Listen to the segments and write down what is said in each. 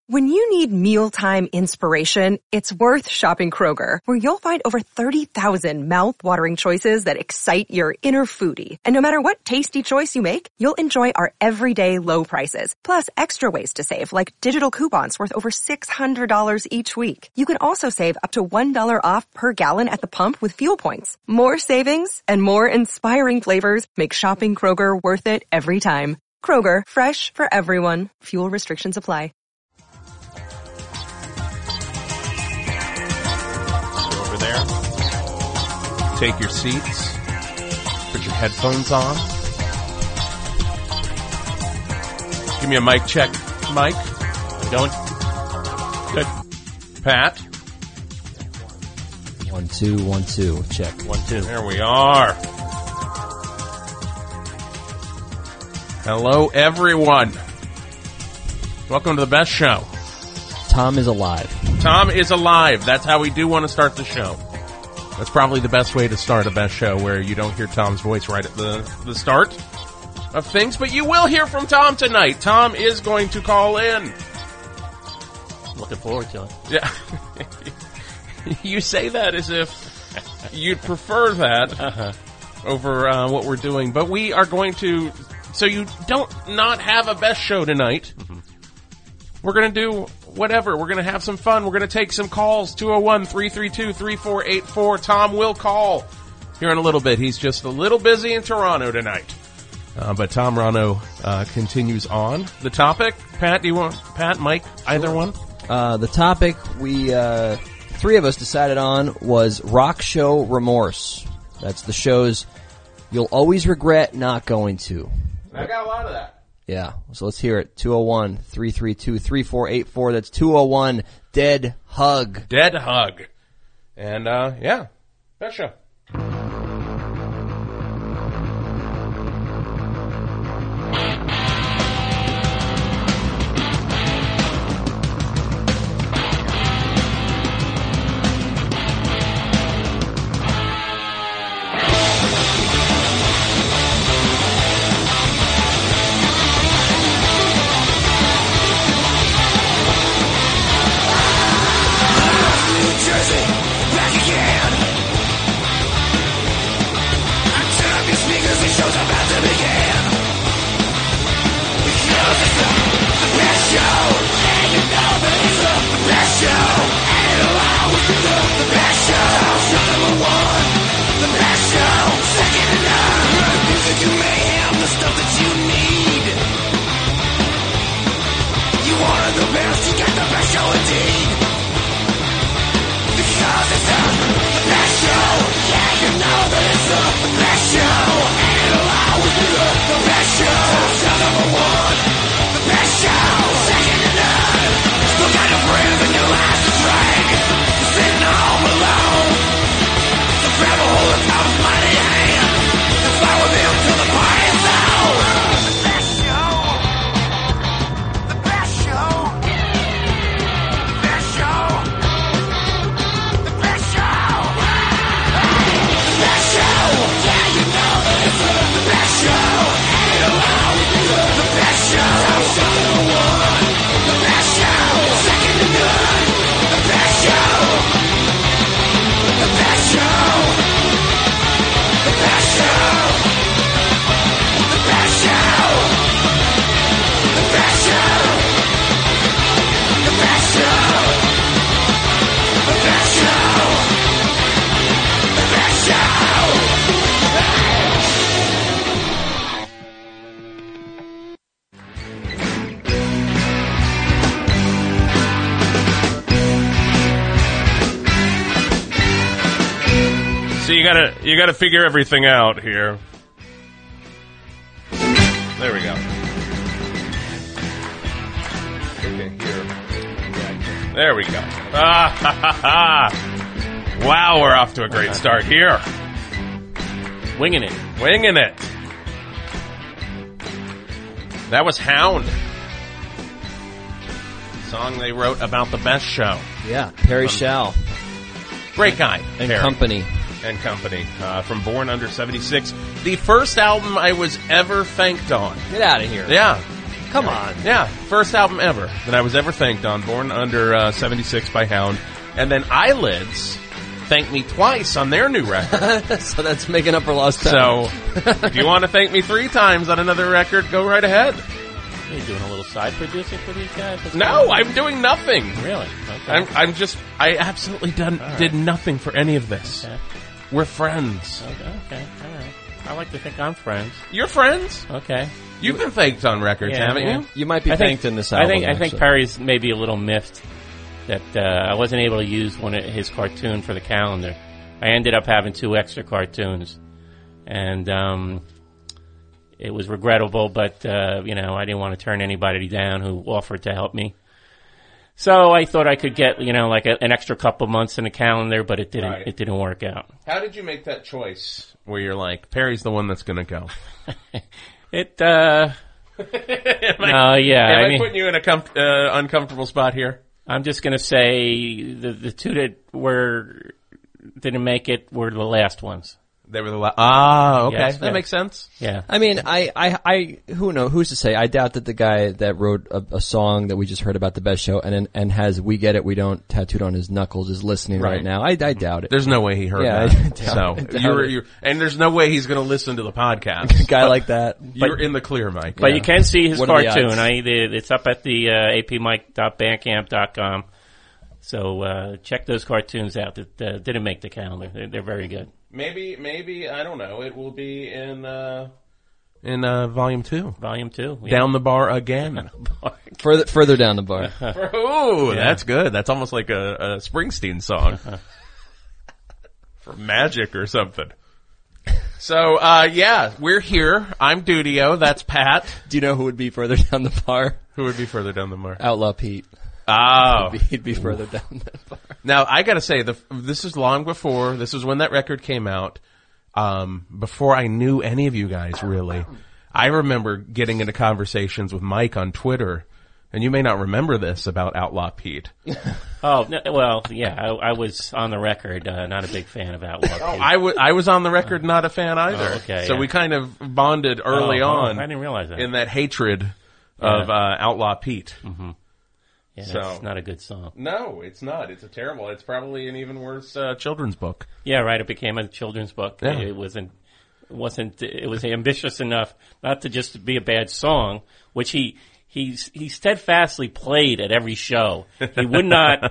When you need mealtime inspiration, it's worth shopping Kroger, where you'll find over 30,000 mouth-watering choices that excite your inner foodie. And no matter what tasty choice you make, you'll enjoy our everyday low prices, plus extra ways to save, like digital coupons worth over $600 each week. You can also save up to $1 off per gallon at the pump with fuel points. More savings and more inspiring flavors make shopping Kroger worth it every time. Kroger, fresh for everyone. Fuel restrictions apply. There. Take your seats. Put your headphones on. Give me a mic check, Mike. Going? Good. Pat? 1, 2, 1, 2. Check. 1, 2. There we are. Hello, everyone. Welcome to the best show. Tom is alive. Tom is alive. That's how we do want to start the show. That's probably the best way to start a best show, where you don't hear Tom's voice right at the start of things. But you will hear from Tom tonight. Tom is going to call in. Looking forward to it. Yeah. You say that as if you'd prefer that over what we're doing. But we are going to... So you don't not have a best show tonight. Mm-hmm. We're going to do whatever. We're going to have some fun. We're going to take some calls. 201-332-3484. Tom will call here in a little bit. He's just a little busy in Toronto tonight. But Tom Rano continues on. The topic, Pat, do you want Pat, Mike, either one? The topic we three of us decided on was rock show remorse. That's the shows you'll always regret not going to. I got a lot of that. Yeah, so let's hear it. 201-332-3484. That's 201 Dead Hug. Dead Hug. And, yeah, best show. You gotta figure everything out here. There we go. Okay, here. There we go. Wow, we're off to a great start here. Winging it. Winging it. That was Hound. Song they wrote about the best show. Yeah, Perry Shell. Great guy. And Perry. Company. And Company. From Born Under 76. The first album I was ever thanked on. Get out of here. Yeah. Come on. Yeah, first album ever that I was ever thanked on. Born Under 76 by Hound. And then Eyelids thanked me twice on their new record. So that's making up for lost time. So if you want to thank me 3 times on another record, go right ahead. Are you doing a little side producing for these guys? No, I'm doing nothing. Really? Okay. I absolutely did nothing for any of this. Okay. We're friends. Okay. All right. I like to think I'm friends. You're friends? Okay. You've been thanked on records, haven't you? You might be I thanked in this album. I think Perry's maybe a little miffed that I wasn't able to use one of his cartoon for the calendar. I ended up having 2 extra cartoons, and it was regrettable, but I didn't want to turn anybody down who offered to help me. So I thought I could get like an extra couple months in the calendar, but it didn't. Right. It didn't work out. How did you make that choice where you're like, Perry's the one that's going to go? Am I putting you in a uncomfortable spot here? I'm just going to say the 2 that didn't make it were the last ones. They were the okay. Yes, that makes sense. Yeah. I mean, who's to say? I doubt that the guy that wrote a song that we just heard about the best show and has "We Get It, We Don't" tattooed on his knuckles is listening right now. I doubt it. There's no way he heard that. And there's no way he's going to listen to the podcast. A guy like that. You're in the clear, Mike. But you can see his What are the cartoon. odds? It's up at the apmike.bandcamp.com. So check those cartoons out that didn't make the calendar. They're very good. Maybe I don't know. It will be in volume 2. Volume 2. Yeah. Down the bar again. Further down the bar. Ooh, that's good. That's almost like a Springsteen song. For Magic or something. So, we're here. I'm Dudio. That's Pat. Do you know who would be further down the bar? Who would be further down the bar? Outlaw Pete. Oh. He'd be further down that bar. Now, I gotta say, this is long before, this was when that record came out, before I knew any of you guys, really. I remember getting into conversations with Mike on Twitter, and you may not remember this about Outlaw Pete. Oh, no, well, yeah, I was on the record, not a big fan of Outlaw Pete. I was on the record not a fan either. Oh, okay, so we kind of bonded early on. I didn't realize that. In that hatred of Outlaw Pete. Mm-hmm. Yeah, So- it's not a good song. No, it's not. It's it's probably an even worse children's book. Yeah, right. It became a children's book. Yeah. It was ambitious enough not to just be a bad song, which he steadfastly played at every show. He would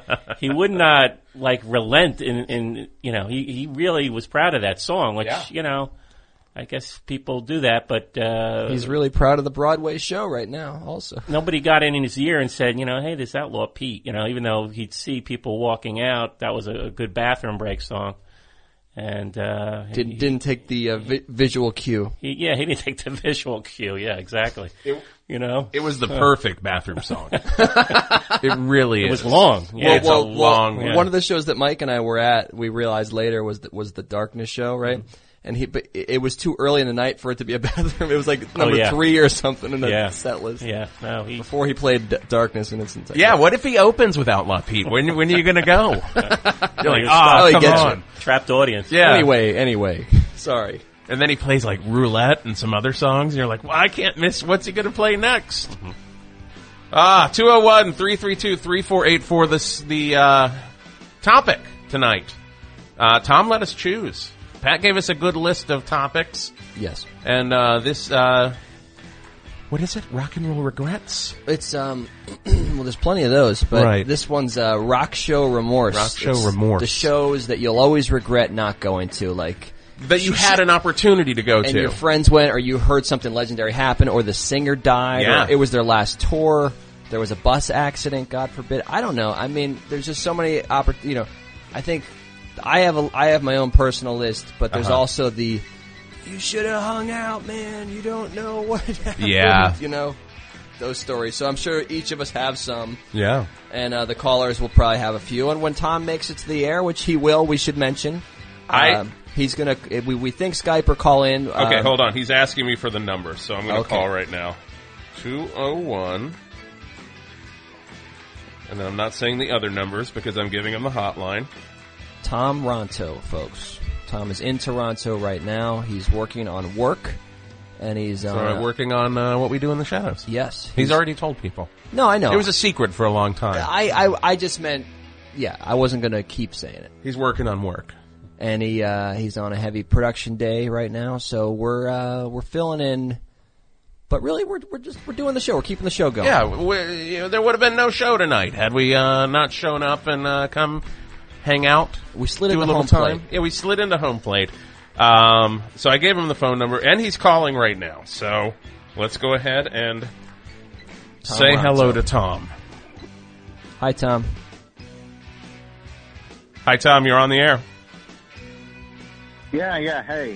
not like relent in he really was proud of that song, which I guess people do that, but He's really proud of the Broadway show right now also. nobody got in his ear and said, hey, this Outlaw Pete, even though he'd see people walking out, that was a good bathroom break song. And Didn't take the visual cue. he didn't take the visual cue. Yeah, exactly. It was the perfect bathroom song. It really is. It was long. Yeah, It's a long One of the shows that Mike and I were at, we realized later was the Darkness show, right? Mm-hmm. But it was too early in the night for it to be a bathroom. It was like number 3 or something in the set list. Yeah, no, Before he played Darkness in its entirety. Yeah, what if he opens with Outlaw Pete? When are you going to go? You're like, he come gets on. trapped audience. Yeah. Anyway. Sorry. And then he plays like Roulette and some other songs, and you're like, well, I can't miss. What's he going to play next? 201-332-3484, the topic tonight. Tom let us choose. Pat gave us a good list of topics. Yes. And this, what is it? Rock and Roll Regrets? It's, well, there's plenty of those, but this one's Rock Show Remorse. Rock Show It's Remorse. The shows that you'll always regret not going to, like... That you had an opportunity to go and to. your friends went, or you heard something legendary happen, or the singer died, Yeah. or it was their last tour, there was a bus accident, God forbid. I don't know. I mean, there's just so many I think I have my own personal list, but there's also the you should have hung out, man. You don't know what happened. Yeah. Those stories. So I'm sure each of us have some. Yeah. And the callers will probably have a few. And when Tom makes it to the air, which he will, we should mention. He's gonna. We think Skype or call in. Okay, hold on. He's asking me for the number, so I'm going to call right now. 201. And then I'm not saying the other numbers because I'm giving him the hotline. Tom Ronto, folks. Tom is in Toronto right now. He's working on work, and he's working on What We Do in the Shadows. Yes, He's already told people. No, I know. It was a secret for a long time. I just meant, yeah, I wasn't going to keep saying it. He's working on work. And he's on a heavy production day right now, so we're filling in. But really, we're doing the show. We're keeping the show going. Yeah, there would have been no show tonight had we not shown up and come hang out. We slid into home time. plate. Yeah, we slid into home plate. So I gave him the phone number, and he's calling right now. So let's go ahead and say hello to Tom. Hi, Tom. Hi, Tom. You're on the air. Yeah, hey.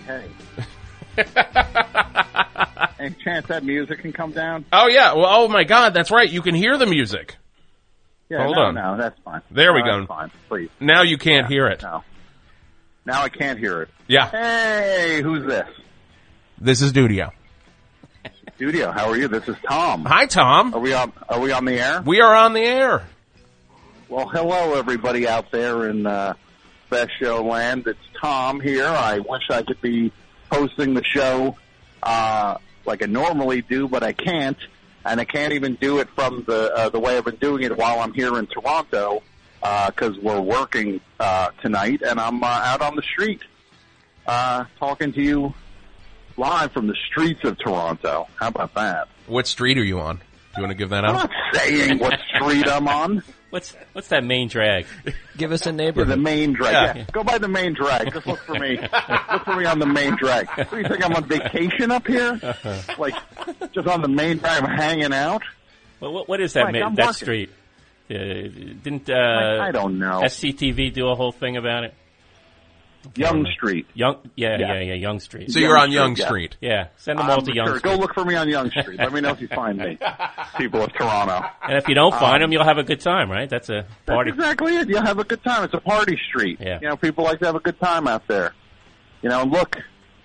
Any chance that music can come down? Oh, yeah. Well, oh, my God, that's right. You can hear the music. Yeah, Hold on. No, that's fine. There we go. That's fine, please. Now you can't hear it. No. Now I can't hear it. Yeah. Hey, who's this? This is Dudio. Dudio, how are you? This is Tom. Hi, Tom. Are we on the air? We are on the air. Well, hello, everybody out there in Best Show Land. It's Tom here. I wish I could be hosting the show like I normally do, but I can't. And I can't even do it from the way I've been doing it while I'm here in Toronto because we're working tonight, and I'm out on the street talking to you live from the streets of Toronto. How about that? What street are you on? Do you want to give that I'm out? not saying what street I'm on. What's that main drag? Give us a Yeah, neighborhood. the main drag. Yeah. Yeah. Go by the main drag. Just look for me. Look for me on the main drag. What do you think? I'm on vacation up here? Like, just on the main drag, I'm hanging out? Well, what is that Mike, I'm that working. street? Didn't I don't know. SCTV do a whole thing about it? Young Street. Young Street. So you're on Young Young Street, Street. Yeah, send them all to Young Sure. Street. Go look for me on Young Street. Let me know if you find me. People of Toronto. And if you don't find them, you'll have a good time, right? That's a party. That's exactly it. You'll have a good time. It's a party street. Yeah. You know, people like to have a good time out there. You know, look,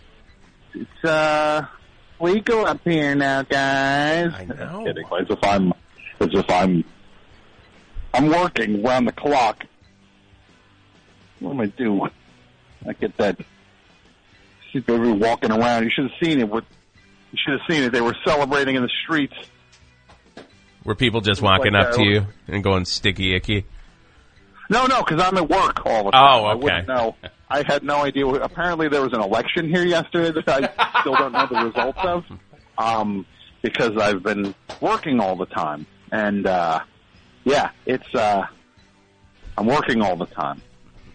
it's legal up here now, guys. I know. Kidding. As if I'm working round the clock. What am I doing? I get that. See people walking around. You should have seen it. You should have seen it. They were celebrating in the streets. Were people just walking like up to you and going sticky icky? No, because I'm at work all the time. Oh, I okay. wouldn't know. I had no idea. Apparently, there was an election here yesterday that I still don't know the results of, because I've been working all the time. And yeah, it's I'm working all the time.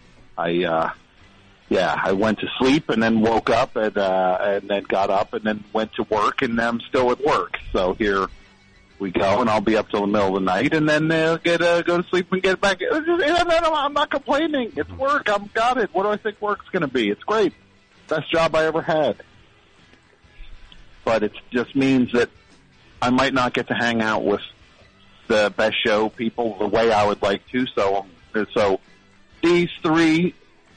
I went to sleep and then woke up and then got up and then went to work, and I'm still at work. So here we go, and I'll be up till the middle of the night, and then go to sleep and get back. I'm not complaining. It's work. I've got it. What do I think work's going to be? It's great. Best job I ever had. But it just means that I might not get to hang out with the Best Show people the way I would like to. So these three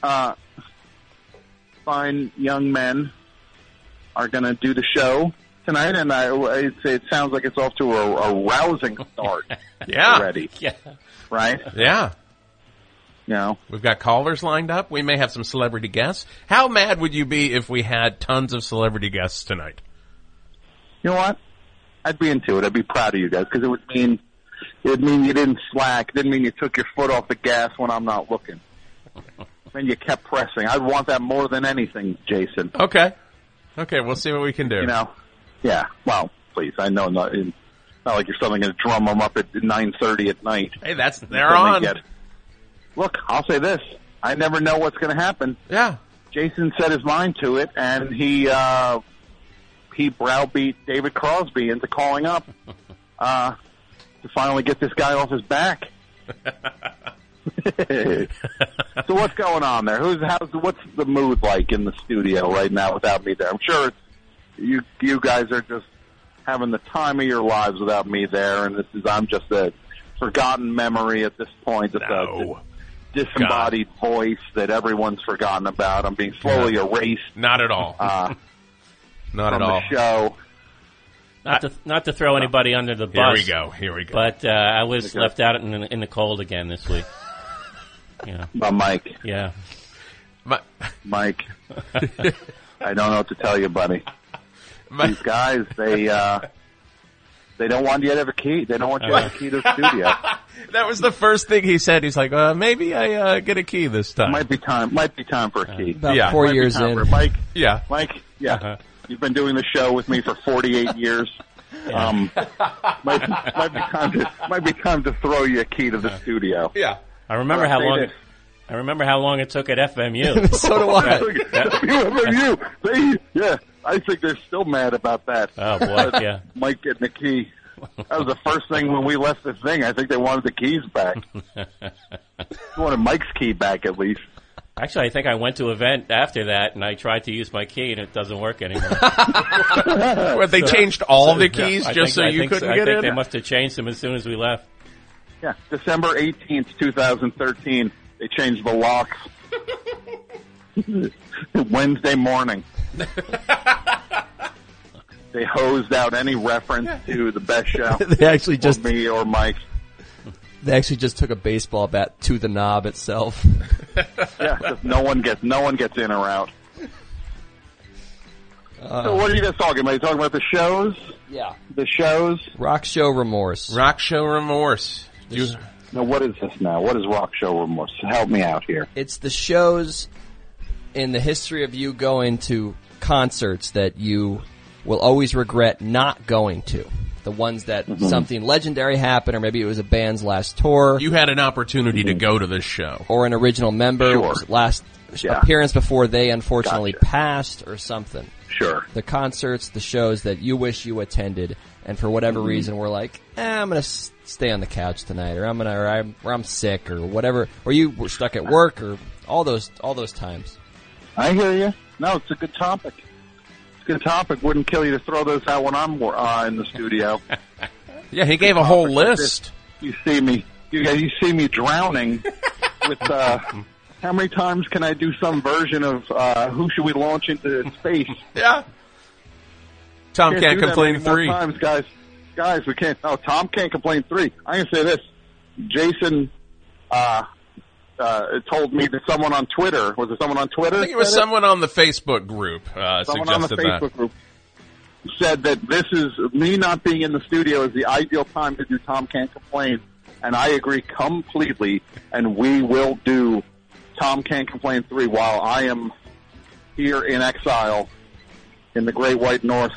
fine young men are going to do the show tonight, and it sounds like it's off to a rousing start Yeah. already, Yeah. right? Yeah. You know, We've got callers lined up. We may have some celebrity guests. How mad would you be if we had tons of celebrity guests tonight? you know what? I'd be into it. I'd be proud of you guys, because it would mean you didn't slack. It didn't mean you took your foot off the gas when I'm not looking. And you kept pressing. I'd want that more than anything, Jason. Okay. Okay, we'll see what we can do. You know? Yeah. Well, please. I know not like you're suddenly going to drum them up at 9:30 at night. Hey, they're on. Look, I'll say this. I never know what's going to happen. Yeah. Jason set his mind to it, and he browbeat David Crosby into calling up to finally get this guy off his back. So what's going on there? What's the mood like in the studio right now without me there? I'm sure it's you guys are just having the time of your lives without me there, and I'm just a forgotten memory at this point. Just No. a disembodied voice that everyone's forgotten about. I'm being slowly erased. Not at all. Not at from all. the show. Not to throw anybody under the bus. Here we go. But I was left out in the cold again this week. Yeah. But Mike, Yeah. Mike, I don't know what to tell you, buddy. these guys, they don't want you to have a key. They don't want you to have a key to the studio. That was the first thing he said. He's like, maybe I get a key this time. Might be time for a key. About 4 years in. Mike, Yeah. You've been doing the show with me for 48 years. Might be time to throw you a key to the studio. Yeah. I remember how long it took at FMU. So do I. I think they're still mad about that. Oh boy, yeah. Mike getting the key. That was the first thing when we left the thing. I think they wanted the keys back. They wanted Mike's key back at least. Actually, I think I went to an event after that, and I tried to use my key, and it doesn't work anymore. Well, they changed all the keys just so you couldn't get in? I think they must have changed them as soon as we left. Yeah, December 18th, 2013, they changed the locks. Wednesday morning. They hosed out any reference to the best show. They actually just me or Mike. They actually just took a baseball bat to the knob itself. Yeah, no one gets in or out. So what are you guys talking about? You talking about the shows? Yeah. The shows? Rock Show Remorse. Rock Show Remorse. No, what is this now? What is Rock Show Remorse? Help me out here. It's the shows in the history of you going to concerts that you will always regret not going to. The ones that something legendary happened, or maybe it was a band's last tour. You had an opportunity to go to this show. Or an original member last appearance before they unfortunately passed or something. Sure. The concerts, the shows that you wish you attended, and for whatever reason were like, I'm going to stay on the couch tonight, or I'm sick, or whatever, or you were stuck at work, or all those times. I hear you. No, it's a good topic. It's a good topic. Wouldn't kill you to throw those out when I'm in the studio. Yeah, he gave a whole list. You see me drowning with. How many times can I do some version of Who Should We Launch Into Space? Yeah. Tom can't complain 3 times, guys, we can't. Oh, Tom can't complain 3. I'm gonna say this. Jason told me that someone on Twitter, was it someone on Twitter? I think it was someone on the Facebook group someone on the Facebook that. group said that this is, me not being in the studio is the ideal time to do Tom Can't Complain. And I agree completely, and we will do Tom Can't Complain 3 while I am here in exile in the Great White North.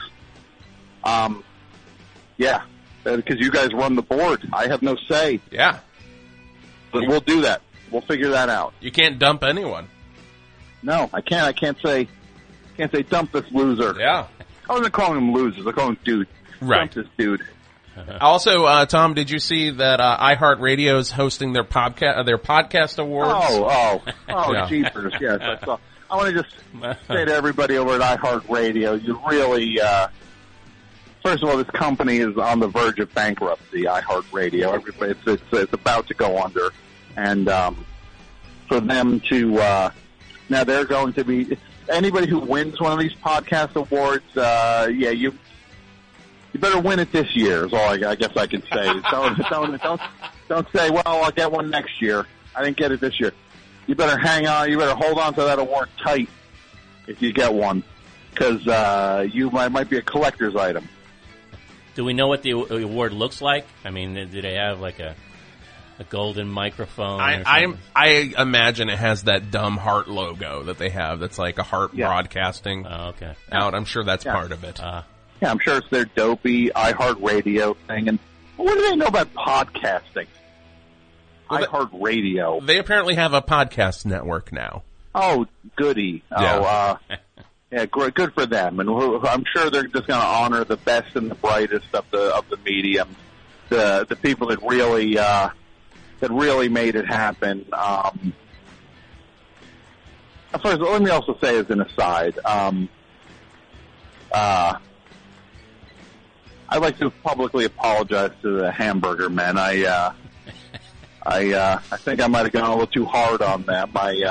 Yeah, because you guys run the board. I have no say. Yeah. But we'll do that. We'll figure that out. You can't dump anyone. No, I can't. I can't say dump this loser. Yeah. I wasn't calling him losers. I call him dude. Right. Dump this dude. Also, Tom, did you see that iHeartRadio is hosting their podcast awards? Yeah. Jeepers! Yes, I saw. I want to just say to everybody over at iHeartRadio, you really, first of all, this company is on the verge of bankruptcy. iHeartRadio, everybody, it's about to go under, and for them to now they're going to be anybody who wins one of these podcast awards. You better win it this year. Is all I guess I can say. Don't say, well, I'll get one next year. I didn't get it this year. You better hang on. You better hold on to that award tight if you get one, because you might be a collector's item. Do we know what the award looks like? I mean, do they have like a golden microphone? I imagine it has that dumb heart logo that they have. That's like a heart broadcasting. Oh, okay. Out. I'm sure that's part of it. Yeah, I'm sure it's their dopey iHeartRadio thing. And what do they know about podcasting? Well, iHeartRadio. They apparently have a podcast network now. Oh, goody. Yeah. Yeah, good for them. And I'm sure they're just going to honor the best and the brightest of the medium, the people that really made it happen. First, let me also say as an aside, I'd like to publicly apologize to the Hamburger Men. I think I might have gone a little too hard on them.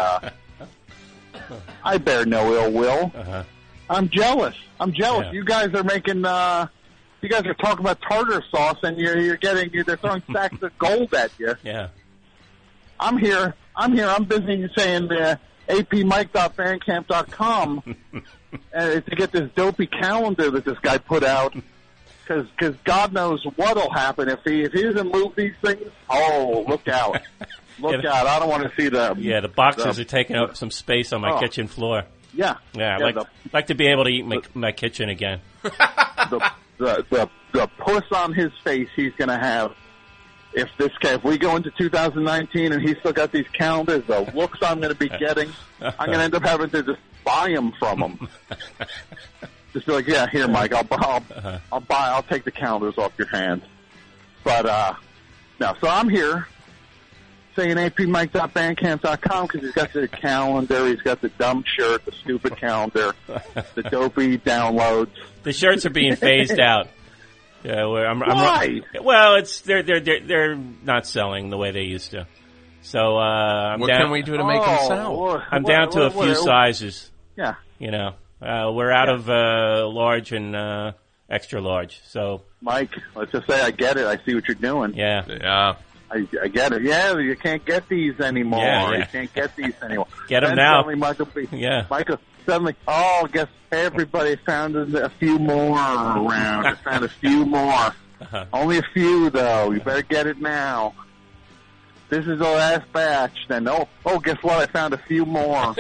I bear no ill will. I'm jealous. Yeah. You guys are making. You guys are talking about tartar sauce, and they're throwing sacks of gold at you. Yeah. I'm here. I'm busy saying apmike.bandcamp.com to get this dopey calendar that this guy put out. Because God knows what'll happen if he doesn't move these things. Oh, look out. Look out. I don't want to see them. Yeah, the boxes are taking up some space on my kitchen floor. Yeah. Yeah, I'd like to be able to eat my kitchen again. The puss on his face he's going to have if we go into 2019 and he's still got these calendars, the looks I'm going to be getting, I'm going to end up having to just buy them from him. Just be like, yeah, here, Mike, I'll take the calendars off your hands. But, no, so I'm here saying apmike.bandcamp.com because he's got the calendar, he's got the dumb shirt, the stupid calendar, the dopey downloads. The shirts are being phased out. Yeah, Why? Well, they're not selling the way they used to. So, what can we do to make them sell? I'm down to a few sizes. Yeah. You know. We're out of large and extra large. So, Mike, let's just say I get it. I see what you're doing. Yeah. I get it. Yeah, you can't get these anymore. Yeah. You can't get these anymore. Get them now. Suddenly Michael suddenly, I guess everybody found a few more around. I found a few more. Only a few, though. You better get it now. This is the last batch. Then, guess what? I found a few more.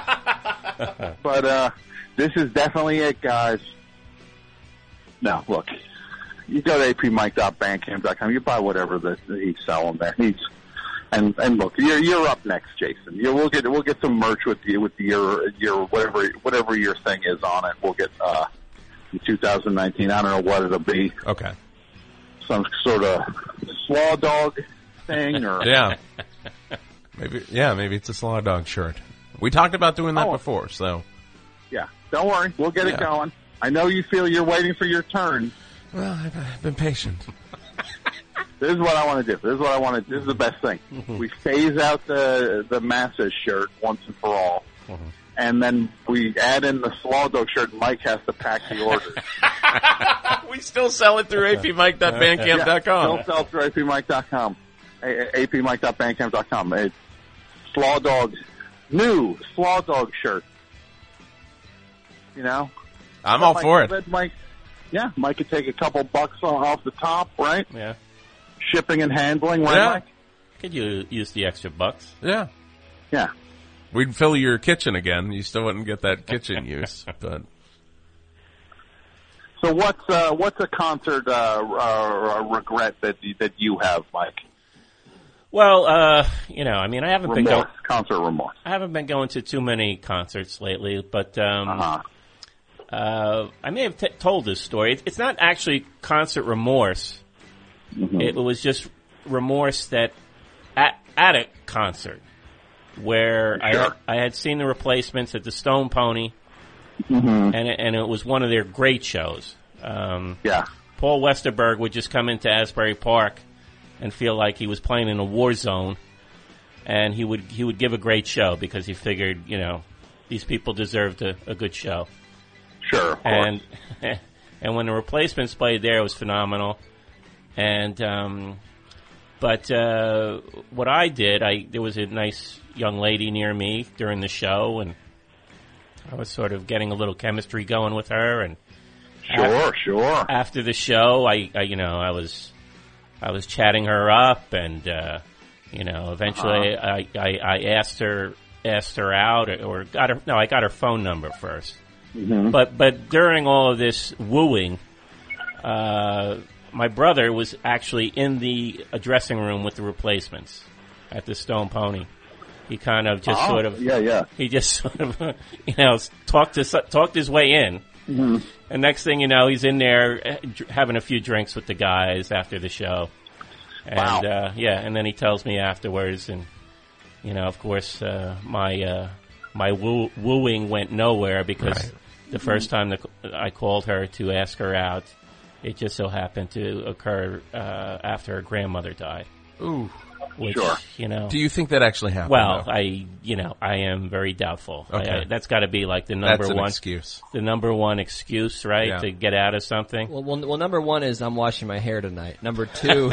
But, this is definitely it, guys. Now, look, you go to apmike.bandcamp.com. You buy whatever that he's selling there. And look, you're up next, Jason. We'll get some merch with your whatever your thing is on it. We'll get in 2019. I don't know what it'll be. Okay. Some sort of slaw dog thing, or maybe it's a slaw dog shirt. We talked about doing that before, so. Yeah, don't worry. We'll get it going. I know you feel you're waiting for your turn. Well, I've been patient. This is what I want to do. This is the best thing. We phase out the Masses shirt once and for all, and then we add in the Slaw Dog shirt, and Mike has to pack the order. We still sell it through apmike.bandcamp.com. Still sell through apmike.com. apmike.bandcamp.com. It's Slaw Dog's new Slaw Dog shirt. You know? I'm all for it. Mike could take a couple bucks off the top, right? Yeah. Shipping and handling, right, Mike? Could you use the extra bucks? Yeah. Yeah. We'd fill your kitchen again. You still wouldn't get that kitchen use, but. So what's a concert regret that you have, Mike? Well, I haven't concert remorse. I haven't been going to too many concerts lately, but I may have told this story. It's not actually concert remorse. Mm-hmm. It was just remorse that at a concert where I had seen the Replacements at the Stone Pony, and it was one of their great shows. Paul Westerberg would just come into Asbury Park and feel like he was playing in a war zone, and he would give a great show because he figured, these people deserved a good show. Sure, of course. And when the Replacements played there, it was phenomenal. And but what I did, there was a nice young lady near me during the show, and I was sort of getting a little chemistry going with her. And sure. After the show, I was chatting her up, and eventually I asked her out, or I got her phone number first. Mm-hmm. But during all of this wooing, my brother was actually in the dressing room with the Replacements at the Stone Pony. He kind of just he just sort of talked his way in. Mm-hmm. And next thing you know, he's in there having a few drinks with the guys after the show. And and then he tells me afterwards, and of course my wooing went nowhere because the first time I called her to ask her out, it just so happened to occur after her grandmother died. Ooh, which, sure. Do you think that actually happened? Well, though? I am very doubtful. Okay. That's got to be like the number one excuse. The number one excuse, right, to get out of something. Well, number one is I'm washing my hair tonight. Number two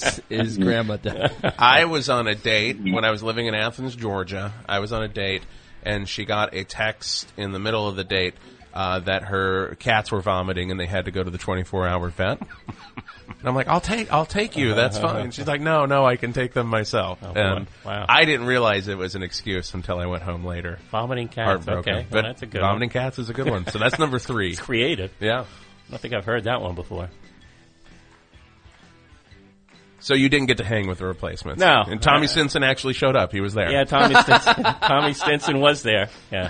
is grandma died. I was on a date when I was living in Athens, Georgia. I was on a date, and she got a text in the middle of the date that her cats were vomiting and they had to go to the 24-hour vet. And I'm like, I'll take you. That's fine. She's like, no, I can take them myself. Oh, and wow. I didn't realize it was an excuse until I went home later. Vomiting cats. Heartbroken. Okay, But well, that's a good vomiting one. cats is a good one. So that's number 3. Creative. Yeah. I don't think I've heard that one before. So you didn't get to hang with the replacements. No. And Tommy Stinson actually showed up. He was there. Yeah, Tommy Stinson. Tommy Stinson was there. Yeah.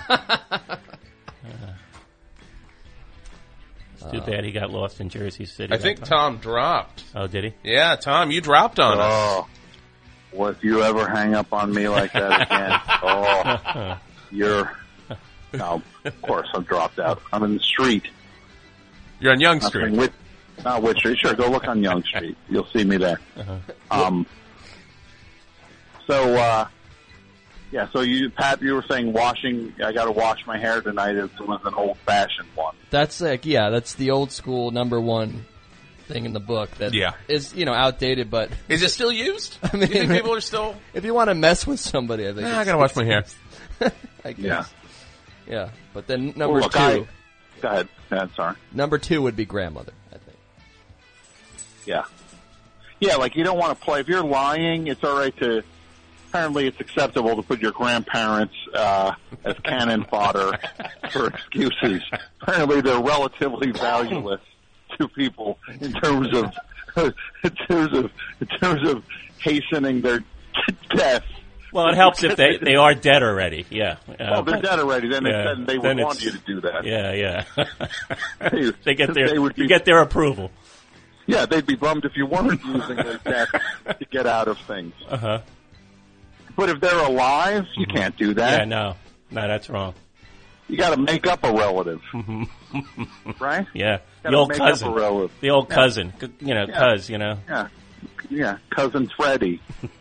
It's too bad he got lost in Jersey City. I think that time. Tom dropped. Oh, did he? Yeah, Tom, you dropped on us. Oh, well, if you ever hang up on me like that again, you're... No, of course I've dropped out. I'm in the street. You're on Young Street. Not Whit Street. Sure, go look on Young Street. You'll see me there. So you, Pat, you were saying washing. I got to wash my hair tonight. It was an old-fashioned one. That's that's the old school number one thing in the book that is, outdated, but Is it still used? I mean, you think people are still... if you want to mess with somebody, I think I gotta wash my hair. I guess. Yeah. But then number Look, two. Go ahead. Sorry. Number 2 would be grandmother, I think. Yeah. Yeah, like you don't want to play. If you're lying, it's all right to... Apparently it's acceptable to put your grandparents as cannon fodder for excuses. Apparently they're relatively valueless to people in terms of hastening their death. Well, it helps if they are dead already. Yeah. Well, they're dead already. Then they would want you to do that. Yeah. They get their approval. Yeah, they'd be bummed if you weren't using their death to get out of things. Uh-huh. But if they're alive, you can't do that. Yeah, no, that's wrong. You got to make up a relative, right? Yeah, You the old gotta make cousin. up a relative. The old cousin. Cuz, Yeah, cousin Freddie.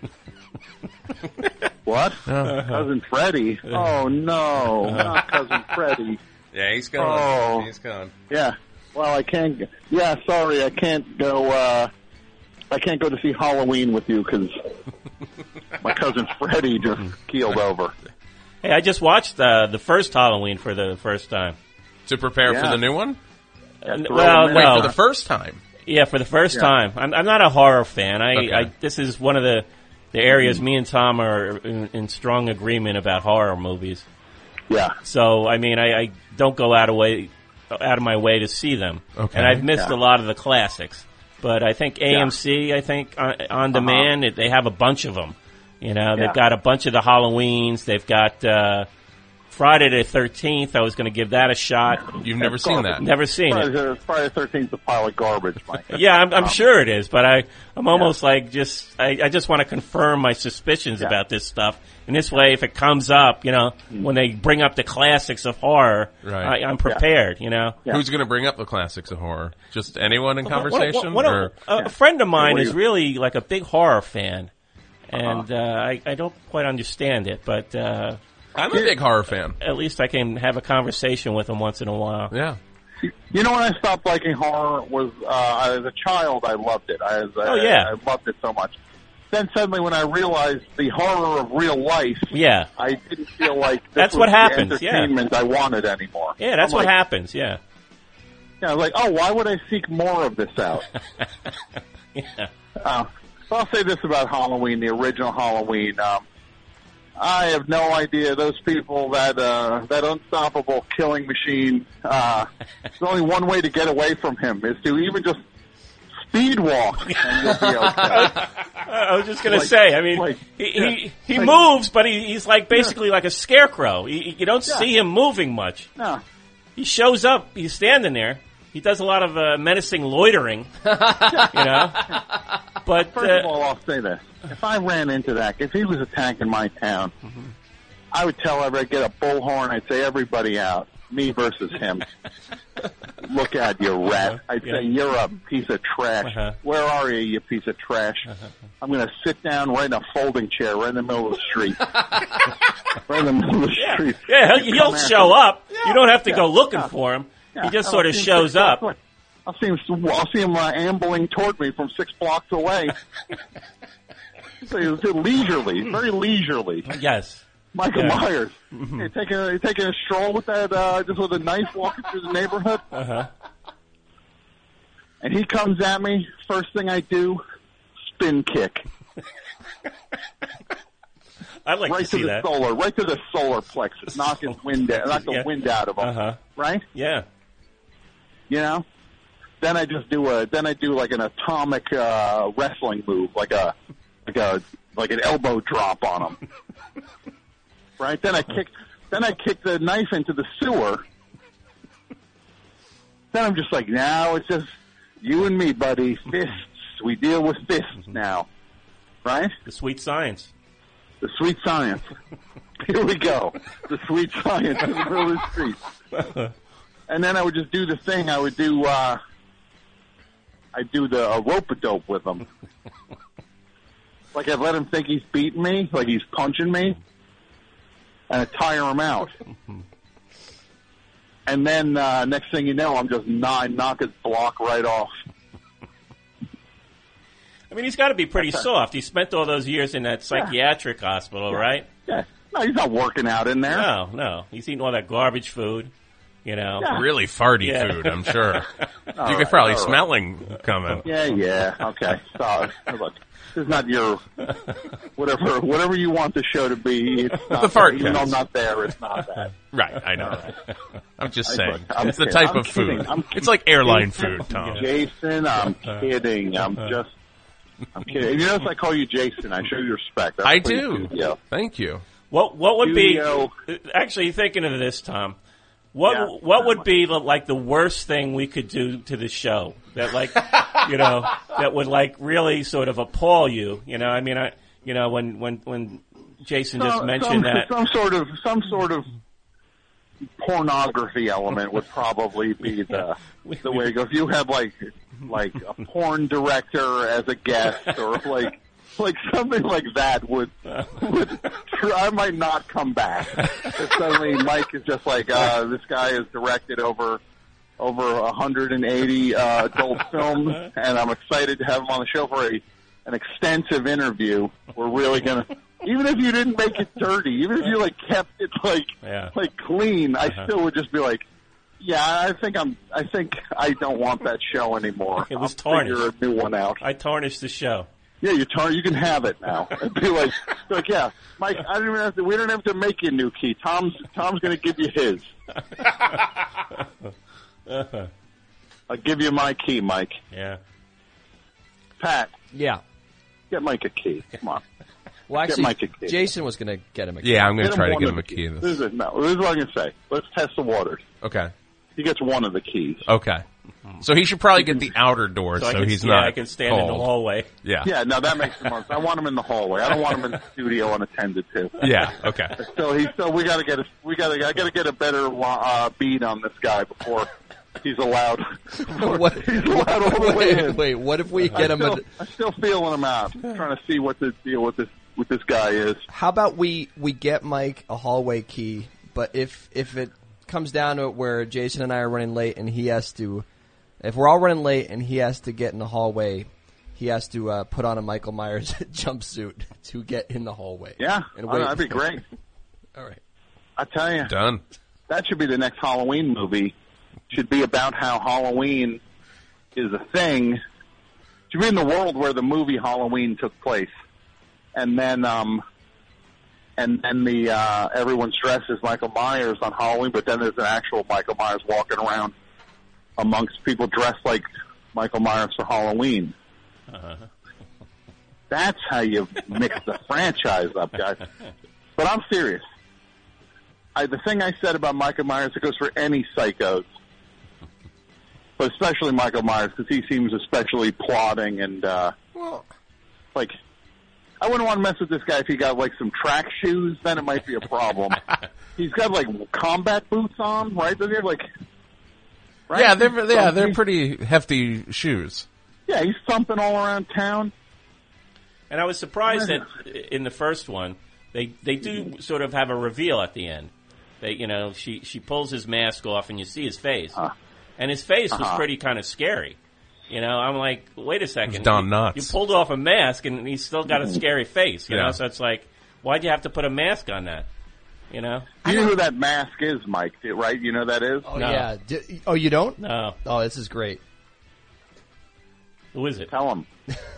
What? Cousin Freddie? Oh no, not cousin Freddie. Yeah, he's gone. Oh. He's gone. Yeah. Well, I can't. Yeah, sorry, I can't go. I can't go to see Halloween with you because my cousin Freddie just keeled over. Hey, I just watched the first Halloween for the first time. To prepare for the new one? Well, Wait, no. for the first time? Yeah, for the first time. I'm not a horror fan. This is one of the areas me and Tom are in strong agreement about horror movies. Yeah. So, I mean, I don't go out of my way to see them. Okay. And I've missed a lot of the classics. But I think AMC, on demand, they have a bunch of them. They've got a bunch of the Halloweens. They've got Friday the 13th. I was going to give that a shot. You've never seen that? Never seen it. Friday the 13th is a pile of garbage, Mike. Yeah, I'm sure it is, but I'm almost like I just want to confirm my suspicions about this stuff. And this way, if it comes up, when they bring up the classics of horror, right. I'm prepared, Yeah. Who's going to bring up the classics of horror? Just anyone in conversation? A friend of mine is really like a big horror fan, and I don't quite understand it, but I'm a big horror fan. At least I can have a conversation with him once in a while. Yeah. When I stopped liking horror was as a child. I loved it. I loved it so much. Then suddenly, when I realized the horror of real life, I didn't feel like that's was what happens. The entertainment I wanted anymore. Yeah, that's what happens. Yeah. Yeah, I was like, why would I seek more of this out? So I'll say this about Halloween, the original Halloween. I have no idea. Those people, that unstoppable killing machine, there's only one way to get away from him, is to even just speed walk, and you'll be okay. I was just going to say, I mean, he moves, but he's like basically like a scarecrow. You don't see him moving much. No. He shows up, he's standing there. He does a lot of menacing loitering, But first of all, I'll say this: if I ran into that, if he was attacking my town, I would tell everybody, get a bullhorn. I'd say, everybody out, me versus him. Look out, you rat! I'd say, you're a piece of trash. Where are you, you piece of trash? I'm going to sit down right in a folding chair, right in the middle of the street. Right in the middle of the street. Yeah, he'll show up. You don't have to go looking for him. He just sort of shows up. I'll see him ambling toward me from 6 blocks away. So it's leisurely, very leisurely. Yes. Michael Myers. You're taking a stroll with that, just with a knife walking through the neighborhood. And he comes at me. First thing I do, spin kick. I'd like to see that. Right to the solar plexus. Knock the wind out of him. Right? Yeah. You know? Then I do like an atomic, wrestling move, like an elbow drop on him. Right? Then I kick the knife into the sewer. Then I'm just like, now it's just you and me, buddy. Fists. We deal with fists now. Right? The sweet science. The sweet science. Here we go. The sweet science in the middle of the street. And then I would just do the thing. I would do, I'd do the rope-a-dope with him. Like I'd let him think he's beating me, like he's punching me, and I'd tire him out. And then next thing you know, I'm just knock his block right off. I mean, he's got to be pretty soft. He spent all those years in that psychiatric hospital, right? Yeah. No, he's not working out in there. No. He's eating all that garbage food, you know. Yeah. Really farty food, I'm sure. You could probably smell him coming. Yeah. Okay. So, look, this is not your whatever you want the show to be. It's not the fart. Even though I'm not there, it's not that. Right, I know. I'm just saying. I'm it's the type of food. It's like airline food, Tom. Jason, I'm kidding. I'm kidding. You notice I call you Jason. I show you respect. I do. Yeah. Thank you. What would be actually thinking of this, Tom? What would be the worst thing we could do to the show that that would really sort of appall you? You know, I mean, when Jason just mentioned that some sort of pornography element would probably be the way to go. If you have like a porn director as a guest or like something like that would I might not come back. If suddenly Mike is just like, this guy has directed over 180 adult films, and I'm excited to have him on the show for an extensive interview. We're really gonna, even if you didn't make it dirty, even if you kept it clean, I still would just be like, yeah, I think I don't want that show anymore. It was tarnished. I'll figure a new one out. I tarnished the show. Yeah, you can have it now. And be like, yeah, Mike, we don't have to make you a new key. Tom's going to give you his. I'll give you my key, Mike. Yeah. Pat. Yeah. Get Mike a key. Come on. Well, actually, Jason was going to get him a key. Yeah, I'm going to try to get him a key. This is what I'm going to say. Let's test the waters. Okay. He gets one of the keys. Okay. So he should probably get the outer door so he's not I can stand in the hallway. Yeah. Yeah, no, that makes the most. I want him in the hallway. I don't want him in the studio unattended to. Yeah, okay. So I got to get a better beat on this guy before he's allowed. He's allowed all the way in. Wait, what if we get him? I'm still feeling him out. Trying to see what the deal with this guy is. How about we get Mike a hallway key, but if it comes down to it where Jason and I are running late and he has to, if we're all running late and he has to get in the hallway, he has to put on a Michael Myers jumpsuit to get in the hallway. Yeah, and wait. That'd be great. All right. I tell you. Done. That should be the next Halloween movie. Should be about how Halloween is a thing. Should be in the world where the movie Halloween took place. And then everyone's dressed as Michael Myers on Halloween, but then there's an actual Michael Myers walking around amongst people dressed like Michael Myers for Halloween. That's how you mix the franchise up, guys. But I'm serious. The thing I said about Michael Myers, it goes for any psychos, but especially Michael Myers, because he seems especially plotting and, I wouldn't want to mess with this guy if he got some track shoes. Then it might be a problem. He's got combat boots on, right? Does he have right? Yeah, they're pretty hefty shoes. Yeah, he's thumping all around town. And I was surprised that in the first one they do sort of have a reveal at the end. She pulls his mask off and you see his face, and his face was pretty kind of scary. I'm like, wait a second. Don Knotts. You pulled off a mask, and he's still got a scary face. You know, so it's like, why'd you have to put a mask on that? You know? You know who that mask is, Mike, right? You know who that is? Oh, No. yeah. Oh, you don't? No. Oh, this is great. Who is it? Tell him.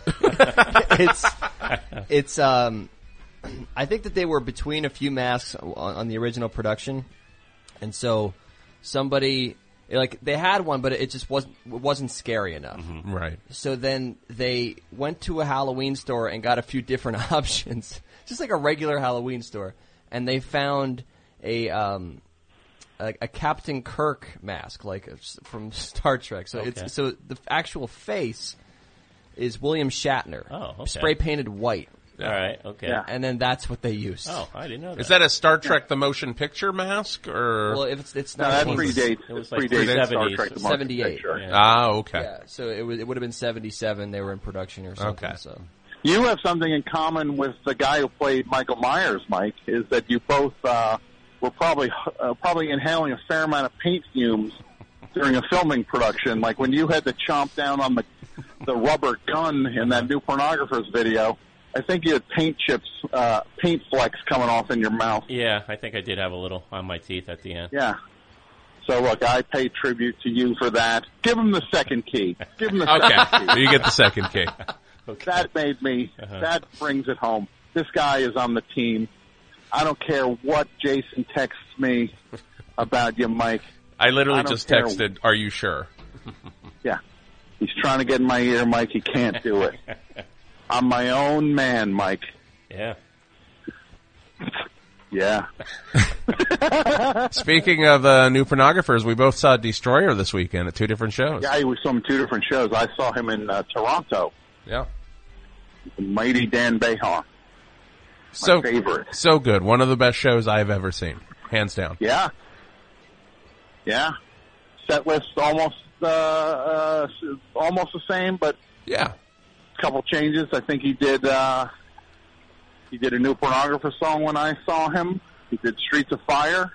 It's I think that they were between a few masks on the original production, and so somebody like they had one, but it just wasn't scary enough. Right. So then they went to a Halloween store and got a few different options, just like a regular Halloween store, and they found a Captain Kirk mask, like from Star Trek. So Okay. so the actual face is William Shatner, Oh, okay. spray painted white, All right. Okay. Yeah. and then that's what they used. Oh, I didn't know that. Is that a Star Trek the Motion Picture mask, or? Well, if it's No, not, that it was- predates. It was It like predates Star 70s. Trek: The Motion 78. Picture. Yeah. Okay. Yeah, so it would have been 77. They were in production or something. Okay. So You have something in common with the guy who played Michael Myers, Mike, is that you both were probably inhaling a fair amount of paint fumes during a filming production. Like when you had to chomp down on the rubber gun in that New Pornographers video, I think you had paint chips, paint flecks coming off in your mouth. Yeah, I think I did have a little on my teeth at the end. Yeah. So look, I pay tribute to you for that. Give him the second key. Give him the second Okay. key. You get the second key. Okay. That made me, that brings it home. This guy is on the team. I don't care what Jason texts me about you, Mike. I literally I don't just care. texted, "Are you sure?" Yeah. He's trying to get in my ear, Mike. He can't do it. I'm my own man, Mike. Yeah. Yeah. Speaking of New Pornographers, we both saw Destroyer this weekend at two different shows. Yeah, we saw him 2 different shows. I saw him in Toronto. Yeah. Mighty Dan Behar. So favorite. So good. One of the best shows I've ever seen, hands down. Yeah. Yeah. Set list almost the same, but Yeah. a couple changes. I think he did a New Pornographer song when I saw him. He did Streets of Fire.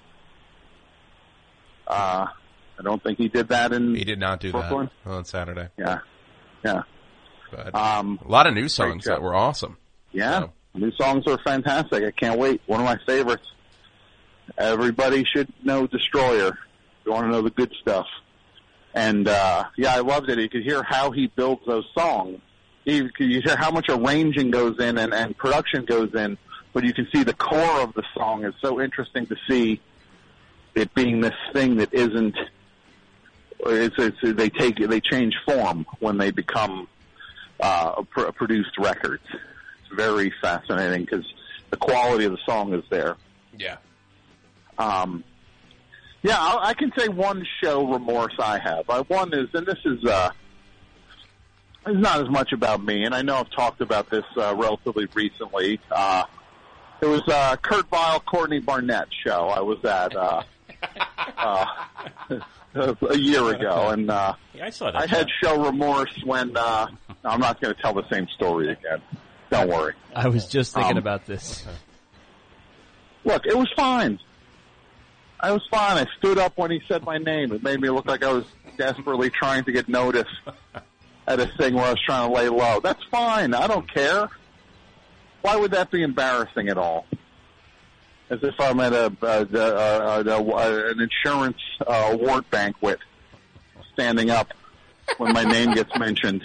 I don't think he did that in He did not do Brooklyn. that on Saturday. Yeah. Yeah. But a lot of new songs show. that were awesome. Yeah. So, New songs are fantastic. I can't wait. One of my favorites. Everybody should know Destroyer. If you want to know the good stuff. And, I loved it. You could hear how he builds those songs. You hear how much arranging goes in and production goes in, but you can see the core of the song. Is so interesting to see it being this thing that isn't, they change form when they become, produced records. It's very fascinating because the quality of the song is there. yeah. I can say one show remorse I have. One is, and this is it's not as much about me, and I know I've talked about this relatively recently. It was Kurt Vile, Courtney Barnett show I was at a year ago, and Yeah, I saw that. I had show remorse when I'm not going to tell the same story again. Don't worry. I was just thinking about this. Look, it was fine. I was fine. I stood up when he said my name. It made me look like I was desperately trying to get noticed at a thing where I was trying to lay low. That's fine. I don't care. Why would that be embarrassing at all? As if I'm at an insurance award banquet, standing up when my name gets mentioned.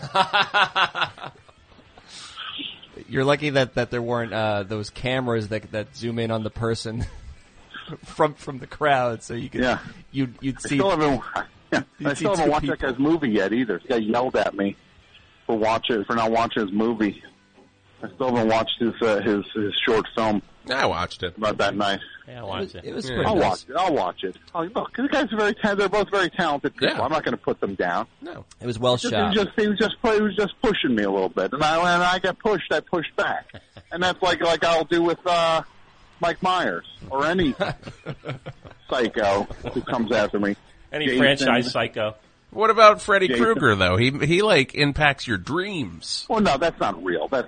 You're lucky that there weren't those cameras that zoom in on the person from the crowd, so you could you'd I see. still haven't two watched that guy's movie yet either. This guy yelled at me for not watching his movie. I still haven't watched his short film I watched it. about that night. Yeah, I watched it. It was Yeah. pretty I'll nice. watch it. I'll watch it. Oh, look, the guys are they're both very talented people. Yeah. I'm not going to put them down. No. It was well He shot. was just pushing me a little bit, and when I got pushed, I pushed back, and that's like I'll do with Mike Myers or any psycho who comes after me. Any Jason. franchise psycho. What about Freddy Jason. Krueger though? He like impacts your dreams. Well, no, that's not real. That's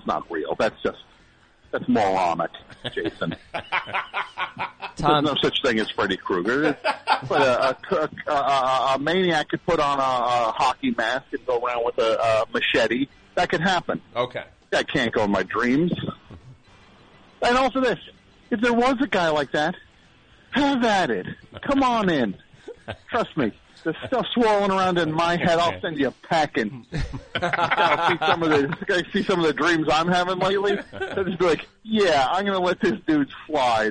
moronic, Jason. Tom, There's no such thing as Freddy Krueger. But a maniac could put on a hockey mask and go around with a machete. That could happen. Okay. I can't go in my dreams. And also this. if there was a guy like that, have at it. Come on in. Trust me. The stuff swirling around in my head, I'll send you packing. I'll see some of the dreams I'm having lately. I'll just be like, yeah, I'm going to let this dude slide.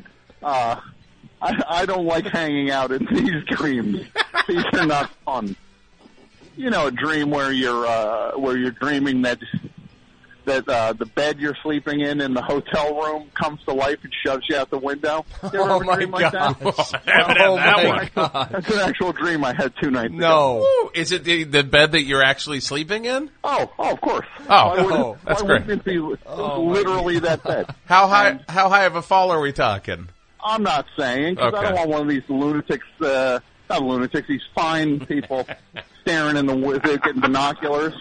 I don't like hanging out in these dreams. These are not fun. You know, a dream where you're dreaming that the bed you're sleeping in the hotel room comes to life and shoves you out the window. You ever have a dream like that? That's an actual dream I had 2 nights ago. Ooh, is it the bed that you're actually sleeping in? Oh, of course. Oh, that's why great. wouldn't it be literally that bed? How high of a fall are we talking? I'm not saying, because I don't want one of these lunatics, not lunatics, these fine people staring in getting binoculars.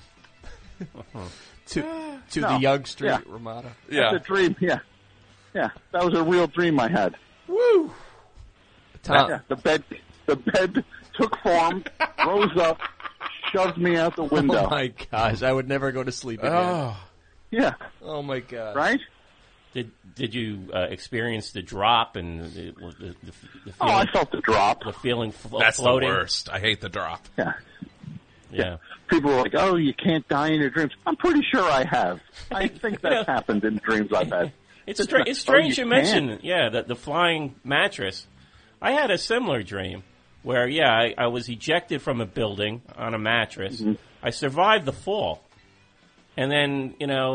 To the Young Street Ramada. Yeah. That's a dream, yeah. Yeah, that was a real dream I had. Woo! Tom. Yeah, the bed took form, rose up, shoved me out the window. Oh, my gosh. I would never go to sleep again. Oh. Yeah. Oh, my God. Right? Did you experience the drop and the feeling? Oh, I felt the drop. The feeling That's floating? the worst. I hate the drop. Yeah. People are like, oh, you can't die in your dreams. I'm pretty sure I have. I think that's happened in dreams I've had. It's strange you mention, the flying mattress. I had a similar dream where, I was ejected from a building on a mattress. Mm-hmm. I survived the fall. And then,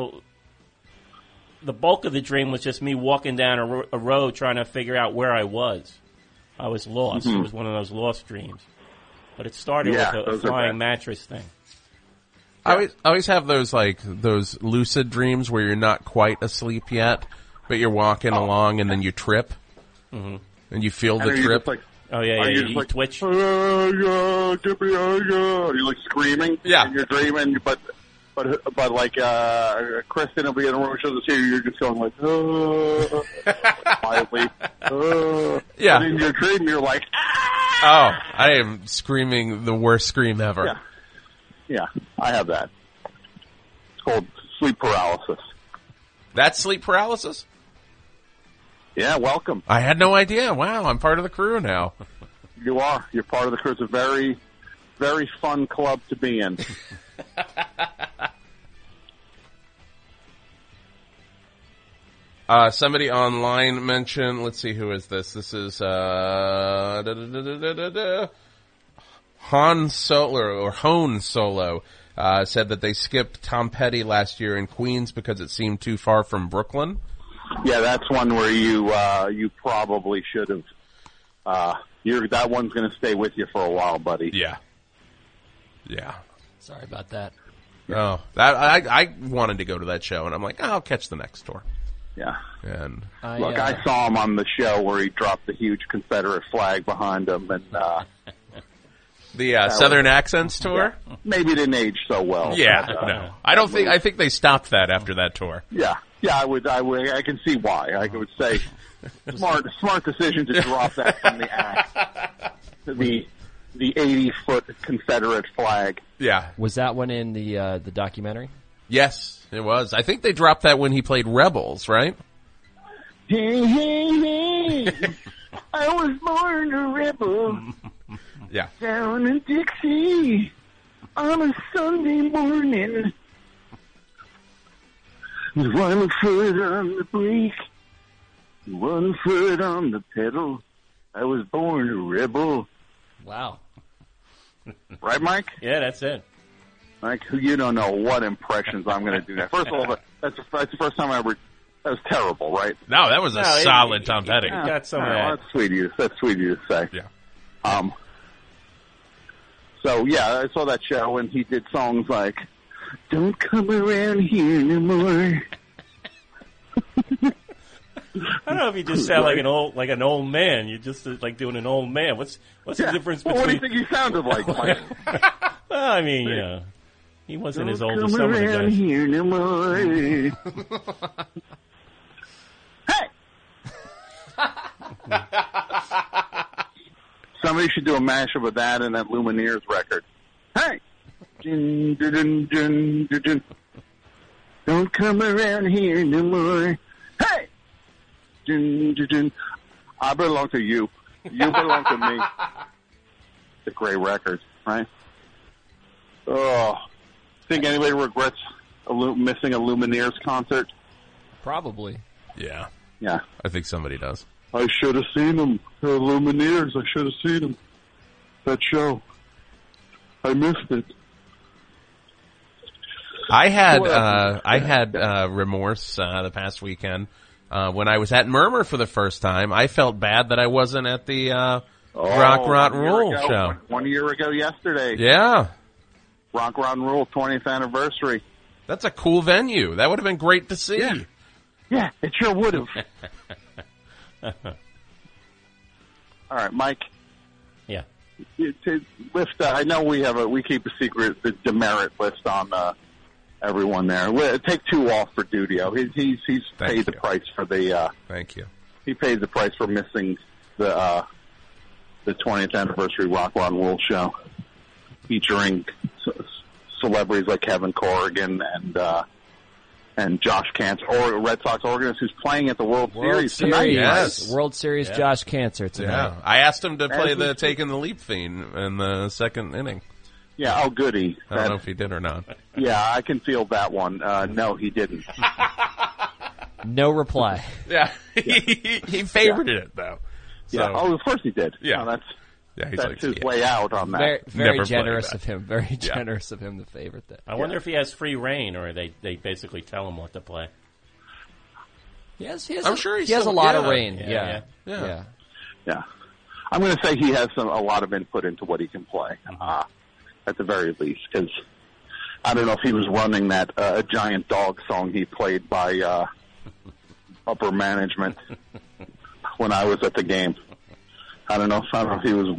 the bulk of the dream was just me walking down a road trying to figure out where I was. I was lost. Mm-hmm. It was one of those lost dreams. But it started with a flying mattress thing. I always have those lucid dreams where you're not quite asleep yet, but you're walking along and then you trip, and you feel the trip. You twitch. You're like screaming in your dream, but like Kristen will be in the room, she'll see you, you're just going like, quietly. Yeah. And in your dream, you're like, oh, I am screaming the worst scream ever. Yeah, I have that. It's called sleep paralysis. That's sleep paralysis? Yeah, welcome. I had no idea. Wow, I'm part of the crew now. You are. You're part of the crew. It's a very, very fun club to be in. Somebody online mentioned, let's see, who is this? This is Hone Solo said that they skipped Tom Petty last year in Queens because it seemed too far from Brooklyn. Yeah, that's one where you probably should have. That one's going to stay with you for a while, buddy. Yeah. Sorry about that. Oh, I wanted to go to that show, and I'm like, I'll catch the next tour. Yeah. And I saw him on the show where he dropped the huge Confederate flag behind him, and the Southern Accents tour. Yeah, maybe didn't age so well. Yeah, no, I don't think. I think they stopped that after that tour. Yeah, I would. I can see why. I would say smart decision to drop that from the act. The 80-foot Confederate flag. Yeah, was that one in the documentary? Yes, it was. I think they dropped that when he played Rebels, right? Hey, hey, hey! I was born a rebel. Yeah. Down in Dixie on a Sunday morning. With one foot on the brake, one foot on the pedal. I was born a rebel. Wow. Right, Mike? Yeah, that's it. Mike, you don't know what impressions I'm going to do now. First of all, that's the first time I ever. That was terrible, right? No, that was a solid Tom Petty. Got some of that. That's sweet of you. That's sweet of you to say. Yeah. So yeah, I saw that show and he did songs like "Don't Come Around Here No More." I don't know if you just sound like an old man. You're just like doing an old man. What's the difference between? What do you think he sounded like? Mike? Well, I mean, he wasn't as old Don't as some of the come around guys. here no more. Hey! Somebody should do a mashup of that and that Lumineers record. Hey! Dun, dun, dun, dun, dun, dun. Don't come around here no more. Hey! I belong to you. You belong to me. It's a great record, right? Oh, think anybody regrets missing a Lumineers concert? Probably. Yeah. Yeah. I think somebody does. I should have seen them. The Lumineers. I should have seen them. That show. I missed it. I had remorse the past weekend when I was at Murmur for the first time. I felt bad that I wasn't at the Rock Roll show. 1 year ago yesterday. Yeah. Rock Roll 20th anniversary. That's a cool venue. That would have been great to see. Yeah, it sure would have. All right, Mike. Yeah. I know we keep a secret, the demerit list on everyone there. Take 2 off for Dudio. He's paid the price for the. Thank you. He paid the price for missing the 20th anniversary Rock Roll show, featuring celebrities like Kevin Corrigan and Josh Cancer, or Red Sox organist, who's playing at the World Series tonight. Yes. World Series Josh Cancer tonight. Yeah. I asked him to play the Taking the Leap theme in the second inning. Yeah, oh goody. I don't know if he did or not. Yeah, I can feel that one. No, he didn't. No reply. Yeah. He favored it, though. So, Yeah. Oh, of course he did. Yeah. No, he's that's like, his way out on that. Very Never generous played of him. Very generous of him to favorite that. I wonder if he has free reign, or they basically tell him what to play. He has a lot of rain. Yeah. Yeah. I'm going to say he has a lot of input into what he can play, at the very least, because I don't know if he was running that a Giant Dog song he played by upper management when I was at the game. I don't know if he was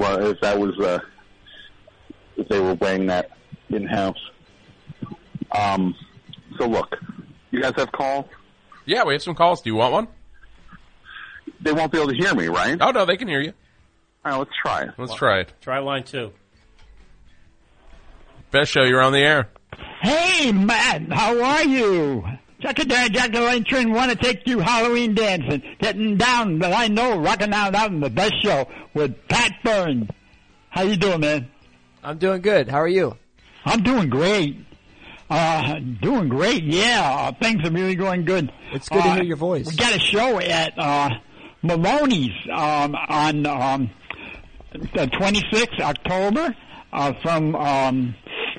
if they were weighing that in house. So look, you guys have calls? Yeah, we have some calls. Do you want one? They won't be able to hear me, right? Oh no, they can hear you. All right, let's try it. Let's try it. Try line 2. Best show, you're on the air. Hey, Matt, how are you? Secretary Jack Lantern want to take you Halloween dancing, getting down, that I know, rocking out in the best show with Pat Burns. How you doing, man? I'm doing good. How are you? I'm doing great. Yeah. Things are really going good. It's good to hear your voice. We got a show at Maloney's on the 26th October from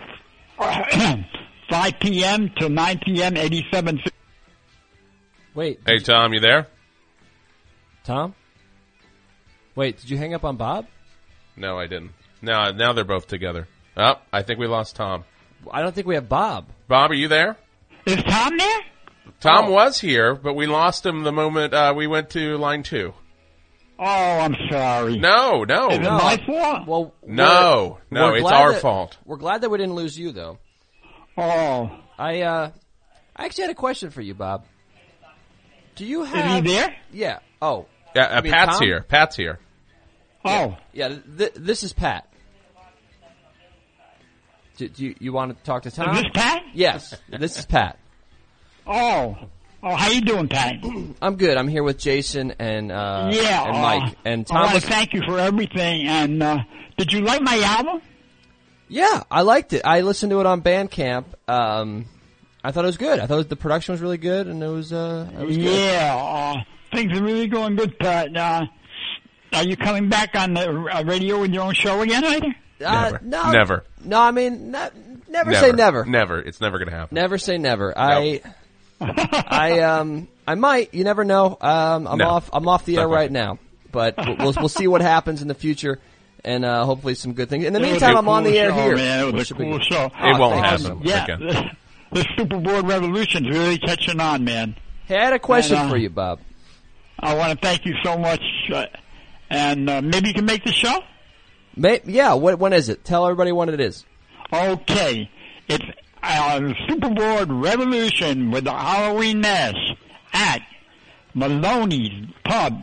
5 p.m. to 9 p.m. 87. Wait. Hey, Tom, you there? Tom? Wait, did you hang up on Bob? No, I didn't. Now they're both together. Oh, I think we lost Tom. I don't think we have Bob. Bob, are you there? Is Tom there? Tom was here, but we lost him the moment we went to line 2. Oh, I'm sorry. No. Is it my fault? Well, No, we're it's glad our that- fault. We're glad that we didn't lose you, though. Oh. I actually had a question for you, Bob. Do you Is have... he there? Yeah. Oh. Yeah, You mean Pat's Tom? here. Pat's here. Oh. Yeah, this is Pat. Do you want to talk to Tom? Is this Pat? Yes, this is Pat. Oh, how you doing, Pat? I'm good. I'm here with Jason and Mike. And Tom I want was... to thank you for everything. And did you like my album? Yeah, I liked it. I listened to it on Bandcamp. I thought it was good. I thought the production was really good, and it was good. Yeah, things are really going good, Pat. Are you coming back on the radio with your own show again, either? Never. No, Never. No, I mean, never say never. Never. It's never going to happen. Never say never. No. I might. You never know. I'm off the air right now, but we'll see what happens in the future, and hopefully some good things. In the meantime, I'm on the air here. Man, it was a cool show. It won't happen. Yeah, again. the Superboard Revolution's really catching on, man. Hey, I had a question for you, Bob. I want to thank you so much, and maybe you can make the show? Yeah, when is it? Tell everybody when it is. Okay. It's Superboard Revolution with the Halloween Nash at Maloney's Pub,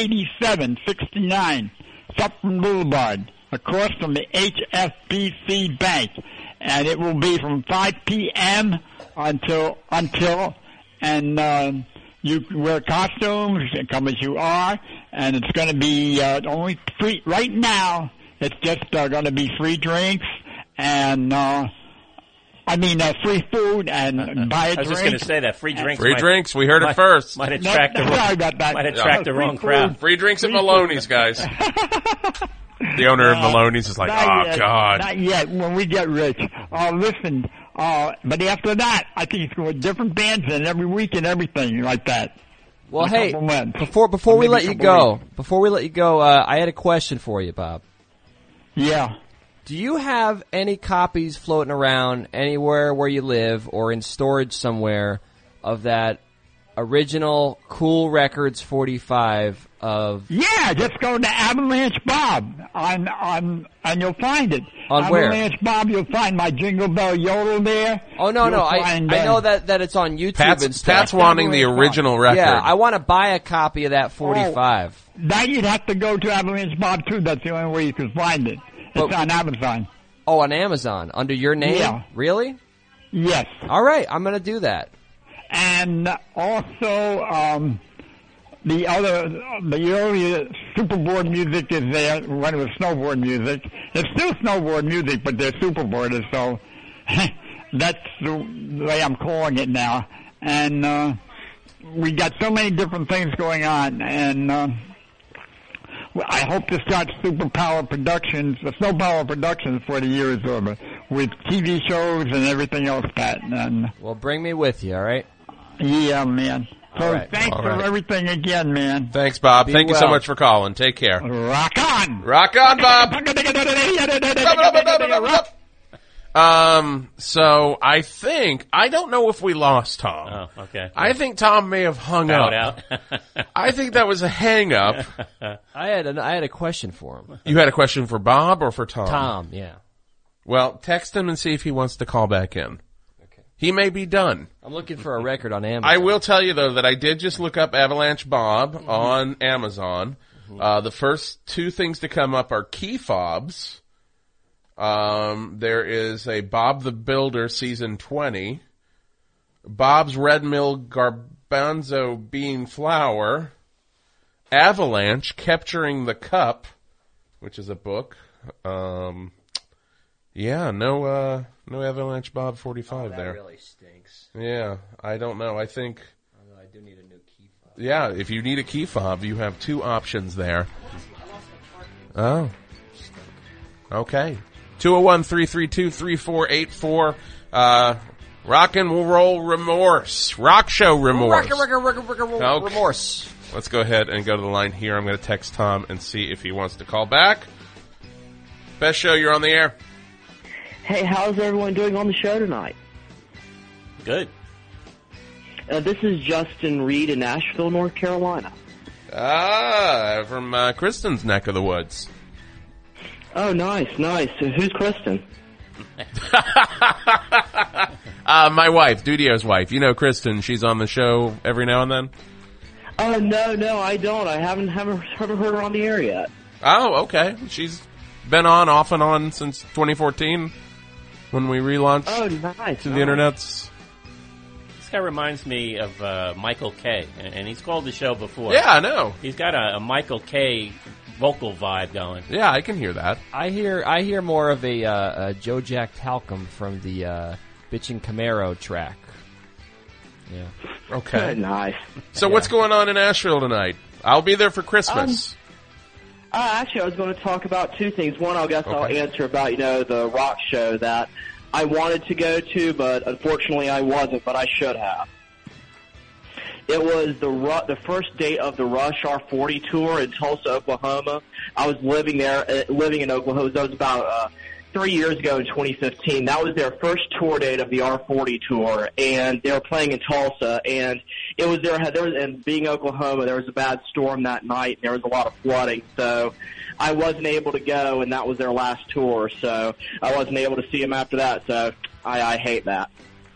8769 Sutton Boulevard, across from the HSBC Bank. And it will be from 5 p.m. until you You wear costumes and come as you are, and it's going to be only free right now. It's just going to be free drinks and free food and buy a drink. I was just going to say that free drinks. Free drinks. We heard it first. Might attract the wrong crowd. Free drinks at Maloney's, guys. The owner of Maloney's is like, God. Not yet, when we get rich. Listen, but after that, I think it's going to different bands and every week and everything like that. Well, hey, before we let you go, I had a question for you, Bob. Yeah. Do you have any copies floating around anywhere where you live or in storage somewhere of that original Cool Records 45 of... Yeah, just go to Avalanche Bob and you'll find it. On Avalanche where? Bob, you'll find my Jingle Bell Yodel there. Oh, no, I know that it's on YouTube and stuff. Pat's wanting the original record. Yeah, I want to buy a copy of that 45. That you'd have to go to Avalanche Bob, too. That's the only way you can find it. It's on Amazon. Oh, on Amazon? Under your name? Yeah. Really? Yes. All right, I'm going to do that. And also, the earlier Superboard music is there when it was snowboard music. It's still snowboard music, but they're superboarders, so that's the way I'm calling it now. And we got so many different things going on, and I hope to start Snow Power Productions before the year is over, with TV shows and everything else, Pat. And well, bring me with you, all right? Yeah, man. So right. thanks for everything again, man. Thanks, Bob. Thank you so much for calling. Take care. Rock on! Rock on, Bob! So I don't know if we lost Tom. Oh, okay. I think Tom may have hung up. Out. I think that was a hang up. I had a question for him. You had a question for Bob or for Tom? Tom, yeah. Well, text him and see if he wants to call back in. Okay. He may be done. I'm looking for a record on Amazon. I will tell you, though, that I did just look up Avalanche Bob on Amazon. The first two things to come up are key fobs. There is a Bob the Builder Season 20, Bob's Red Mill Garbanzo Bean Flour, Avalanche Capturing the Cup, which is a book. No Avalanche Bob 45 there. That really stinks. Yeah, I don't know. I think... I do need a new key fob. Yeah, if you need a key fob, you have two options there. Oh. Okay. 201-332-3484. Rock and roll remorse. Rock show remorse. Remorse. Let's go ahead and go to the line here. I'm going to text Tom and see if he wants to call back. Best show, you're on the air. Hey, how's everyone doing on the show tonight? Good. This is Justin Reed in Nashville, North Carolina. From Kristen's neck of the woods. Oh, nice. So who's Kristen? My wife, Dudio's wife. You know Kristen. She's on the show every now and then. Oh, no, I don't. I haven't heard her on the air yet. Oh, okay. She's been on, off and on since 2014 when we relaunched to the internets. This guy reminds me of Michael Kay, and he's called the show before. Yeah, I know. He's got a Michael Kay vocal vibe going. Yeah, I can hear that. I hear more of a Joe Jack Talcum from the Bitchin' Camaro track. Yeah. Okay. Nice. So what's going on in Asheville tonight? I'll be there for Christmas. Actually, I was going to talk about two things. One, I'll answer about, the rock show that I wanted to go to, but unfortunately I wasn't, but I should have. It was the first date of the Rush R40 tour in Tulsa, Oklahoma. I was living in Oklahoma. That was about 3 years ago in 2015. That was their first tour date of the R40 tour, and they were playing in Tulsa. And it was and being Oklahoma, there was a bad storm that night, and there was a lot of flooding. So I wasn't able to go, and that was their last tour. So I wasn't able to see them after that. So I hate that.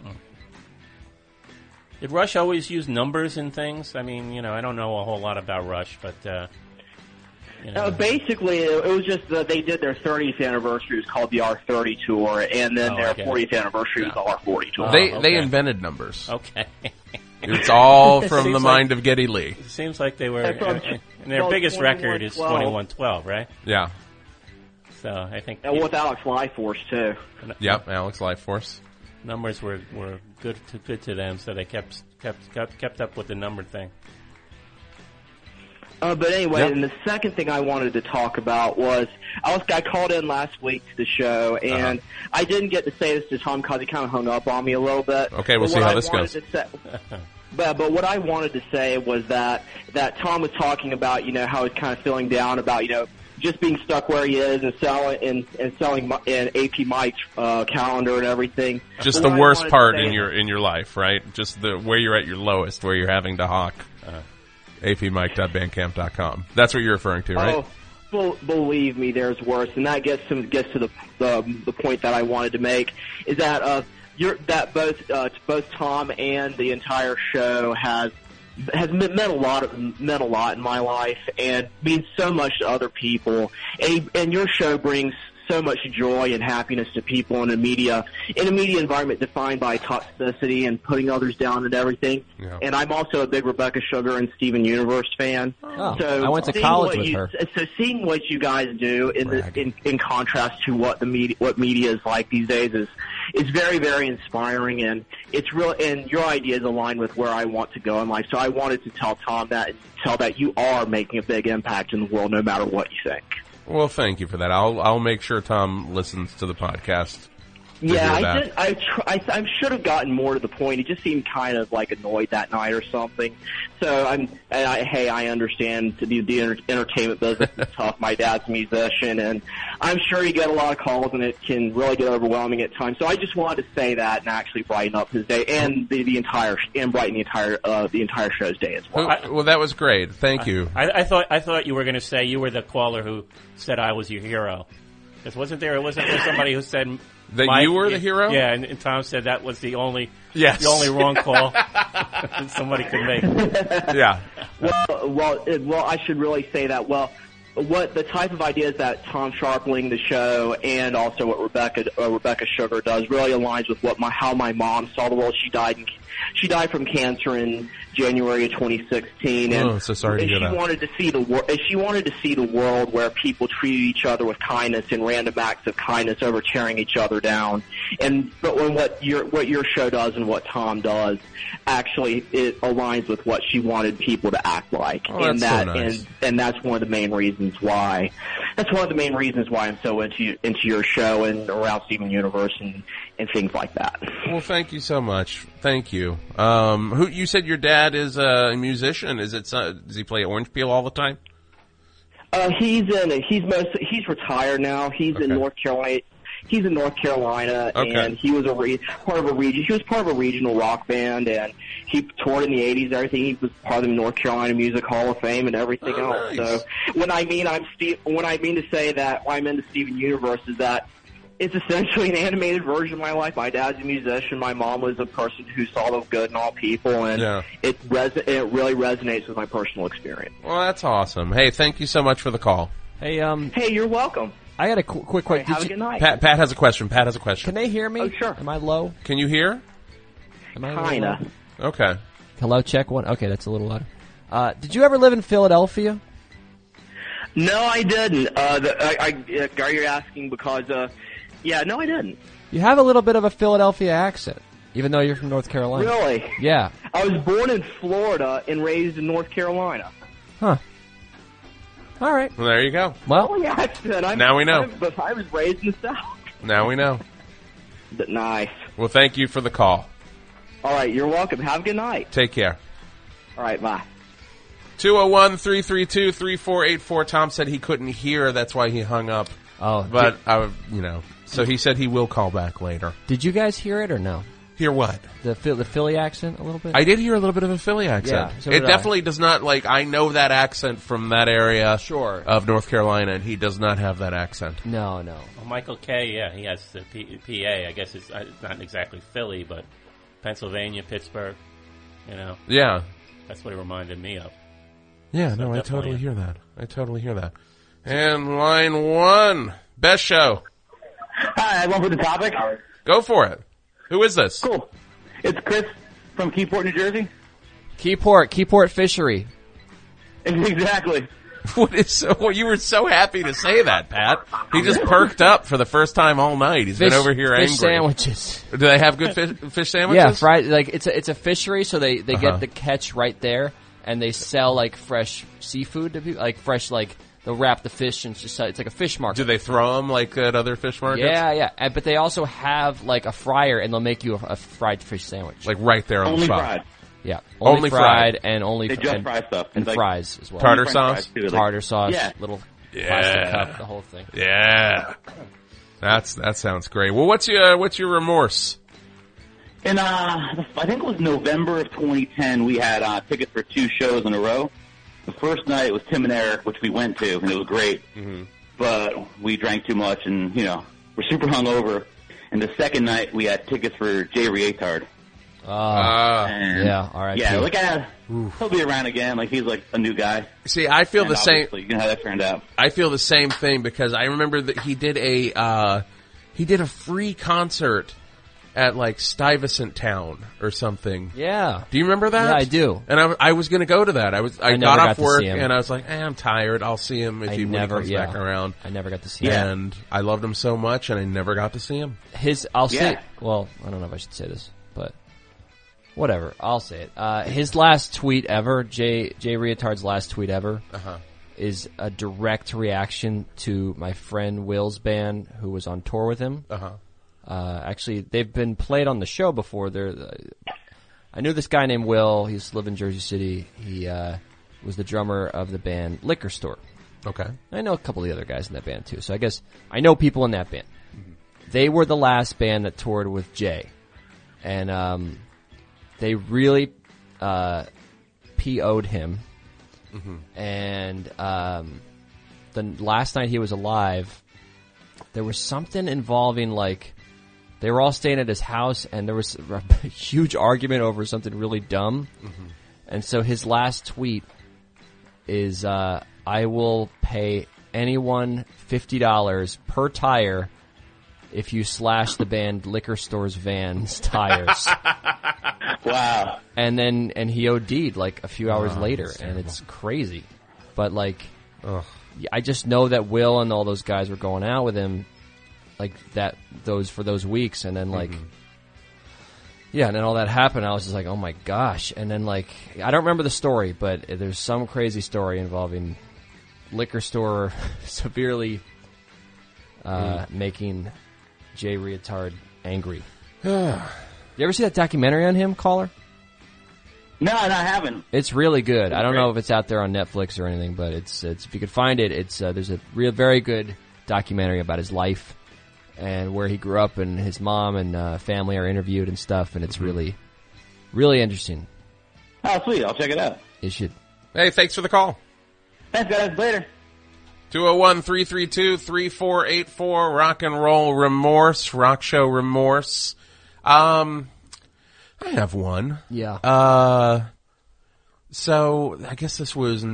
Did Rush always use numbers and things? I mean, I don't know a whole lot about Rush, but, basically, it was just that they did their 30th anniversary. It was called the R30 Tour, and then their 40th anniversary was the R40 Tour. They invented numbers. Okay. It's all from the mind of Geddy Lee. It seems like they were, That's and their biggest record is 21-12. 21-12, right? Yeah. So I think And with Alex Lifeforce too. Yep, Alex Lifeforce. numbers were good to them, so they kept up with the number thing. But anyway, Yep. and the second thing I wanted to talk about was I called in last week to the show, and I didn't get to say this to Tom because he kind of hung up on me a little bit. Okay, we'll But see what how I this wanted goes. to say- But what I wanted to say was that Tom was talking about, how he's kind of feeling down about, just being stuck where he is and selling an AP Mike's calendar and everything. Just But the what I worst wanted to part say- in your life, right? Just where you're at your lowest, where you're having to hawk. apmike.bandcamp.com. That's what you're referring to, right? Oh, believe me, there's worse, and that gets to the point that I wanted to make is that both Tom and the entire show has meant a lot in my life and means so much to other people, and your show brings so much joy and happiness to people in a media environment defined by toxicity and putting others down and everything. Yeah. And I'm also a big Rebecca Sugar and Steven Universe fan. Oh, So I went to seeing college what with her. So seeing what you guys do in contrast to what media is like these days is very, very inspiring, and it's real. And your ideas align with where I want to go in life. So I wanted to tell Tom that you are making a big impact in the world, no matter what you think. Well, thank you for that. I'll make sure Tom listens to the podcast. Yeah, hear I that. did. I should have gotten more to the point. He just seemed kind of like annoyed that night or something. So I understand the entertainment business is tough. My dad's a musician, and I'm sure you get a lot of calls, and it can really get overwhelming at times. So I just wanted to say that and actually brighten up his day and brighten the entire show's day as well. Well, that was great. Thank you. I thought you were going to say you were the caller who said I was your hero. Because wasn't there somebody who said That Mike, you were the hero? Yeah, and Tom said that was the only wrong call somebody could make. Yeah. Well, I should really say that. Well, what the type of ideas that Tom Sharpling, the show, and also what Rebecca Sugar does really aligns with how my mom saw the world. She died from cancer in January of 2016, and so sorry to hear that. She wanted to see the world where people treated each other with kindness and random acts of kindness over tearing each other down. But what your show does and what Tom does, actually, it aligns with what she wanted people to act like, that's so nice. and that's one of the main reasons why. That's one of the main reasons why I'm so into your show and around Steven Universe and things like that. Well, thank you so much. Thank you. Who you said your dad is a musician? Does he play Orange Peel all the time? He's retired now. He's in North Carolina. He's in North Carolina, and he was part of a region. He was part of a regional rock band, and he toured in the '80s. And everything. He was part of the North Carolina Music Hall of Fame and everything else. Nice. So when I mean to say that I'm into Steven Universe is that it's essentially an animated version of my life. My dad's a musician. My mom was a person who saw the good in all people, and it really resonates with my personal experience. Well, that's awesome. Hey, thank you so much for the call. Hey, Hey, you're welcome. I got a quick question. Have a good night. Pat has a question. Can they hear me? Oh, sure. Am I low? Can you hear? Am I Kinda. low? Okay. Hello, check one. Okay, that's a little louder. Did you ever live in Philadelphia? No, I didn't. Are you asking because? Yeah, no, I didn't. You have a little bit of a Philadelphia accent, even though you're from North Carolina. Really? Yeah. I was born in Florida and raised in North Carolina. Huh. All right. Well, there you go. Well, yeah, accent. Now we know. But I was raised in the South. Now we know. But nice. Well, thank you for the call. All right, you're welcome. Have a good night. Take care. All right, bye. 201-332-3484. Tom said he couldn't hear. That's why he hung up. Oh, But, so he said he will call back later. Did you guys hear it or no? Hear what? The Philly accent a little bit? I did hear a little bit of a Philly accent. Yeah, so it did definitely does not, I know that accent from that area of North Carolina, and he does not have that accent. No. Well, Michael Kay, yeah, he has the PA. I guess it's not exactly Philly, but Pennsylvania, Pittsburgh, Yeah. That's what it reminded me of. Yeah, So no, I definitely- totally hear that. And line one, best show. Hi, I love the topic. Go for it. Who is this? Cool. It's Chris from Keyport, New Jersey. Keyport Fishery. Exactly. What is so? You were so happy to say that, Pat. He just perked up for the first time all night. He's been over here angry. Fish sandwiches. Do they have good fish sandwiches? Yeah, fried. Like it's a fishery, so they get the catch right there, and they sell like fresh seafood to people, like fresh like. They'll wrap the fish and it's like a fish market. Do they throw them like at other fish markets? Yeah. But they also have like a fryer, and they'll make you a fried fish sandwich. Like right there on the spot. Fried. Yeah, only fried and only they just fry stuff and like fries as well. Tartar sauce, tartar sauce, yeah. little plastic cup, the whole thing. Yeah, that sounds great. Well, what's your remorse? And I think it was November of 2010. We had tickets for 2 shows in a row. The first night was Tim and Eric, which we went to, and it was great. Mm-hmm. But we drank too much, and we're super hungover. And the second night we had tickets for Jay Reatard. Yeah, all right. Yeah, like he'll be around again. Like he's like a new guy. See, I feel the same. You know how that turned out. I feel the same thing because I remember that he did a free concert at like Stuyvesant Town or something. Yeah. Do you remember that? Yeah, I do. And I was going to go to that. I got off work and I was like, I'm tired. I'll see him when he comes back around. I never got to see him. And I loved him so much, and I never got to see him. I'll say. Well, I don't know if I should say this, but whatever. I'll say it. His last tweet ever, Jay Reatard's last tweet ever, is a direct reaction to my friend Will's band, who was on tour with him. Actually, they've been played on the show before. I knew this guy named Will. He used to live in Jersey City. He was the drummer of the band Liquor Store. Okay. I know a couple of the other guys in that band, too. So I guess I know people in that band. Mm-hmm. They were the last band that toured with Jay. And they really PO'd him. Mm-hmm. And the last night he was alive, there was something involving, like, they were all staying at his house, and there was a huge argument over something really dumb. Mm-hmm. And so his last tweet is, I will pay anyone $50 per tire if you slash the band Liquor Store's van's tires. Wow. And he OD'd like a few hours later, and it's crazy. But like, I just know that Will and all those guys were going out with him like that for those weeks, and then like yeah, and then all that happened. I was just like, oh my gosh. And then like, I don't remember the story, but there's some crazy story involving Liquor Store severely making Jay Reatard angry. You ever see that documentary on him, caller? No, I haven't. It's really good. I don't know if it's out there on Netflix or anything, but it's if you could find it, it's there's a very good documentary about his life and where he grew up, and his mom and family are interviewed and stuff, and it's really, really interesting. Oh, sweet. I'll check it out. You should. Hey, thanks for the call. Thanks, guys. Later. 201-332-3484, Rock and Roll Remorse, Rock Show Remorse. I have one. Yeah. So I guess this was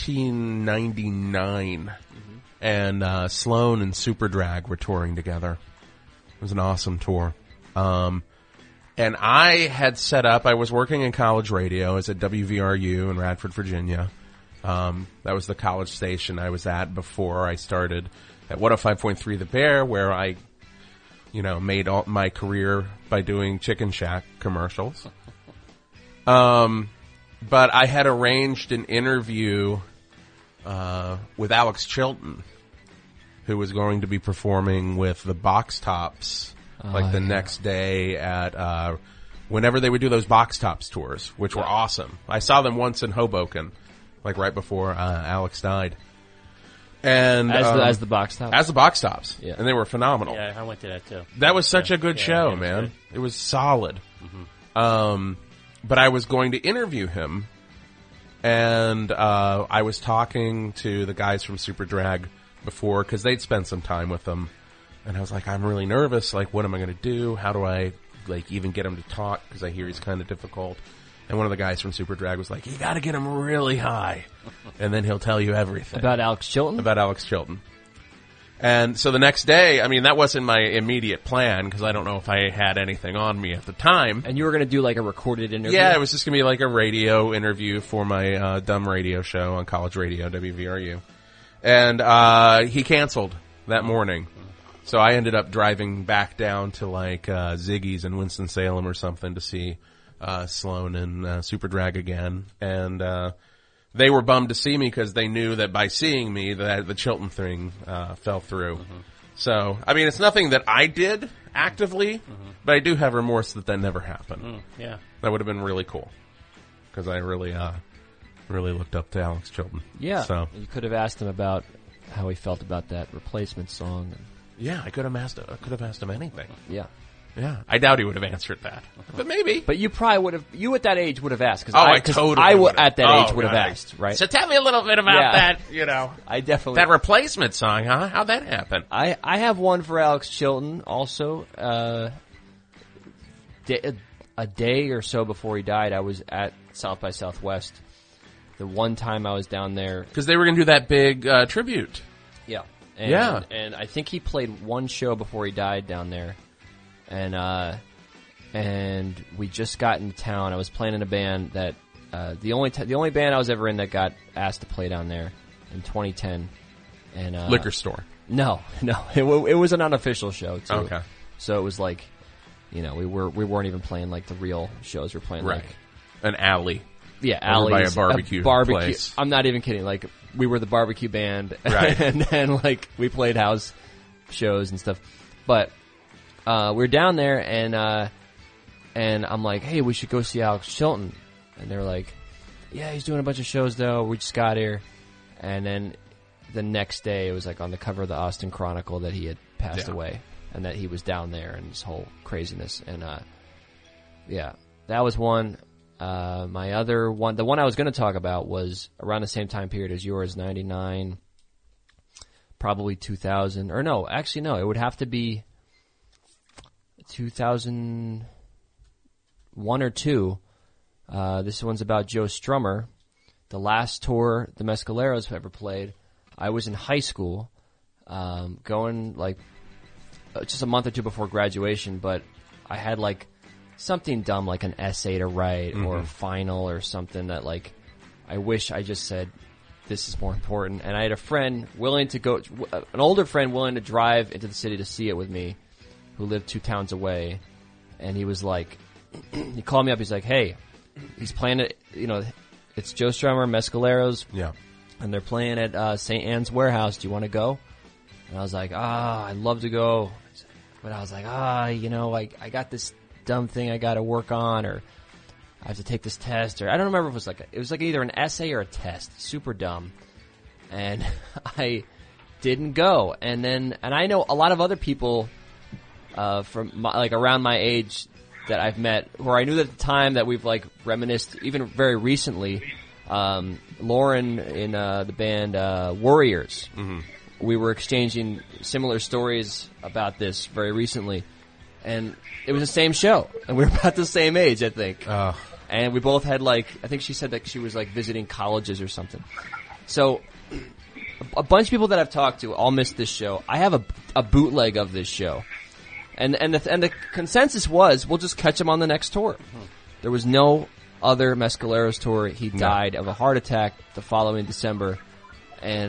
1999, and Sloan and Superdrag were touring together. It was an awesome tour. And I had set up, I was working in college radio. I was at WVRU in Radford, Virginia. That was the college station I was at before I started at 105.3 The Bear, where I, made all my career by doing Chicken Shack commercials. But I had arranged an interview with Alex Chilton, who was going to be performing with the Box Tops the next day at whenever they would do those Box Tops tours, which were awesome. I saw them once in Hoboken, like right before Alex died. And as the Box Tops? As the Box Tops. Yeah. And they were phenomenal. Yeah, I went to that too. That was such a good show, man. It was solid. Mm-hmm. But I was going to interview him, and I was talking to the guys from Superdrag before, because they'd spent some time with them, and I was like, I'm really nervous. Like, what am I going to do? How do I, even get him to talk? Because I hear he's kind of difficult. And one of the guys from Superdrag was like, you got to get him really high, and then he'll tell you everything. About Alex Chilton? About Alex Chilton. And so the next day, I mean, that wasn't my immediate plan because I don't know if I had anything on me at the time. And you were going to do like a recorded interview? Yeah, it was just going to be like a radio interview for my dumb radio show on college radio, WVRU. And he canceled that morning. So I ended up driving back down to like Ziggy's in Winston-Salem or something to see Sloan and Super Drag again. And they were bummed to see me because they knew that by seeing me that the Chilton thing fell through. Mm-hmm. So, I mean, it's nothing that I did actively, but I do have remorse that never happened. Yeah. That would have been really cool because I really looked up to Alex Chilton. Yeah. So you could have asked him about how he felt about that Replacement song. Yeah, I could have asked him anything. Yeah. Yeah, I doubt he would have answered that, but maybe. But you probably would have. You at that age would have asked. Cause I totally would at that age would have asked. Right. So tell me a little bit about that. You know, I definitely that Replacement song, huh? How'd that happen? I have one for Alex Chilton also. A day or so before he died, I was at South by Southwest. The one time I was down there because they were going to do that big tribute. Yeah. And I think he played one show before he died down there. And we just got into town. I was playing in a band that the only band I was ever in that got asked to play down there in 2010. And Liquor Store. No, it was an unofficial show too. Okay, so it was like, you know, we weren't even playing like the real shows. We're playing like an alley. Yeah, alleys, by a barbecue place. I'm not even kidding. Like we were the barbecue band, right? And then like we played house shows and stuff, but. We're down there, and I'm like, hey, we should go see Alex Chilton. And they were like, yeah, he's doing a bunch of shows, though. We just got here. And then the next day, it was like on the cover of the Austin Chronicle that he had passed away, and that he was down there and this whole craziness. And, yeah, that was one. My other one, the one I was going to talk about was around the same time period as yours, 99, probably 2000. Or no, actually, no, it would have to be 2001 or 2. This one's about Joe Strummer. The last tour the Mescaleros ever played, I was in high school, going like just a month or two before graduation, but I had like something dumb like an essay to write or a final or something that like I wish I just said, this is more important. And I had a friend willing to go, an older friend willing to drive into the city to see it with me, who lived 2 towns away, and he was like, he called me up, he's like, hey, he's playing it, you know, it's Joe Strummer, Mescaleros, and they're playing at St. Anne's Warehouse, do you want to go? And I was like, I'd love to go, but I was like, you know, like, I got this dumb thing I gotta work on, or I have to take this test, or I don't remember if it was like either an essay or a test, super dumb, and I didn't go, and I know a lot of other people from like around my age that I've met, where I knew at the time that we've like reminisced, even very recently. Lauren in the band Warriors, we were exchanging similar stories about this very recently, and it was the same show, and we were about the same age, I think. And we both had like, I think she said that she was like visiting colleges or something. So a bunch of people that I've talked to all missed this show. I have a bootleg of this show. And the consensus was, we'll just catch him on the next tour. There was no other Mescaleros tour. He died of a heart attack the following December. And,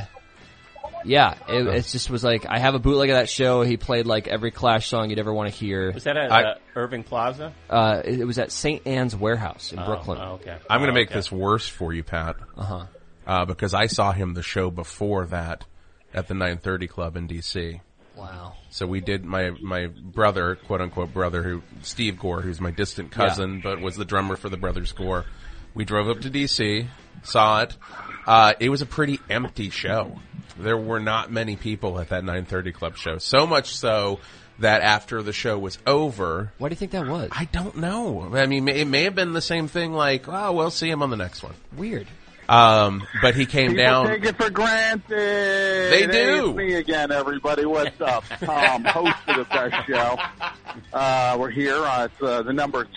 it just was like, I have a bootleg of that show. He played like every Clash song you'd ever want to hear. Was that at Irving Plaza? It was at St. Anne's Warehouse in Brooklyn. Okay. I'm going to make this worse for you, Pat. Because I saw him the show before that at the 930 Club in D.C. Wow. So we did my brother, quote unquote brother, Steve Gore, who's my distant cousin, but was the drummer for the Brothers Gore. We drove up to DC, saw it. It was a pretty empty show. There were not many people at that 930 Club show. So much so that after the show was over. Why do you think that was? I don't know. I mean, it may have been the same thing like, we'll see him on the next one. Weird. But he came down. Take it for granted. They do. It's me again, everybody. What's up? Tom, host of the best show. We're here. It's the number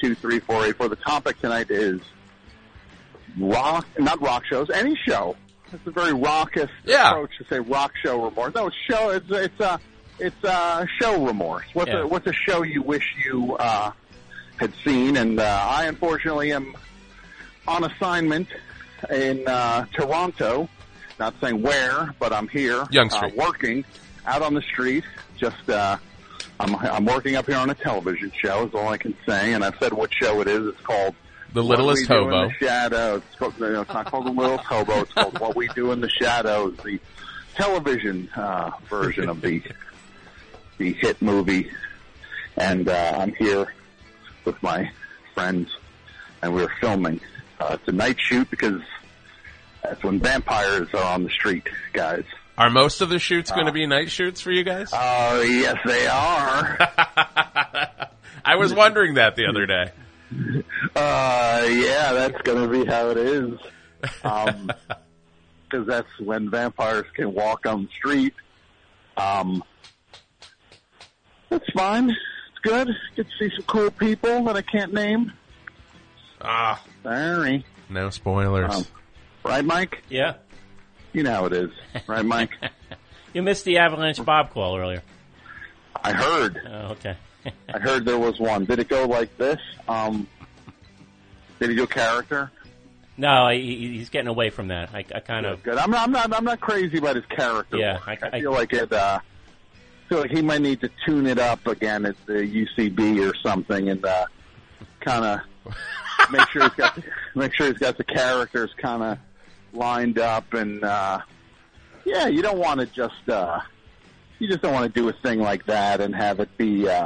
201-332-3484. The topic tonight is not rock shows, any show it's a very raucous Yeah. approach to say rock show remorse. No, it's show remorse. What's a show you wish you had seen? And I unfortunately am on assignment in Toronto. Not saying where, but I'm here, Yonge Street. working out on the street. Just I'm working up here on a television show. Is all I can say. And I've said what show it is. It's called The Littlest What We Do Hobo. in the Shadows. It's, called, it's not called The Littlest Hobo. It's called What We Do in the Shadows, the television version of the hit movie. And I'm here with my friends, and we're filming. It's a night shoot because that's when vampires are on the street, guys. Are most of the shoots going to be night shoots for you guys? Oh, yes, they are. I was wondering that the other day. Yeah, that's going to be how it is. Because that's when vampires can walk on the street. That's fine. It's good. Get to see some cool people that I can't name. Sorry. No spoilers. Right, Mike? Yeah. You know how it is. Right, Mike? You missed the Avalanche Bob call earlier. I heard. Oh, okay. I heard there was one. Did it go like this? Did he do character? No, he's getting away from that. I kind of. Good. I'm not crazy about his character. Yeah, I feel like it. Feel like he might need to tune it up again at the UCB or something, and kind of make sure he's got the characters kind of lined up. And yeah, you don't want to just you just don't want to do a thing like that and have it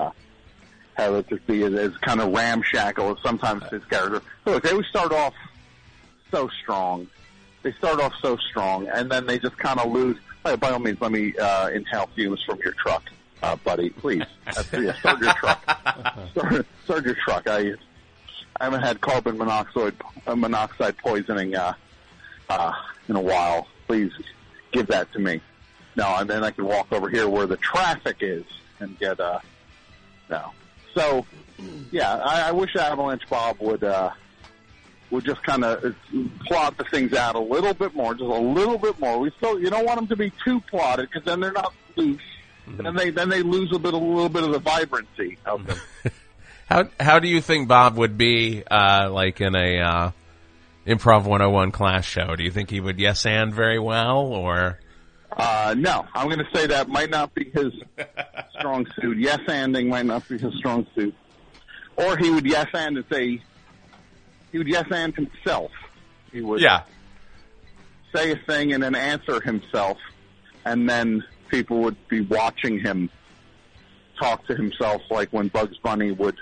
just be as kind of ramshackle as sometimes his character. Look, they always start off so strong. They start off so strong, and then they just kind of lose. By all means, let me inhale fumes from your truck, buddy. Please, start your truck. Start your truck. I haven't had carbon monoxide poisoning in a while. Please give that to me. No, and then I can walk over here where the traffic is and get no. So, yeah, I wish Avalanche Bob would just kind of plot the things out a little bit more, just a little bit more. You don't want them to be too plotted because then they're not loose. Mm-hmm. Then they lose a little bit of the vibrancy of them. How do you think Bob would be like in a Improv 101 class show? Do you think he would yes and very well, or? No, I'm going to say that might not be his strong suit. Yes anding might not be his strong suit. Or he would yes and say, he would yes and himself. He would say a thing and then answer himself, and then people would be watching him talk to himself like when Bugs Bunny would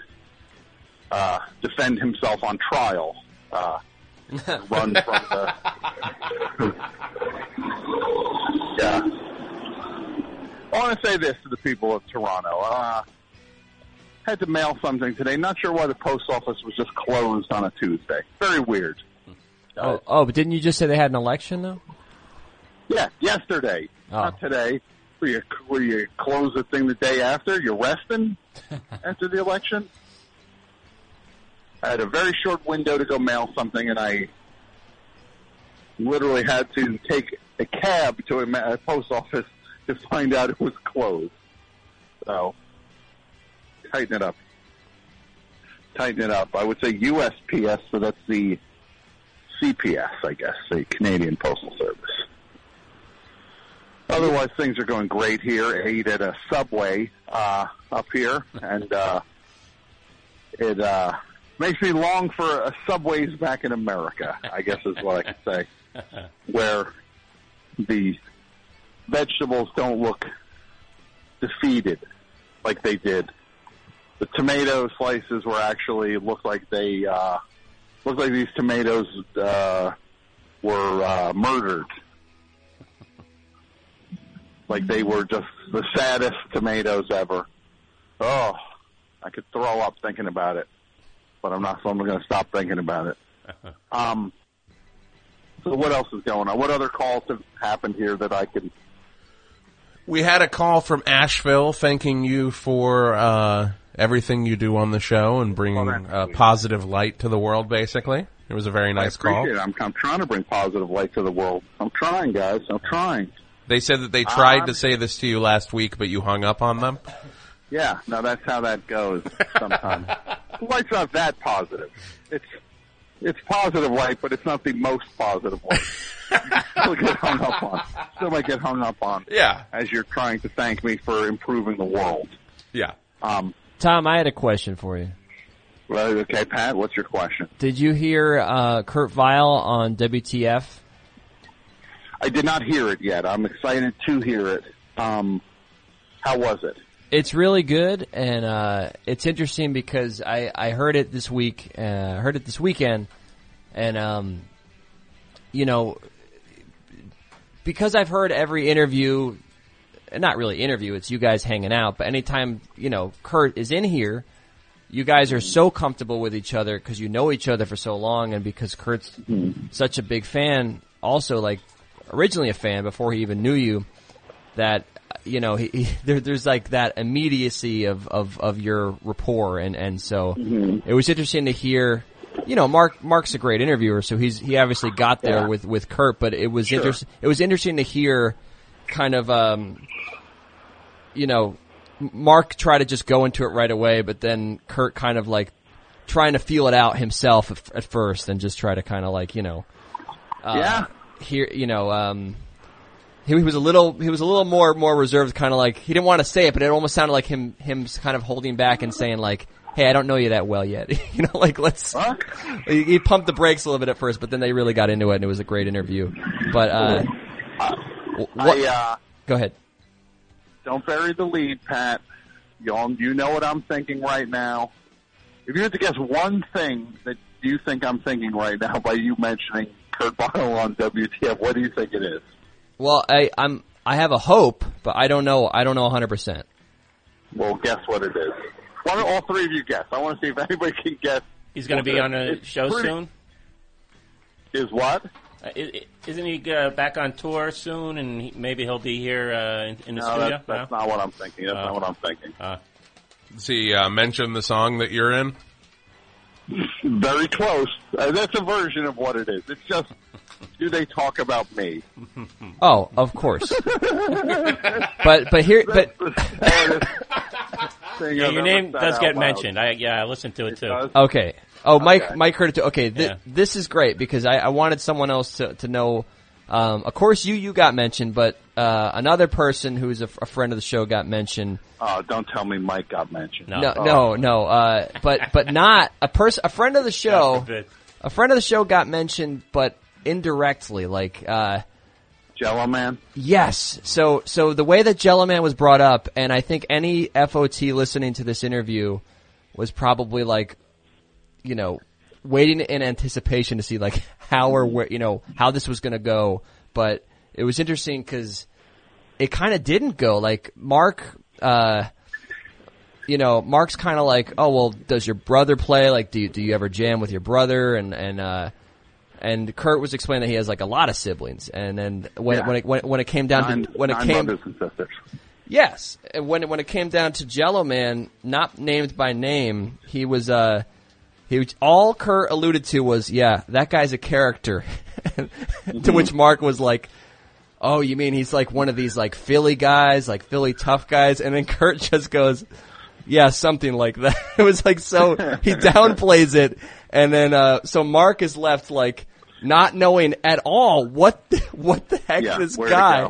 defend himself on trial. Run from the... Yeah. I want to say this to the people of Toronto. Had to mail something today. Not sure why the post office was just closed on a Tuesday. Very weird. But didn't you just say they had an election, though? Yeah, yesterday. Not today. Where you close the thing the day after? You're resting after the election? I had a very short window to go mail something, and I literally had to take a cab to a post office to find out it was closed. So, tighten it up. Tighten it up. I would say USPS, so that's the CPS, I guess, the Canadian Postal Service. Otherwise, things are going great here. I ate at a Subway up here, and it makes me long for Subways back in America, I guess is what I can say, where the vegetables don't look defeated like they did. The tomato slices were actually looked like these tomatoes were murdered. Like they were just the saddest tomatoes ever. Oh, I could throw up thinking about it, but I'm not. So I'm going to stop thinking about it. So what else is going on? What other calls have happened here that I can? We had a call from Asheville thanking you for everything you do on the show and bringing positive light to the world, basically. It was a very nice I appreciate call. it. I'm trying to bring positive light to the world. I'm trying, guys. I'm trying. They said that they tried to say this to you last week, but you hung up on them. Yeah, no, that's how that goes sometimes. The light's not that positive. It's positive light, but it's not the most positive light. Still get hung up on. Still might get hung up on. Yeah. As you're trying to thank me for improving the world. Yeah. Tom, I had a question for you. Well, okay, Pat, what's your question? Did you hear Kurt Vile on WTF? I did not hear it yet. I'm excited to hear it. How was it? It's really good, and it's interesting because I heard it this week. Heard it this weekend, and you know, because I've heard every interview, not really interview. It's you guys hanging out, but anytime Kurt is in here, you guys are so comfortable with each other because you know each other for so long, and because Kurt's such a big fan, also like originally a fan before he even knew you, that. There's like that immediacy of your rapport, and so it was interesting to hear. Mark's a great interviewer, so he obviously got there with Kurt, but it was it was interesting to hear, kind of Mark try to just go into it right away, but then Kurt kind of like trying to feel it out himself at first, and just try to kind of like He was a little more reserved, kind of like he didn't want to say it, but it almost sounded like him kind of holding back and saying like, "Hey, I don't know you that well yet." Let's. Huh? He pumped the brakes a little bit at first, but then they really got into it, and it was a great interview. But go ahead. Don't bury the lead, Pat. You know what I'm thinking right now. If you had to guess one thing that you think I'm thinking right now by you mentioning Kurt Vile on WTF, what do you think it is? Well, I have a hope, but I don't know 100%. Well, guess what it is. Why don't all three of you guess? I want to see if anybody can guess. He's going to be on a show soon? Is what? Isn't he back on tour soon, and maybe he'll be here in the studio? That's not what I'm thinking. That's not what I'm thinking. Does he mention the song that you're in? Very close. That's a version of what it is. It's just, do they talk about me? Oh, of course. but your name does get mentioned. I listened to it too. Okay. Oh, Mike heard it too. Okay, this is great because I wanted someone else to know. Of course, you got mentioned, but another person who's a friend of the show got mentioned. Oh, don't tell me Mike got mentioned. No. But not a friend of the show. A friend of the show got mentioned, but indirectly, like Jello Man. Yes. So the way that Jello Man was brought up, and I think any FOT listening to this interview was probably like, waiting in anticipation to see like how this was going to go. But it was interesting because it kind of didn't go. Like Mark, Mark's kind of like, oh well, does your brother play? Like, do you ever jam with your brother? And Kurt was explaining that he has like a lot of siblings. And then when it came down to brothers and sisters. Yes, and when it came down to Jello Man, not named by name, he was all Kurt alluded to was, that guy's a character. To which Mark was like, oh, you mean he's like one of these like Philly guys, like Philly tough guys? And then Kurt just goes, yeah, something like that. It was like, so he downplays it. And then, so Mark is left like not knowing at all what the heck this guy,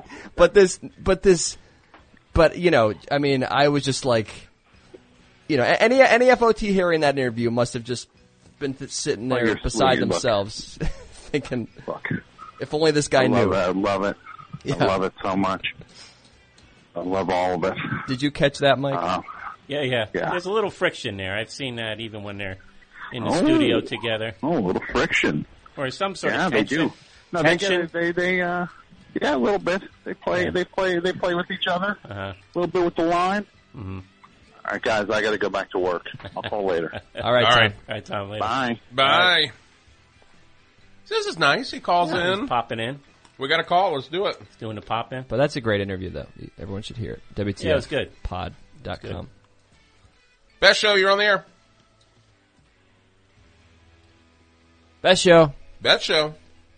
I mean, I was just like, any FOT hearing that interview must have just been sitting there beside themselves thinking, fuck, if only this guy knew. I love it. Yeah. I love it so much. I love all of it. Did you catch that, Mike? Yeah. There's a little friction there. I've seen that even when they're in the studio together. Oh, a little friction. Or some sort of tension. Yeah, they do. No, tension. They a little bit. They play with each other. A little bit with the line. Mm-hmm. All right, guys, I got to go back to work. I'll call later. All right, Tom. Later. Bye. Bye. This is nice. He calls in. He's popping in. We got a call. Let's do it. He's doing the pop in. But that's a great interview, though. Everyone should hear it. WTF. Yeah, it was good. Pod.com. Best show. You're on the air. Best show. Best show.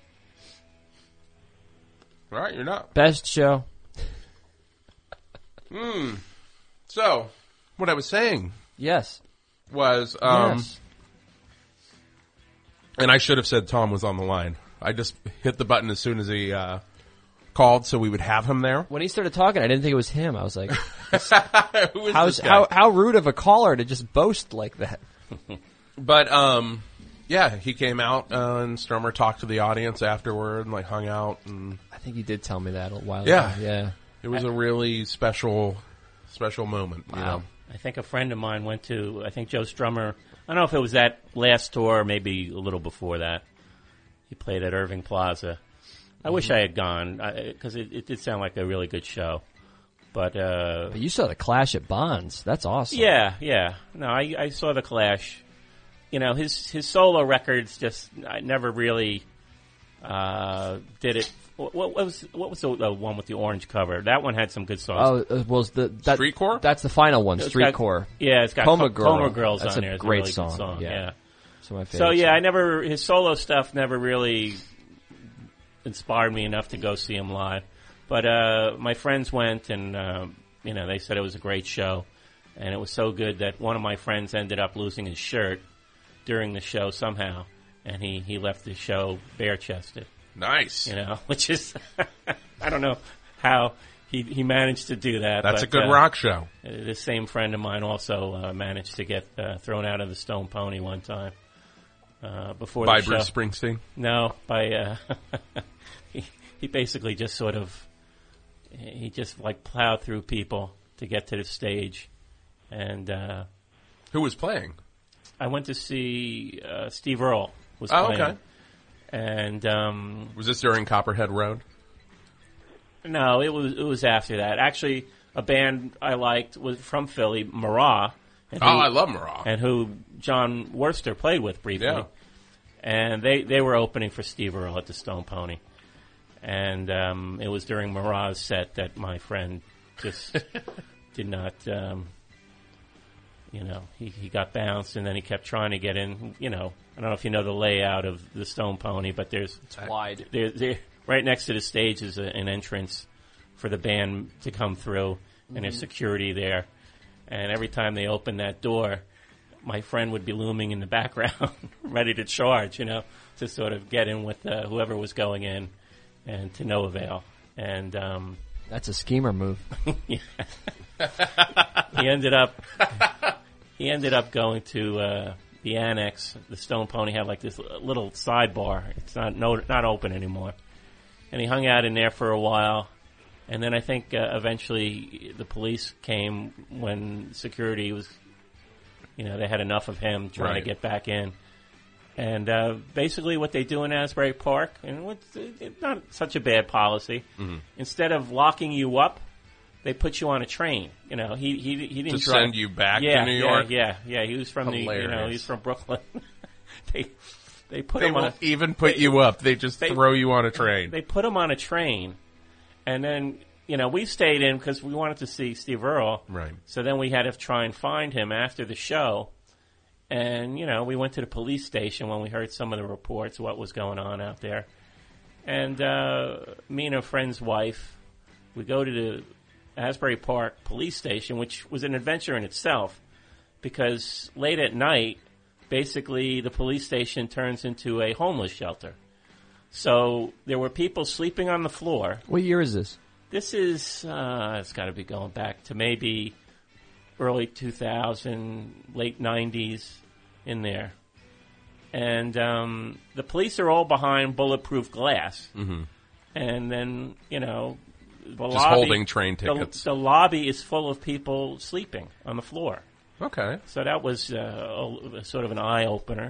All right, you're not. Best show. So, what I was saying Yes. was, Yes. and I should have said Tom was on the line. I just hit the button as soon as he called, so we would have him there. When he started talking, I didn't think it was him. I was like, Who is this guy? how rude of a caller to just boast like that. But yeah, he came out and Stromer talked to the audience afterward and like hung out, and I think you did tell me that a while Yeah. ago. Yeah. it was a really special moment. You know? I think a friend of mine went to, I think Joe Strummer, I don't know if it was that last tour or maybe a little before that. He played at Irving Plaza. I wish I had gone, because it did sound like a really good show. But you saw the Clash at Bonds. That's awesome. yeah. No, I saw the Clash. You know, his solo records just I never really did it. What was the one with the orange cover? That one had some good songs. Oh, was Streetcore? That's the final one, It's Streetcore. Yeah, it's got Coma Girls That's on a there. It's great really song. good song. Yeah. It's my favorite. So yeah, song. his solo stuff never really inspired me enough to go see him live. But my friends went, and they said it was a great show, and it was so good that one of my friends ended up losing his shirt during the show somehow, and he left the show bare chested. Nice. Which is I don't know how he managed to do that. That's but, a good rock show. This same friend of mine also managed to get thrown out of the Stone Pony one time before By the show. Bruce Springsteen? No, by he basically just sort of he just like plowed through people to get to the stage, and who was playing? I went to see Steve Earle was Oh, playing. okay. And was this during Copperhead Road? No, it was after that. Actually, a band I liked was from Philly, Marat. I love Marat. And who John Worcester played with briefly. Yeah. And they were opening for Steve Earle at the Stone Pony. And it was during Marat's set that my friend just did not, he got bounced, and then he kept trying to get in, I don't know if you know the layout of the Stone Pony, but it's wide. Right next to the stage is an entrance for the band to come through, and there's security there. And every time they opened that door, my friend would be looming in the background, ready to charge, to sort of get in with whoever was going in, and to no avail. And that's a schemer move. He ended up going to the annex. The Stone Pony had like this little sidebar. It's not open anymore. And he hung out in there for a while. And then I think eventually the police came when security was, they had enough of him trying to get back in. And basically what they do in Asbury Park, and it's not such a bad policy, instead of locking you up, they put you on a train. He didn't to send you back to New York. Yeah. He was from he's from Brooklyn. They put him on. Won't even put you up. They just throw you on a train. They put him on a train, and then we stayed in because we wanted to see Steve Earle. Right. So then we had to try and find him after the show, and we went to the police station when we heard some of the reports, what was going on out there, and me and a friend's wife, we go to the Asbury Park police station, which was an adventure in itself, because late at night, basically the police station turns into a homeless shelter. So there were people sleeping on the floor. What year is this? This is, it's got to be going back to maybe early 2000, late 90s in there. And the police are all behind bulletproof glass. Mm-hmm. And then, the just lobby, holding train tickets. The lobby is full of people sleeping on the floor. Okay. So that was sort of an eye-opener.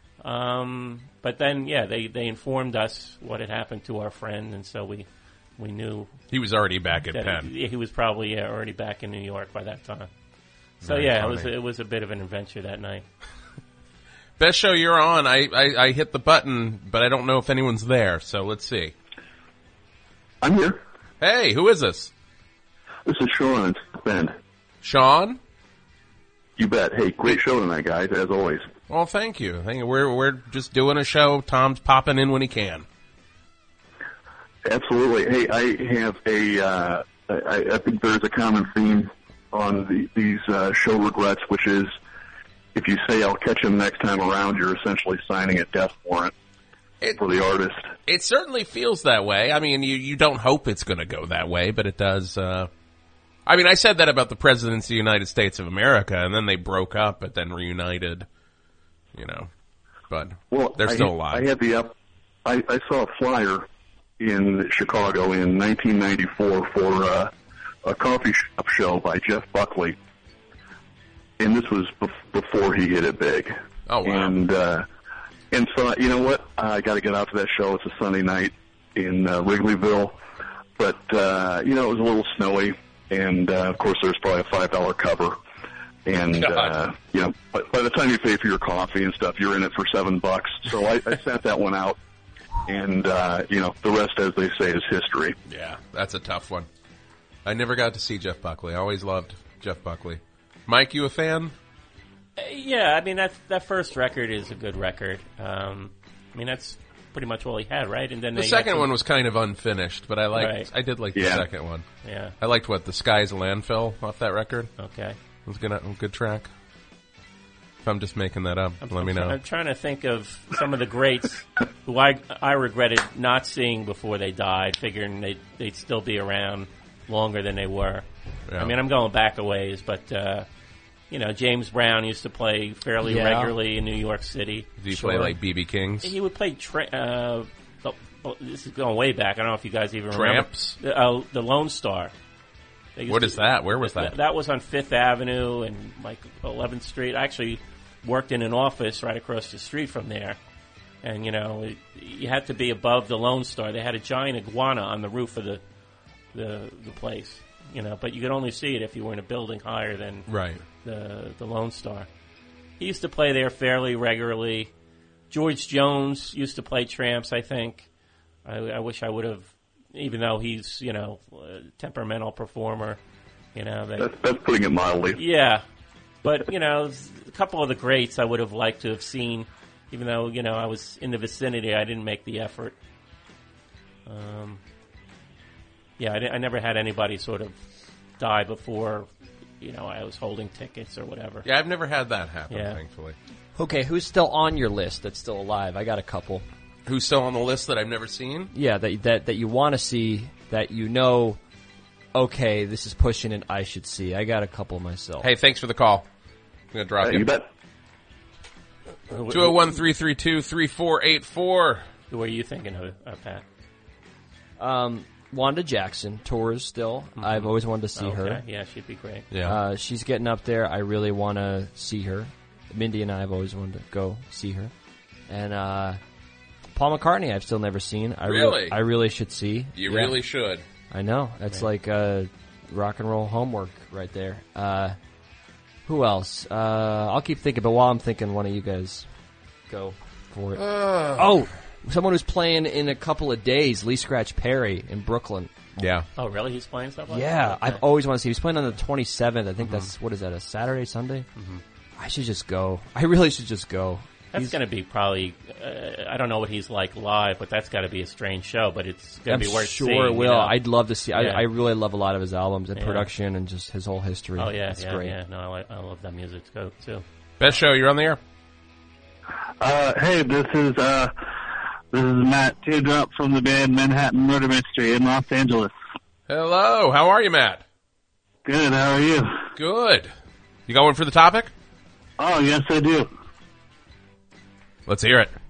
But then, they informed us what had happened to our friend, and so we knew... He was already back at Penn. He was probably already back in New York by that time. So, Very funny. it was a bit of an adventure that night. Best show you're on. I hit the button, but I don't know if anyone's there, so let's see. I'm here. Hey, who is this? This is Sean in South Bend. Sean? You bet. Hey, great show tonight, guys, as always. Well, thank you. We're just doing a show. Tom's popping in when he can. Absolutely. Hey, I have I think there's a common theme on these show regrets, which is if you say I'll catch him next time around, you're essentially signing a death warrant for the artist. It certainly feels that way. I mean, you don't hope it's going to go that way, but it does. I mean, I said that about the presidents of the United States of America, and then they broke up, but then reunited, But they're still alive. I saw a flyer in Chicago in 1994 for a coffee shop show by Jeff Buckley, and this was before he hit it big. Oh, wow. And so, you know what? I got to get out to that show. It's a Sunday night in Wrigleyville, but it was a little snowy, and of course, there's probably a $5 cover. And by the time you pay for your coffee and stuff, you're in it for $7. So I sat that one out. And, the rest, as they say, is history. Yeah, that's a tough one. I never got to see Jeff Buckley. I always loved Jeff Buckley. Mike, you a fan? Yeah, I mean, that first record is a good record. I mean, that's pretty much all he had, right? And then the second one was kind of unfinished, but I did like the second one. Yeah. I liked The Sky's a Landfill off that record. Okay. It was a good track. If I'm just making that up, let me know. I'm trying to think of some of the greats who I regretted not seeing before they died, figuring they'd still be around longer than they were. Yeah. I mean, I'm going back a ways, but, James Brown used to play fairly regularly in New York City. Did he play like B.B. King's? He would play, this is going way back. I don't know if you guys even Tramps? remember. The Lone Star. What is that? Where was that? That was on 5th Avenue and 11th Street. I actually worked in an office right across the street from there. And, you had to be above the Lone Star. They had a giant iguana on the roof of the place, but you could only see it if you were in a building higher than the Lone Star. He used to play there fairly regularly. George Jones used to play Tramps, I think. I wish I would have, even though he's, a temperamental performer, That's putting it mildly. Yeah. But, a couple of the greats I would have liked to have seen, even though, I was in the vicinity, I didn't make the effort. I never had anybody sort of die before, I was holding tickets or whatever. Yeah, I've never had that happen, thankfully. Okay, who's still on your list that's still alive? I got a couple. Who's still on the list that I've never seen? Yeah, that you want to see, that okay, this is pushing it, I should see. I got a couple myself. Hey, thanks for the call. I'm going to drop you. You bet. 201-332-3484. Who are you thinking of, Pat? Wanda Jackson tours still. Mm-hmm. I've always wanted to see her. Yeah, she'd be great. Yeah. She's getting up there. I really want to see her. Mindy and I have always wanted to go see her. And Paul McCartney I've still never seen. I really should see. You really should. I know. That's like rock and roll homework right there. Who else? I'll keep thinking, but while I'm thinking, one of you guys go for it. Someone who's playing in a couple of days, Lee Scratch Perry in Brooklyn. Yeah. Oh, really? He's playing stuff like that? Yeah, I've always wanted to see. He's playing on the 27th. I think that's, what is that, a Saturday, Sunday? Mm-hmm. I should just go. I really should just go. That's going to be probably, I don't know what he's like live, but that's got to be a strange show, but it's going to be worth seeing. I'm sure it will. I'd love to see. Yeah. I really love a lot of his albums and production and just his whole history. Oh, yeah. It's great. Yeah. No, I love that music too. Best show, you're on the air. Hey, this is Matt Teardrop from the band Manhattan Murder Mystery in Los Angeles. Hello. How are you, Matt? Good. How are you? Good. You going for the topic? Oh, yes, I do. Let's hear it.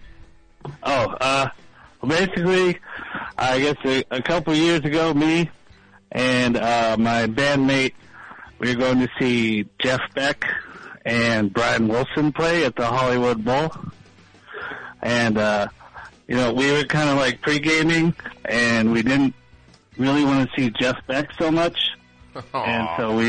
Basically, I guess a couple years ago, me and my bandmate, we were going to see Jeff Beck and Brian Wilson play at the Hollywood Bowl. And, we were kind of like pre-gaming, and we didn't really want to see Jeff Beck so much. Aww. And so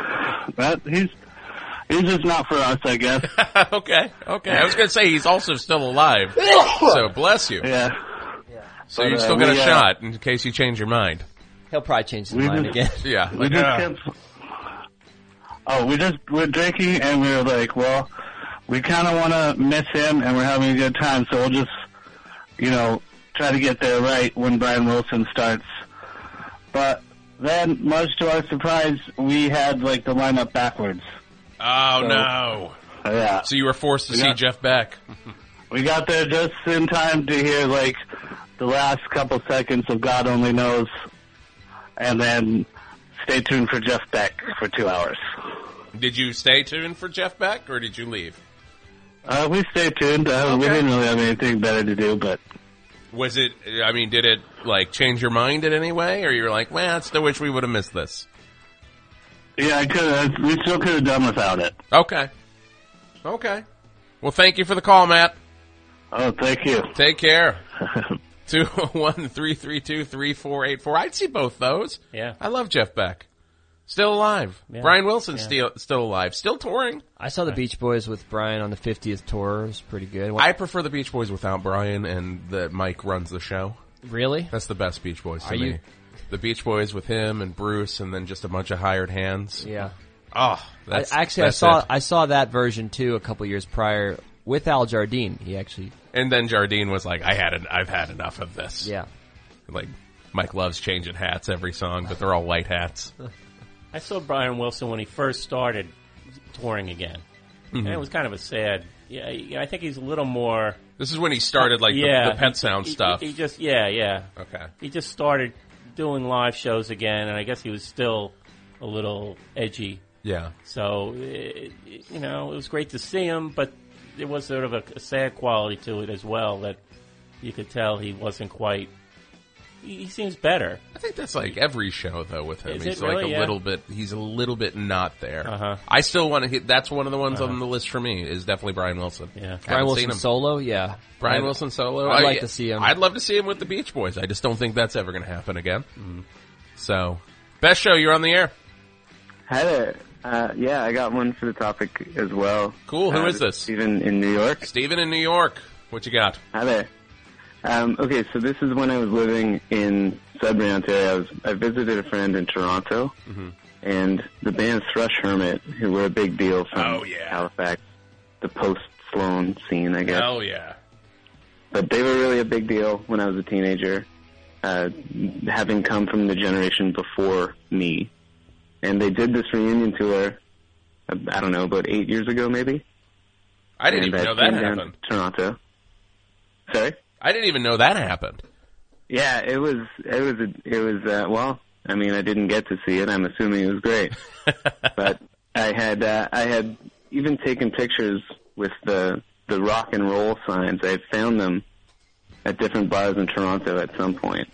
he's just not for us, I guess. Okay. I was going to say he's also still alive, so bless you. Yeah. So you still got a shot in case you change your mind. He'll probably change his mind again. Yeah. We just were drinking, and we were like, well, we kind of want to miss him, and we're having a good time, so we'll just, try to get there right when Brian Wilson starts. But then, much to our surprise, we had, the lineup backwards. Oh, no. Yeah. So you were forced to see Jeff Beck. We got there just in time to hear, the last couple seconds of God Only Knows, and then stay tuned for Jeff Beck for 2 hours. Did you stay tuned for Jeff Beck, or did you leave? We stayed tuned. We didn't really have anything better to do, but... Was it, did it, change your mind in any way, or you were like, well, I still wish we would have missed this? Yeah, we still could have done without it. Okay. Well, thank you for the call, Matt. Oh, thank you. Take care. 201-332-3484. I'd see both those. Yeah. I love Jeff Beck. Still alive. Yeah. Brian Wilson's still alive. Still touring. I saw the Beach Boys with Brian on the 50th tour. It was pretty good. I prefer the Beach Boys without Brian, and that Mike runs the show. Really? That's the best Beach Boys to me. The Beach Boys with him and Bruce, and then just a bunch of hired hands. Yeah. Oh, I saw that version too a couple years prior with Al Jardine. He actually. And then Jardine was like, I've had enough of this. Yeah. Mike loves changing hats every song, but they're all white hats. I saw Brian Wilson when he first started touring again. Mm-hmm. And it was kind of a sad... Yeah, I think he's a little more... This is when he started, the Pet Sound stuff. He just... Okay. He just started doing live shows again, and I guess he was still a little edgy. Yeah. So, it was great to see him, but there was sort of a sad quality to it as well that you could tell he wasn't quite... He seems better. I think that's every show though with him. He's really? He's a little bit not there. Uh-huh. I still want to hit. That's one of the ones on the list for me. Is definitely Brian Wilson. Yeah, Brian Wilson solo. Yeah, Brian Wilson solo. I'd like to see him. I'd love to see him with the Beach Boys. I just don't think that's ever going to happen again. So, best show. You're on the air. Hi there. Yeah, I got one for the topic as well. Cool. Who is this? Steven in New York. Steven in New York. What you got? Hi there. Okay, so this is when I was living in Sudbury, Ontario. I visited a friend in Toronto, and the band Thrush Hermit, who were a big deal from Halifax, the post-Sloan scene, I guess. Oh, yeah. But they were really a big deal when I was a teenager, having come from the generation before me. And they did this reunion tour, I don't know, about 8 years ago, maybe? I didn't even know that happened. Toronto. Sorry? I didn't even know that happened. Yeah, it was, well, I didn't get to see it. I'm assuming it was great. But I had even taken pictures with the rock and roll signs. I found them at different bars in Toronto at some point.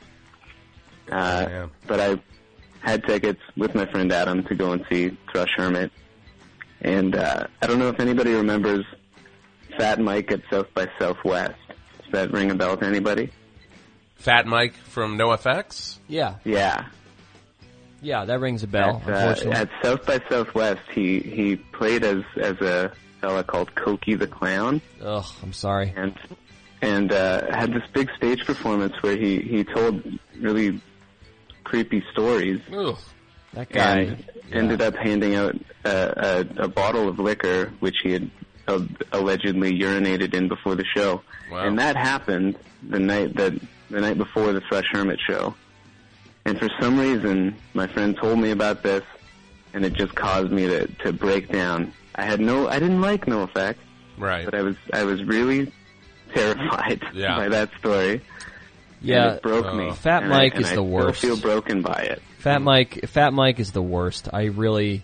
But I had tickets with my friend Adam to go and see Thrush Hermit. And, I don't know if anybody remembers Fat Mike at South by Southwest. Does that ring a bell to anybody? Fat Mike from NoFX? Yeah. Yeah. Yeah, that rings a bell, unfortunately. At South by Southwest, he played as a fella called Cokie the Clown. Ugh, I'm sorry. And had this big stage performance where he told really creepy stories. Ugh. That guy. And ended up handing out a bottle of liquor, which he had allegedly urinated in before the show. Wow. And that happened the night before the Thrush Hermit show. And for some reason, my friend told me about this, and it just caused me to break down. I didn't like NoFX. Right. But I was really terrified by that story. Yeah. And it broke me. Fat Mike is the worst. I still feel broken by it. Fat Mike is the worst. I really,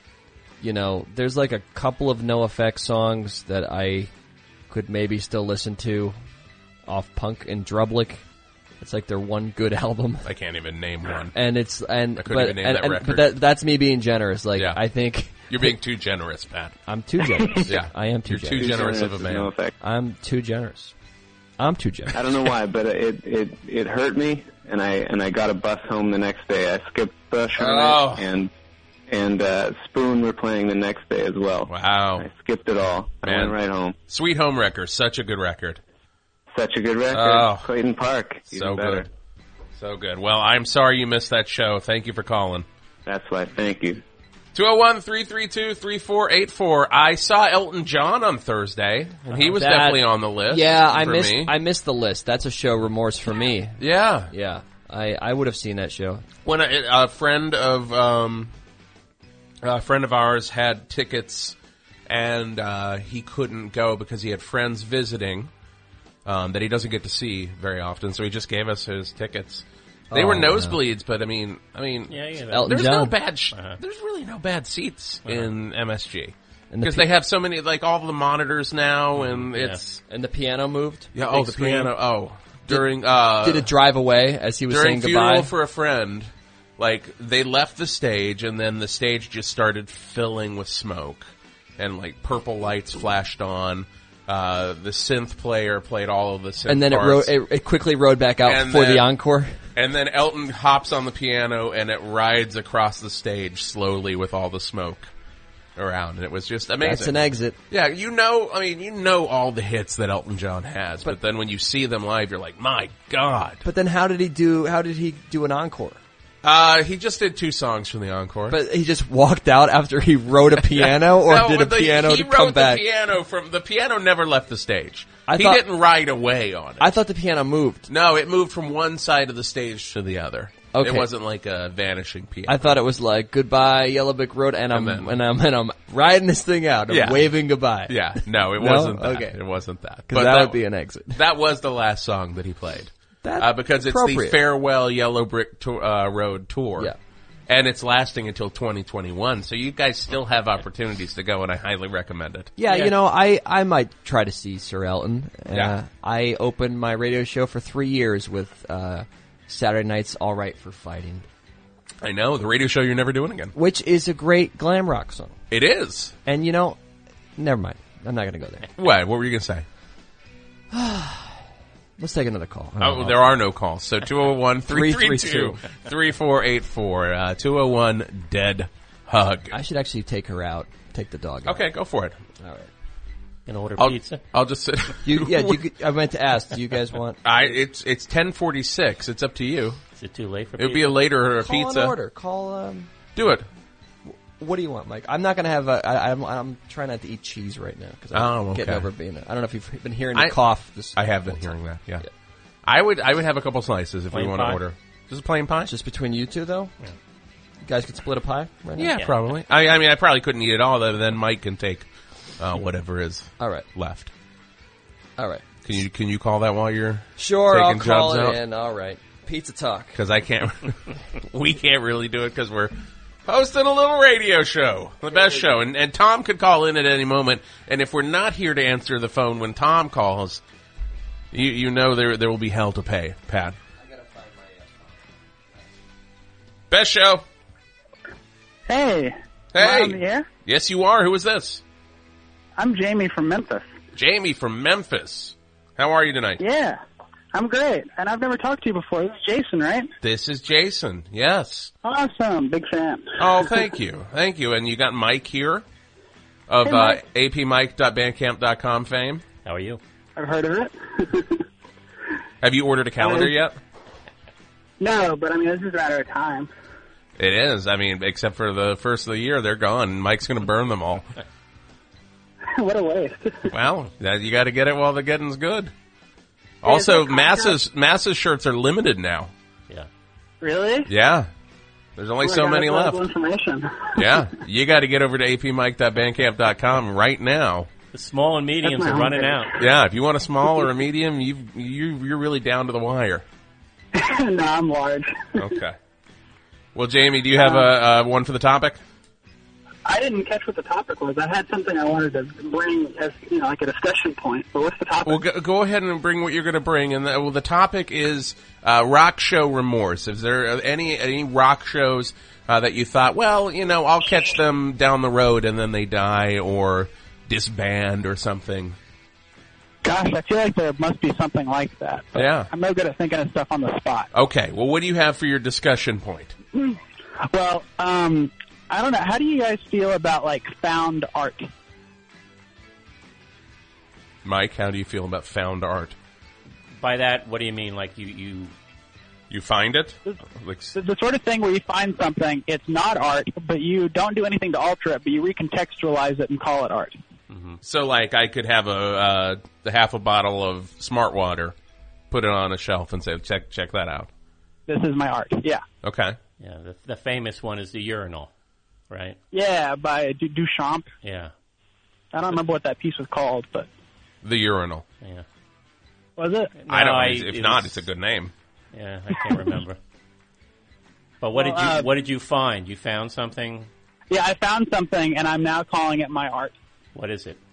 there's a couple of NoFX songs that I could maybe still listen to off Punk and Drublic. It's their one good album. I can't even name one. I couldn't even name that record. But that's me being generous. I think you're being too generous, Pat. I'm too generous. Yeah, I am too generous. You're too generous of a man. NoFX. I'm too generous. I'm too generous. I don't know why, but it hurt me, and I got a bus home the next day. I skipped Thrush Hermit and Spoon were playing the next day as well. Wow. I skipped it all. I went right home. Sweet Home Wrecker, such a good record. Such a good record. Oh. Clayton Park, even better. Good. So good. Well, I'm sorry you missed that show. Thank you for calling. That's why. Thank you. 201-332-3484. I saw Elton John on Thursday, and he was definitely on the list. Yeah, I missed the list. That's a show remorse for me. Yeah. Yeah. I would have seen that show. When a friend of ours had tickets, and he couldn't go because he had friends visiting that he doesn't get to see very often, so he just gave us his tickets. They were nosebleeds, but I mean, Elton there's John. no bad. There's really no bad seats in MSG because they have so many, like all the monitors now, and it's and the piano moved. Yeah. Oh, the piano. Oh, during did it drive away as he was saying goodbye? During Funeral for a Friend, like they left the stage, and then the stage just started filling with smoke, and like purple lights flashed on. The synth player played all of the synth and then parts. it quickly rode back out for the encore. And then Elton hops on the piano, and it rides across the stage slowly with all the smoke around, and it was just amazing. That's an exit. Yeah, you know all the hits that Elton John has, but then when you see them live, you're like, my God. But then how did he do an encore? He just did 2 songs from the encore. But he just walked out after he wrote a piano, or did a piano to come back? The piano never left the stage. He thought- didn't ride away on it. I thought the piano moved. No, it moved from one side of the stage to the other. Okay. It wasn't like a vanishing piano. I thought it was like goodbye Yellow Brick Road, and I'm riding this thing out. I'm waving goodbye. Yeah, no, it wasn't that. Okay. It wasn't that. Because that would be an exit. That was the last song that he played. Because it's appropriate. the Farewell Yellow Brick Road tour. Yeah. And it's lasting until 2021, so you guys still have opportunities to go, and I highly recommend it. Yeah, you know, I might try to see Sir Elton. Yeah. I opened my radio show for 3 years with Saturday Night's All Right for Fighting. I know, the radio show you're never doing again. Which is a great glam rock song. It is. And, you know, never mind. I'm not going to go there. What were you going to say? Let's take another call. Oh, there are no calls. So 201-332-3484. 201-DEAD-HUG. I should actually take her out. Take the dog out. Okay, go for it. All right. And order I'll, pizza. I'll just sit. I meant to ask. Do you guys want? It's 10:46. It's up to you. Is it too late for? It would be a later Call pizza. an order. Call. Do it. What do you want, Mike? I'm not going to have I'm trying not to eat cheese right now because I'm getting over being. I don't know if you've been hearing the cough. I have been hearing that. Yeah. I would have a couple slices if we want to order. Just a plain pie. Just between you two, though. Yeah. You guys could split a pie right now. Yeah, probably. I mean, I probably couldn't eat it all. Then Mike can take whatever is left. All right. Can you call that while you're sure? I'll taking call jobs it out? in. All right. Pizza talk. Because I can't. We can't really do it because we're hosting a little radio show, the best show, and Tom could call in at any moment. And if we're not here to answer the phone when Tom calls, you know there will be hell to pay, Pat. I gotta find my best show. Hey. Hey. Am I on the air? Yes, you are. Who is this? I'm Jamie from Memphis. Jamie from Memphis. How are you tonight? Yeah. I'm great. And I've never talked to you before. This is Jason, right? This is Jason. Yes. Big fan. Oh, thank you. Thank you. And you got Mike here of apmike.bandcamp.com fame. How are you? I've heard of it. Have you ordered a calendar yet? No, but I mean, this is a matter of time. It is. I mean, except for the first of the year, they're gone. Mike's going to burn them all. What a waste. Well, you got to get it while the getting's good. Also, Masses shirts are limited now. Yeah. Really? Yeah. There's only so many left. Information. Yeah. You got to get over to apmike.bandcamp.com right now. The small and mediums are running out. Yeah, if you want a small or a medium, you're really down to the wire. No, I'm large. Okay. Well, Jamie, do you have a one for the topic? I didn't catch what the topic was. I had something I wanted to bring as, like a discussion point. But what's the topic? Well, go ahead and bring what you're going to bring. And the topic is rock show remorse. Is there any rock shows that you thought, well, I'll catch them down the road and then they die or disband or something? Gosh, I feel like there must be something like that. But yeah. I'm no good at thinking of stuff on the spot. Okay. Well, what do you have for your discussion point? Well, I don't know. How do you guys feel about, found art? Mike, how do you feel about found art? By that, what do you mean? Like you You find it? Like, The sort of thing where you find something, it's not art, but you don't do anything to alter it, but you recontextualize it and call it art. so, like, I could have the half a bottle of Smart Water, put it on a shelf, and say, check that out. This is my art. Yeah. Okay. Yeah, the famous one is the urinal, right? Yeah, by Duchamp. Yeah. I don't remember what that piece was called, but The Urinal. Yeah. was it? I don't. No, If not, it's a good name. Yeah, I can't remember. But what did you find? You found something? Yeah, I found something, and I'm now calling it my art. What is it?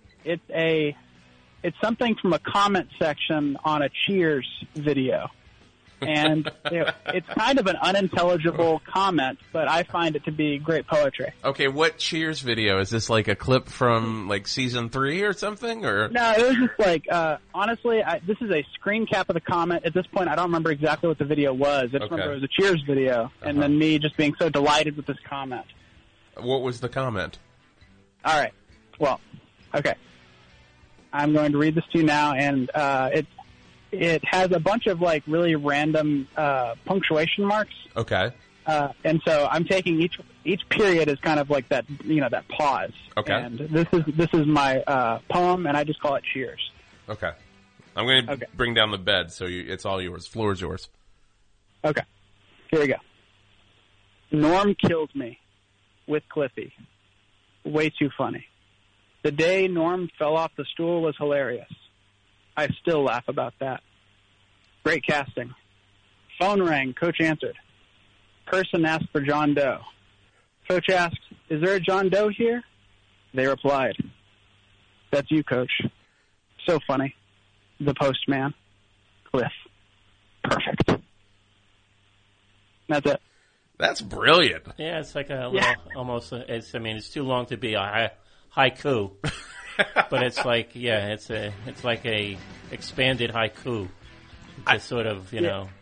It's something from a comment section on a Cheers video. And it's kind of an unintelligible comment, but I find it to be great poetry. Okay, what Cheers video? Is this like a clip from like season 3 or something? Or No, it was just like, honestly, this is a screen cap of the comment. At this point, I don't remember exactly what the video was. I just remember it was a Cheers video, and then me just being so delighted with this comment. What was the comment? All right. Well, okay. I'm going to read this to you now, and it has a bunch of like really random punctuation marks. Okay. And so I'm taking each period as kind of like that, that pause. Okay. And this is my poem, and I just call it Cheers. Okay. I'm going to bring down the bed, so it's all yours. Floor's yours. Okay. Here we go. Norm killed me with Cliffy. Way too funny. The day Norm fell off the stool was hilarious. I still laugh about that. Great casting. Phone rang. Coach answered. Person asked for John Doe. Coach asked, "Is there a John Doe here?" They replied, "That's you, Coach." So funny. The postman. Cliff. Perfect. That's it. That's brilliant. Yeah, it's like a little, almost, it's too long to be a haiku. But it's like, it's like a expanded haiku. It's sort of,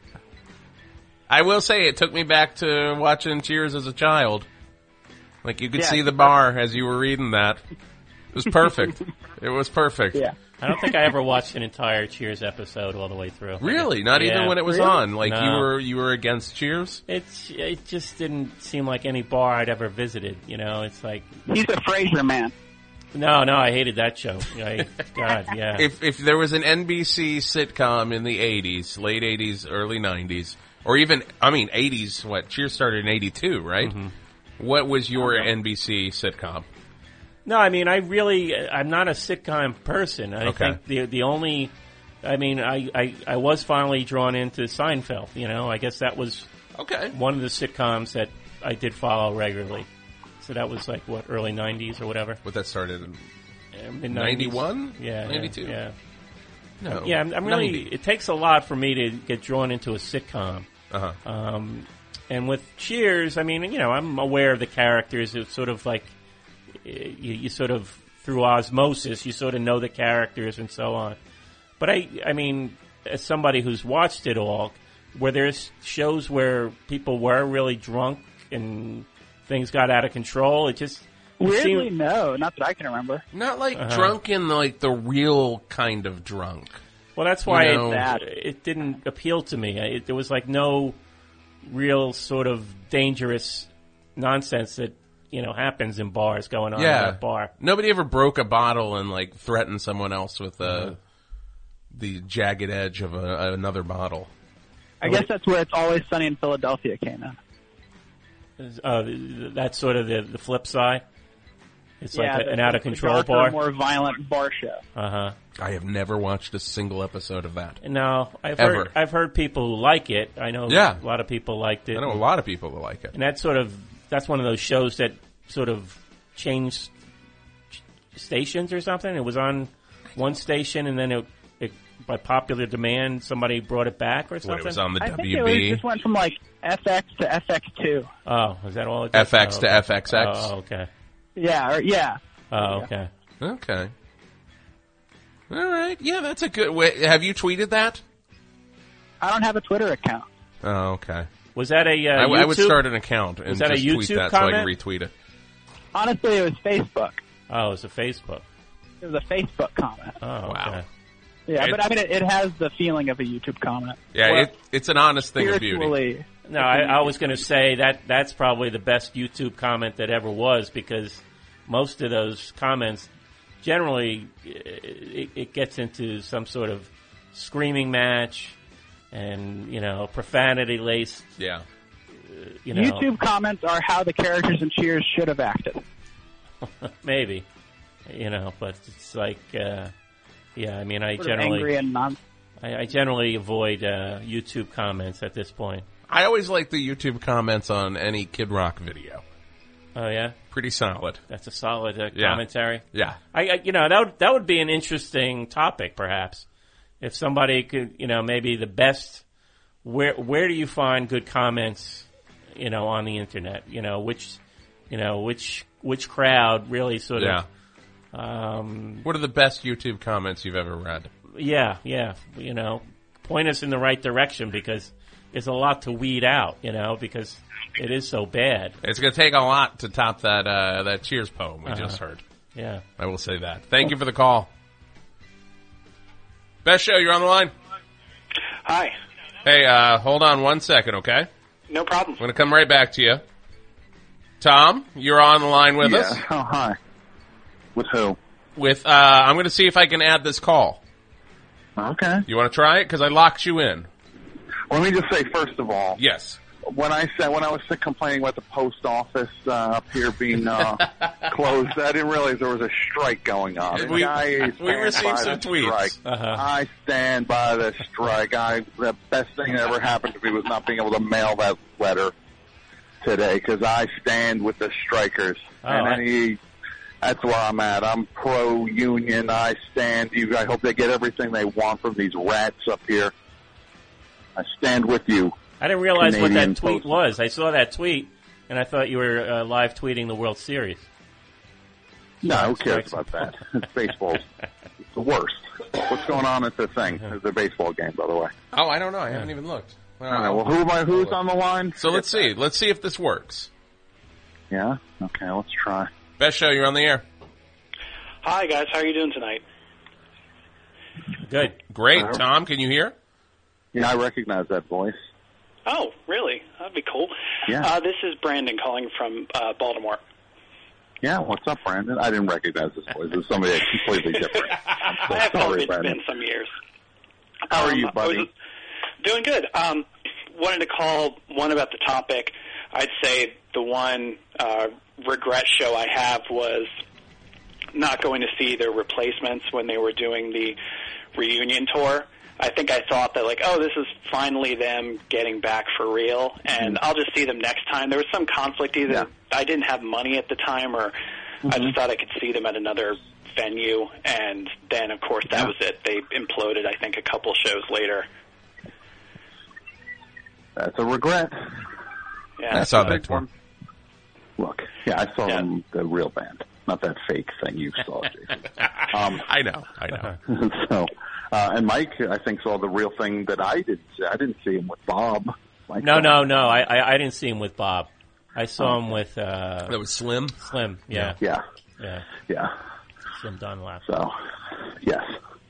I will say it took me back to watching Cheers as a child. Like, you could see the bar as you were reading that. It was perfect. It was perfect. Yeah. I don't think I ever watched an entire Cheers episode all the way through. Really? Not even when it was on? Like, you were against Cheers? It just didn't seem like any bar I'd ever visited, It's like... He's a Frasier man. No, I hated that show. God, yeah. If there was an NBC sitcom in the 80s, late 80s, early 90s, or even, 80s, Cheers started in 82, right? Mm-hmm. What was your NBC sitcom? No, I'm not a sitcom person. I think the only, I was finally drawn into Seinfeld, I guess that was one of the sitcoms that I did follow regularly. So that was like, early 90s or whatever? What, that started in 91? Yeah. 92? Yeah. No. Yeah, I'm really, it takes a lot for me to get drawn into a sitcom. Uh-huh. And with Cheers, I'm aware of the characters. It's sort of like, you sort of, through osmosis, you sort of know the characters and so on. But as somebody who's watched it all, where there's shows where people were really drunk and things got out of control, it just... Weirdly, no. Not that I can remember. Not like drunk in like the real kind of drunk. Well, that's why it didn't appeal to me. There was like no real sort of dangerous nonsense that, happens in bars going on in that bar. Nobody ever broke a bottle and like threatened someone else with the jagged edge of another bottle. I guess that's where It's Always Sunny in Philadelphia came in. That's sort of the flip side. It's like an out-of-control bar. More violent bar show. Uh-huh. I have never watched a single episode of that. No, I've heard people who like it. I know a lot of people liked it. I know a lot of people who like it. And that's one of those shows that sort of changed stations or something. It was on one station, and then it by popular demand, somebody brought it back or something. It was on the I WB. think it just went from like FX to FX2. Oh, is that all it did? FX to FXX. Oh, okay. Yeah. Oh, okay. Okay. All right. Yeah, that's a good way. Have you tweeted that? I don't have a Twitter account. Oh, okay. Was that a YouTube? I would start an account and was that just a YouTube tweet that comment? so I can retweet it. Honestly, it was Facebook. Oh, it was a Facebook. It was a Facebook comment. Oh, wow. Okay. Yeah, but I mean, it has the feeling of a YouTube comment. Yeah, Well, it's an honest thing of beauty. Spiritually, No, I was going to say that's probably the best YouTube comment that ever was, because most of those comments, generally, it gets into some sort of screaming match and, profanity-laced. Yeah. YouTube comments are how the characters in Cheers should have acted. Maybe. But it's like, I mean, I Sort of generally... angry and I generally avoid YouTube comments at this point. I always like the YouTube comments on any Kid Rock video. Oh, yeah? Pretty solid. That's a solid Yeah. commentary. Yeah. That would be an interesting topic, perhaps. If somebody could, maybe the best, where do you find good comments, on the internet? Which crowd really sort of... What are the best YouTube comments you've ever read? Yeah. Point us in the right direction, because there's a lot to weed out, because it is so bad. It's going to take a lot to top that Cheers poem we just heard. Yeah. I will say that. Thank you for the call. Best show, you're on the line. Hi. Hey, hold on 1 second, okay? No problem. I'm going to come right back to you. Tom, you're on the line with us. Oh, hi. With who? With I'm going to see if I can add this call. Okay. You want to try it? Because I locked you in. Let me just say, first of all, Yes. when I was complaining about the post office up here being closed, I didn't realize there was a strike going on. We received some tweets. I stand by the strike. The best thing that ever happened to me was not being able to mail that letter today, because I stand with the strikers. That's where I'm at. I'm pro-union. I stand. I hope they get everything they want from these rats up here. I stand with you. I didn't realize Canadian what that tweet was. I saw that tweet, and I thought you were live tweeting the World Series. No, who cares about that? It's baseball. It's the worst. What's going on at the thing? It's a baseball game, by the way. Oh, I don't know. I haven't even looked. All right, well, who's on the line? So let's see. Let's see if this works. Yeah? Okay, let's try. Best show, you're on the air. Hi, guys. How are you doing tonight? Good. Great. Tom, can you hear? Yeah, I recognize that voice. Oh, really? That'd be cool. Yeah. This is Brandon calling from Baltimore. Yeah, what's up, Brandon? I didn't recognize this voice. It was somebody completely different. I have sorry, it's Brandon. been some years. How are you, buddy? Doing good. Wanted to call one about the topic. I'd say the one regret show I have was not going to see their replacements when they were doing the reunion tour. I think I thought that, this is finally them getting back for real, and I'll just see them next time. There was some conflict. Either I didn't have money at the time, or I just thought I could see them at another venue, and then, of course, that was it. They imploded, I think, a couple shows later. That's a regret. Yeah, I saw that tour. Look, I saw them, the real band, not that fake thing you saw, Jason. I know. So, and Mike, I think, saw the real thing that I did. I didn't see him with Bob. Mike No. I didn't see him with Bob. I saw him with... that was Slim? Slim, yeah. Yeah. Slim Dunlap. So, yes.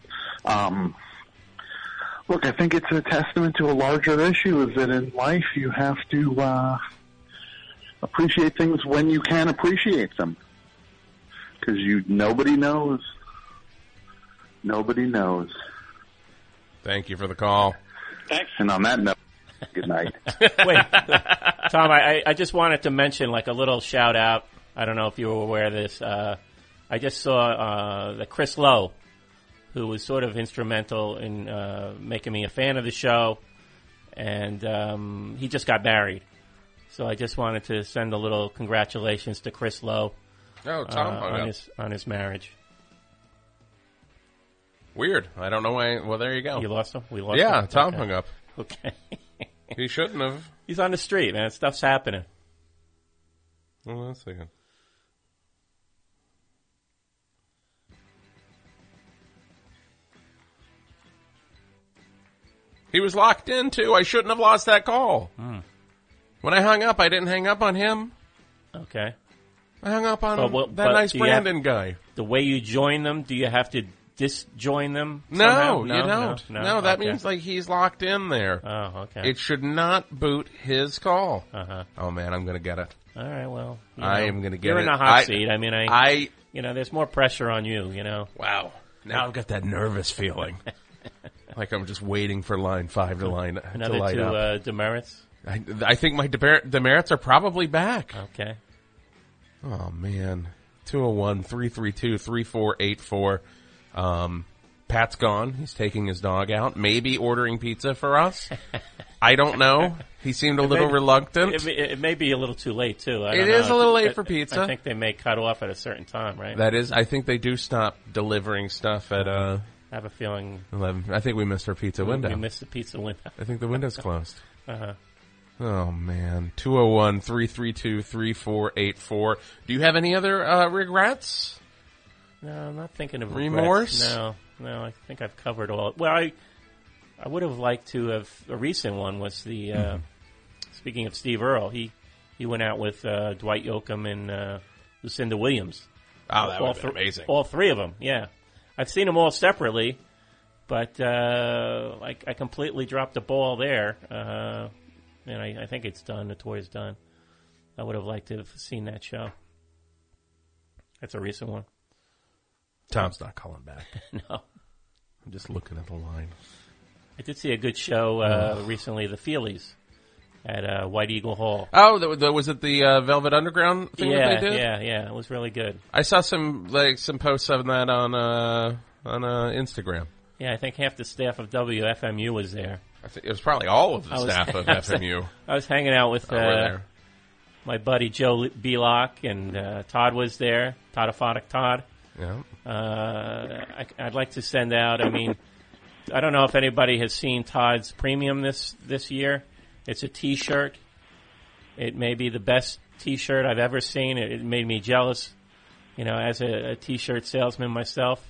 Look, I think it's a testament to a larger issue, is that in life you have to appreciate things when you can appreciate them. Because nobody knows. Nobody knows. Thank you for the call. Thanks. And on that note, good night. Wait, Tom, I just wanted to mention, a little shout-out. I don't know if you were aware of this. I just saw that Chris Lowe, who was sort of instrumental in making me a fan of the show, and he just got married. So I just wanted to send a little congratulations to Chris Lowe on his marriage. Weird. I don't know why. Well, there you go. You lost him? We lost him? Yeah, Tom hung up. Okay. He shouldn't have. He's on the street, man. Stuff's happening. Hold on a second. He was locked in, too. I shouldn't have lost that call. When I hung up, I didn't hang up on him. Okay. I hung up on that nice Brandon guy. The way you join them, do you have to disjoin them? No, somehow? you don't. No, that means like he's locked in there. Oh, okay. It should not boot his call. Uh-huh. Oh man, I'm going to get it. All right, well, I am going to get it. You're in the hot seat. I mean, there's more pressure on you. Wow. Now I've got that nervous feeling, like I'm just waiting for line 5 to light up. Another two demerits. I think my demerits are probably back. Okay. Oh man, 201-332-3484. Pat's gone. He's taking his dog out. Maybe ordering pizza for us. I don't know. He seemed a little reluctant. It may be a little too late, too. It is a little late for pizza. I think they may cut off at a certain time, right? That is. I think they do stop delivering stuff at I have a feeling 11. I think we missed our pizza window. We missed the pizza window. I think the window's closed. Uh-huh. Oh, man. 201-332-3484. Do you have any other regrets? No, I'm not thinking of remorse. Regrets. No, I think I've covered all. Well, I would have liked to have. A recent one was the. Speaking of Steve Earle, he went out with Dwight Yoakam and Lucinda Williams. Oh, that would have been amazing. All three of them, yeah. I've seen them all separately, but I completely dropped the ball there, and I think it's done. The tour is done. I would have liked to have seen that show. That's a recent one. Tom's not calling back. No. I'm just looking at the line. I did see a good show recently, The Feelies, at White Eagle Hall. Oh, was it the Velvet Underground thing that they did? Yeah. It was really good. I saw some posts of that on Instagram. Yeah, I think half the staff of WFMU was there. I think it was probably all of the staff of FMU. I was hanging out with my buddy Joe Belock, and Todd was there, Toddophonic Todd. Yeah. I'd like to send out, I don't know if anybody has seen Todd's premium this year. It's a T-shirt. It may be the best T-shirt I've ever seen. It made me jealous, as a T-shirt salesman myself.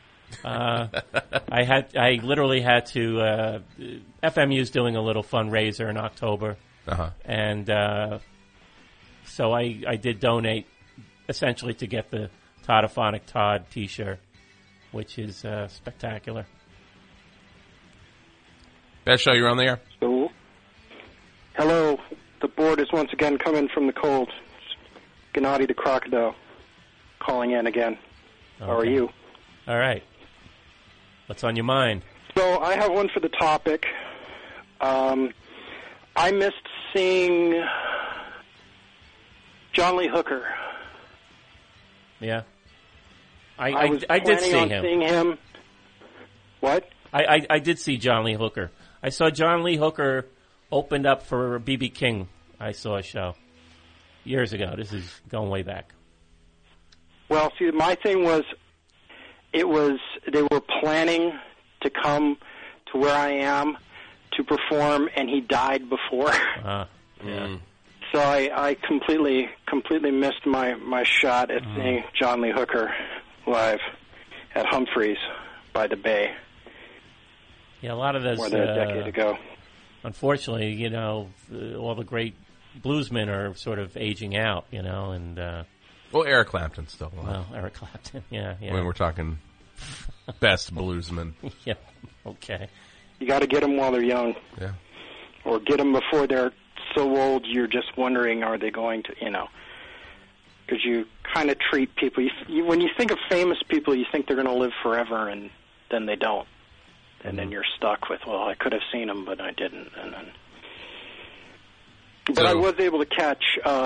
I literally had to. FMU's doing a little fundraiser in October, and so I did donate essentially to get the Toddophonic Todd T-shirt, which is spectacular. Best show, you're on the air. So, hello. The board is once again coming from the cold. Gennady the Crocodile calling in again. Okay. How are you? All right. What's on your mind? So I have one for the topic. I missed seeing John Lee Hooker. Yeah. I was I did see on him. Seeing him. What? I did see John Lee Hooker. I saw John Lee Hooker opened up for B.B. King. I saw a show years ago. This is going way back. Well, see, my thing was, they were planning to come to where I am to perform, and he died before. Yeah. So I completely missed my shot at seeing John Lee Hooker live at Humphreys by the Bay. Yeah, a lot of those. More than a decade ago. Unfortunately, all the great bluesmen are sort of aging out, and. Well, Eric Clapton's still alive. Well, Eric Clapton, yeah. When we're talking best bluesmen. Yeah, okay. You got to get them while they're young. Yeah. Or get them before they're so old you're just wondering, are they going to, because you kind of treat people, when you think of famous people, you think they're going to live forever, and then they don't. And then you're stuck with, well, I could have seen them, but I didn't. But I was able to catch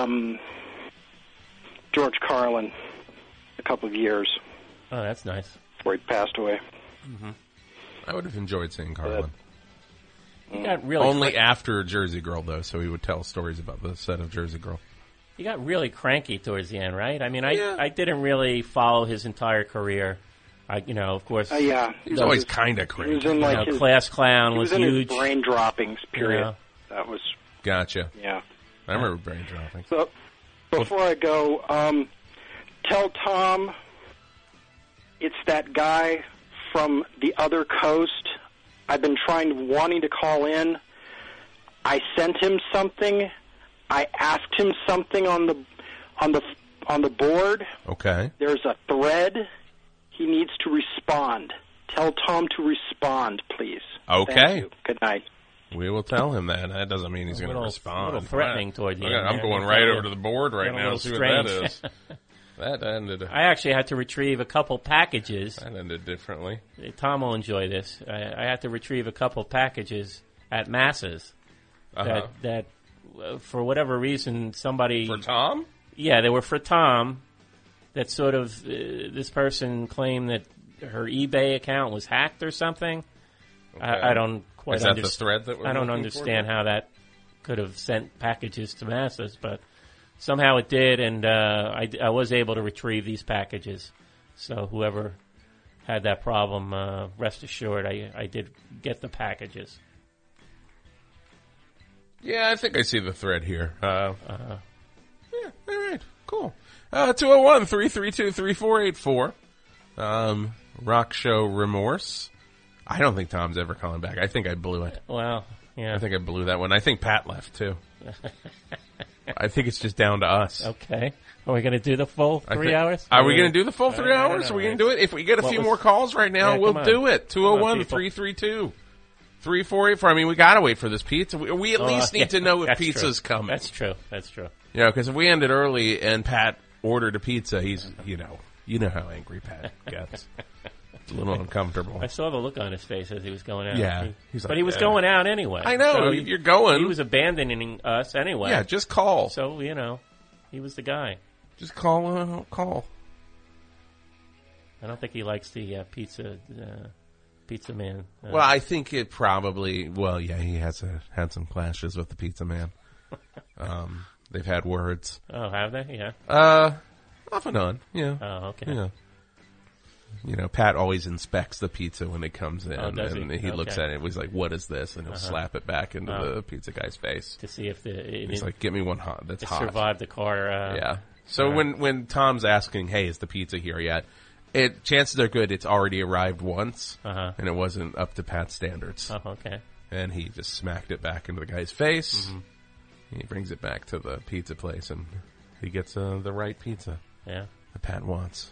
George Carlin a couple of years. Oh, that's nice. Before he passed away. Mm-hmm. I would have enjoyed seeing Carlin. He got really only after Jersey Girl, though, so he would tell stories about the set of Jersey Girl. He got really cranky towards the end, right? I didn't really follow his entire career. Of course. Yeah. He was always kind of crazy. He was in his Class Clown was in huge. His brain droppings period. Yeah. That was. Gotcha. Yeah. I remember brain droppings. So before I go, tell Tom it's that guy from the other coast. I've been wanting to call in. I sent him something. I asked him something on the board. Okay. There's a thread. He needs to respond. Tell Tom to respond, please. Okay. Thank you. Good night. We will tell him that. That doesn't mean he's going to respond. A little threatening toward you. I'm going right over to the board right now to see what that is. That ended. I actually had to retrieve a couple packages. That ended differently. Tom will enjoy this. I had to retrieve a couple packages at Massa's that for whatever reason, somebody... For Tom? Yeah, they were for Tom. That sort of... this person claimed that her eBay account was hacked or something. Okay. I don't quite understand. Is that the thread that we're I don't understand how that could have sent packages to Massa's, but somehow it did, and I was able to retrieve these packages. So whoever had that problem, rest assured, I did get the packages. Yeah, I think I see the thread here. Yeah, all right, cool. 201-332-3484. Rock Show Remorse. I don't think Tom's ever calling back. I think I blew it. Well, yeah. I think I blew that one. I think Pat left, too. I think it's just down to us. Okay. Are we going to do the full 3 hours? Are we going to do the full 3 hours? Are we going to do it? If we get a few more calls right now, we'll do it. 201-332-3484. I mean, we got to wait for this pizza. We at least need to know if pizza's coming. That's true. That's true. You know, because if we ended early and Pat ordered a pizza, he's, you know how angry Pat gets. It's a little uncomfortable. I saw the look on his face as he was going out. Yeah. But he was going out anyway. I know. So you're going. He was abandoning us anyway. Yeah, just call. So, he was the guy. Just call. I don't think he likes the pizza man. Well, I think it probably... Well, yeah, he has had some clashes with the pizza man. They've had words. Oh, have they? Yeah. Off and on, yeah. Oh, okay. Yeah. You know, Pat always inspects the pizza when it comes in, and he looks at it. He's like, "What is this?" And he'll slap it back into the pizza guy's face to see if he's like, "Give me one hot that's hot." Survived the car. Yeah. So when Tom's asking, "Hey, is the pizza here yet?" Chances are good it's already arrived once, and it wasn't up to Pat's standards. Oh, okay. And he just smacked it back into the guy's face. Mm-hmm. He brings it back to the pizza place, and he gets the right pizza. Yeah. That Pat wants.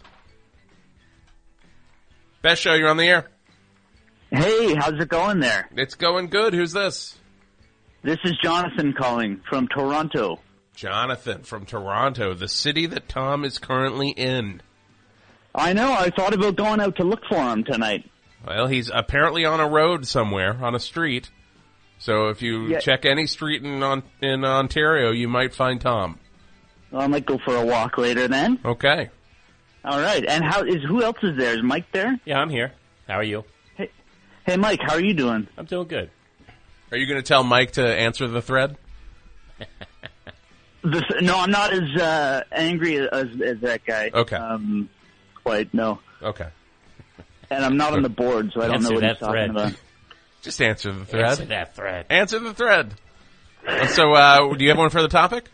Best show, you're on the air. Hey, how's it going there? It's going good. Who's this? This is Jonathan calling from Toronto. Jonathan from Toronto, the city that Tom is currently in. I know. I thought about going out to look for him tonight. Well, he's apparently on a road somewhere, on a street. So if you check any street in Ontario, you might find Tom. Well, I might go for a walk later then. Okay. All right. And who else is there? Is Mike there? Yeah, I'm here. How are you? Hey, Mike, how are you doing? I'm doing good. Are you going to tell Mike to answer the thread? No, I'm not as angry as that guy. Okay. Quite, no. Okay. And I'm not on the board, so I don't know what he's talking about. Just answer the thread. Answer that thread. Answer the thread. So, do you have one for the topic?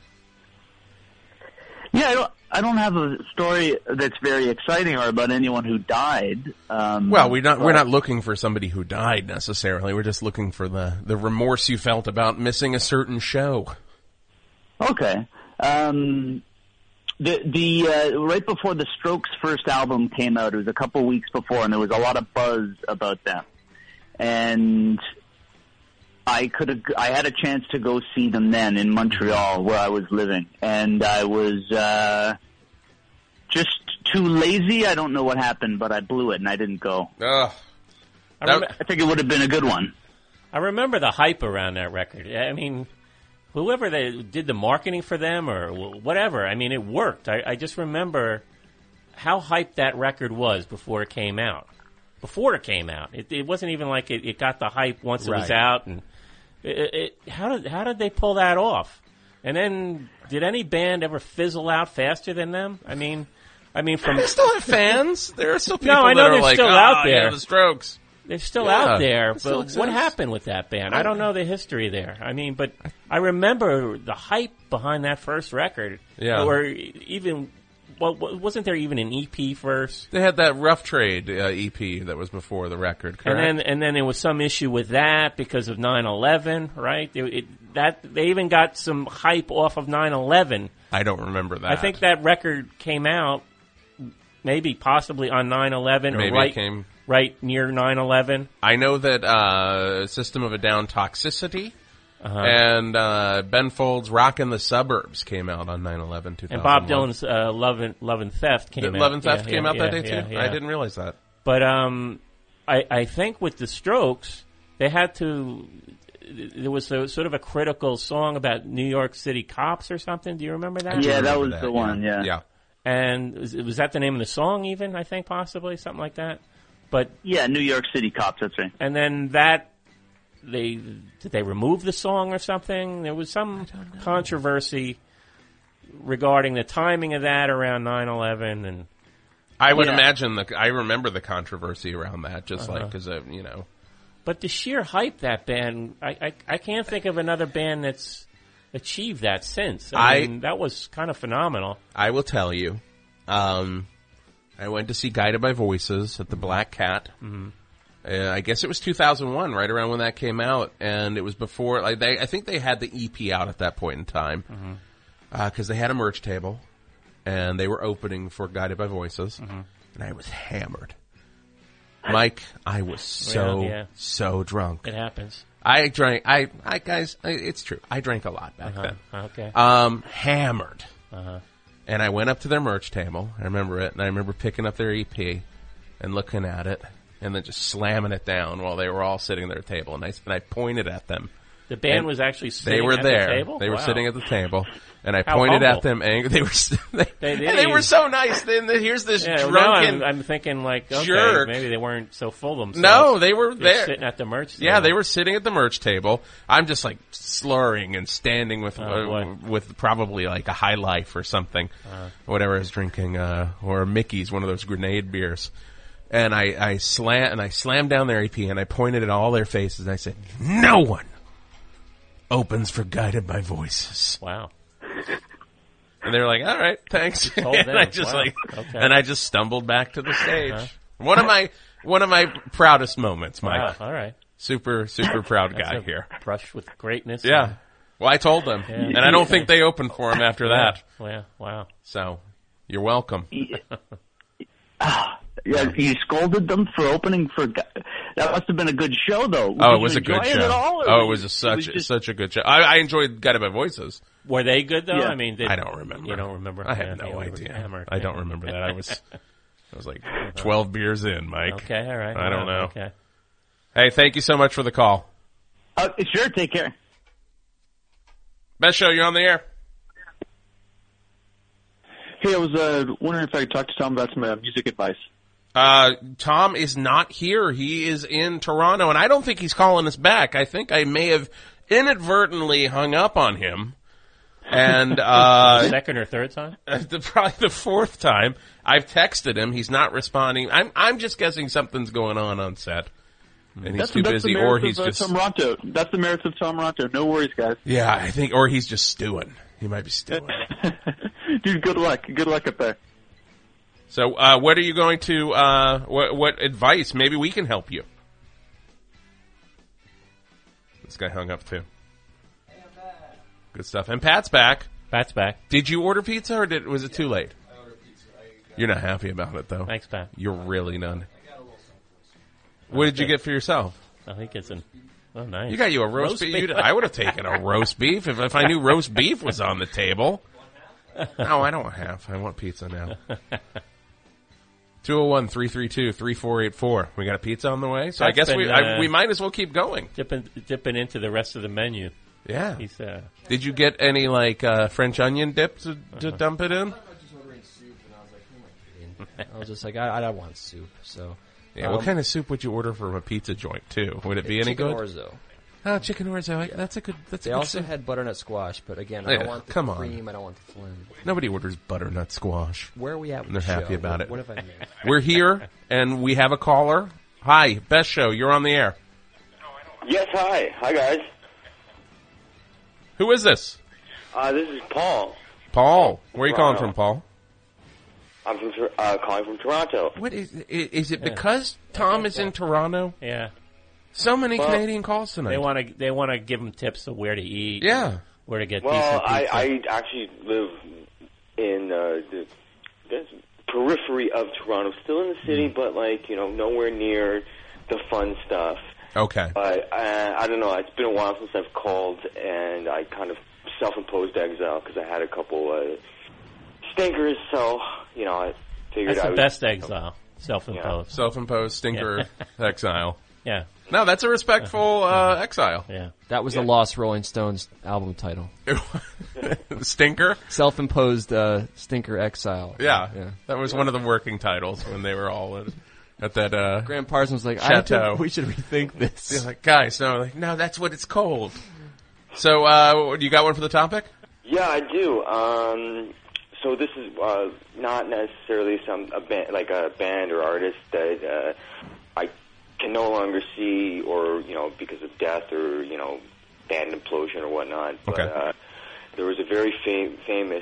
Yeah, I don't have a story that's very exciting or about anyone who died. Well, we're not looking for somebody who died necessarily. We're just looking for the remorse you felt about missing a certain show. Okay. The right before the Strokes' first album came out, it was a couple weeks before, and there was a lot of buzz about them. And I had a chance to go see them then in Montreal, where I was living, and I was just too lazy. I don't know what happened, but I blew it and I didn't go. I think it would have been a good one. I remember the hype around that record. I mean, whoever they did the marketing for them or whatever, I mean, it worked. I just remember how hyped that record was before it came out. It wasn't even like it got the hype once it was out. And how did they pull that off? And then, did any band ever fizzle out faster than them? I mean, from they still have fans. There are still people. No, I know that are they're like, still out there. Yeah, the Strokes. They're still out there. Still But exists. what happened with that band? I don't know the history there. I mean, but I remember the hype behind that first record. Yeah. Or even. Well, wasn't there even an EP first? They had that Rough Trade EP that was before the record, correct? And then there was some issue with that because of 9/11, right? They even got some hype off of 9/11. I don't remember that. I think that record came out maybe possibly on 9/11 Maybe or it came right near 9/11. I know that System of a Down, Toxicity, and Ben Folds' Rockin' the Suburbs came out on 9/11, 2001. And Bob Dylan's Love and Theft came out. Love and Theft came out that day, too? I didn't realize that. But I think with the Strokes, they had to... There was sort of a critical song about New York City cops or something. Do you remember that? Yeah, that was the one, yeah. And was that the name of the song even, I think, possibly? Something like that? But yeah, New York City cops, that's right. And then did they remove the song or something? There was some controversy regarding the timing of that around 9/11, and I would imagine I remember the controversy around that, just like because you know. But the sheer hype that band, I can't think of another band that's achieved that since. I mean, that was kind of phenomenal. I will tell you, I went to see Guided by Voices at the Black Cat. Mm-hmm. I guess it was 2001, right around when that came out, and it was before. I think they had the EP out at that point in time because they had a merch table, and they were opening for Guided by Voices, and I was hammered. Mike, I was so drunk. It happens. I drank. Guys, it's true. I drank a lot back then. Okay. Hammered. And I went up to their merch table. I remember it, and I remember picking up their EP and looking at it, and then just slamming it down while they were all sitting at their table. And I pointed at them. The band was actually sitting they were at there. the table? They were Wow. sitting at the table, and I How pointed humble. at them. And they were they were so nice. Then here's this now drunken. I'm thinking like, okay, jerk. maybe they weren't so full of themselves. No, they were They're there. sitting at the merch table. Yeah, they were sitting at the merch table. I'm just like slurring and standing with probably like a High Life or something, whatever I was drinking, or Mickey's, one of those grenade beers. And I slammed down their EP and I pointed at all their faces and I said, "No one opens for Guided by Voices." Wow. And they were like, "All right, thanks." Told and them. I just Wow. Okay. and I just stumbled back to the stage. One of my proudest moments, Mike. Wow, all right. Super proud guy That's a here. Brush with greatness. Yeah. Well, I told them, Yeah. and I don't think they opened for him after that. Yeah. Wow. So, you're welcome. Yeah, you scolded them for opening for. That must have been a good show, though. Oh, Did it was you a good enjoy it show. at all, or Oh, it was such just- a good show. I enjoyed Guided by Voices. Were they good though? Yeah. I mean, I don't remember. You don't remember? I have Yeah, no you were idea. hammered. I don't remember that. I was like 12 beers in, Mike. Okay, all right. I don't know. Okay. Hey, thank you so much for the call. Sure, take care. Best show, you're on the air. Hey, I was wondering if I could talk to Tom about some music advice. Tom is not here. He is in Toronto, and I don't think he's calling us back. I think I may have inadvertently hung up on him. And second or third time? Probably the fourth time. I've texted him. He's not responding. I'm just guessing something's going on set. And he's too busy, or he's just... Tom Ronto. That's the merits of Tom Ronto. No worries, guys. Yeah, I think, or he's just stewing. He might be stewing. Dude, good luck. Good luck up there. So, what are you going to, what advice? Maybe we can help you. This guy hung up too. Good stuff. And Pat's back. Pat's back. Did you order pizza or was it too late? I ordered pizza. You're not happy about it though. Thanks, Pat. You're really none. What did you get for yourself? I think it's oh, nice. You got you a roast beef. I would have taken a roast beef if I knew roast beef was on the table. No, I don't want half. I want pizza now. 201-332-3484. We got a pizza on the way, so That's I guess been, we might as well keep going. Dipping into the rest of the menu. Yeah. He's, Did you get any French onion dip to dump it in? I was just like, I don't want soup. So, Yeah. What kind of soup would you order from a pizza joint too? Would it be any chicken good? Orzo. Oh, chicken orzo. That's a good. They also had butternut squash, but again, I Yeah, don't want the come on. cream. I don't want the phlegm. Nobody orders butternut squash. Where are we at? And they're with the happy show? about it. What have I missed? We're here, and we have a caller. Hi, Best Show. You're on the air. Yes, hi. Hi, guys. Who is this? This is Paul. Paul. Where are you calling Toronto. from, Paul? I'm from calling from Toronto. What is it because Tom is in Toronto? Yeah. So many Well, Canadian calls tonight. They want to give him tips of where to eat. Yeah. Where to get Well, decent pizza. I actually live in this periphery of Toronto, still in the city, but like, you know, nowhere near the fun stuff. Okay. But I don't know. It's been a while since I've called, and I kind of self-imposed exile because I had a couple stinkers. So, you know, I figured That's I the was best exile. Self-imposed. Self-imposed stinker exile. Yeah. No, that's a respectful exile. Yeah. That was the Lost Rolling Stones album title. Stinker? Self-imposed stinker exile. Yeah. That was one of the working titles when they were all at that Graham Parsons was like, chateau. I think we should rethink this. They're like, guys, no, that's what it's called. So, you got one for the topic? Yeah, I do. So this is not necessarily a band or artist that I can no longer see, or you know, because of death or you know, band implosion or whatnot. Okay. But there was a very famous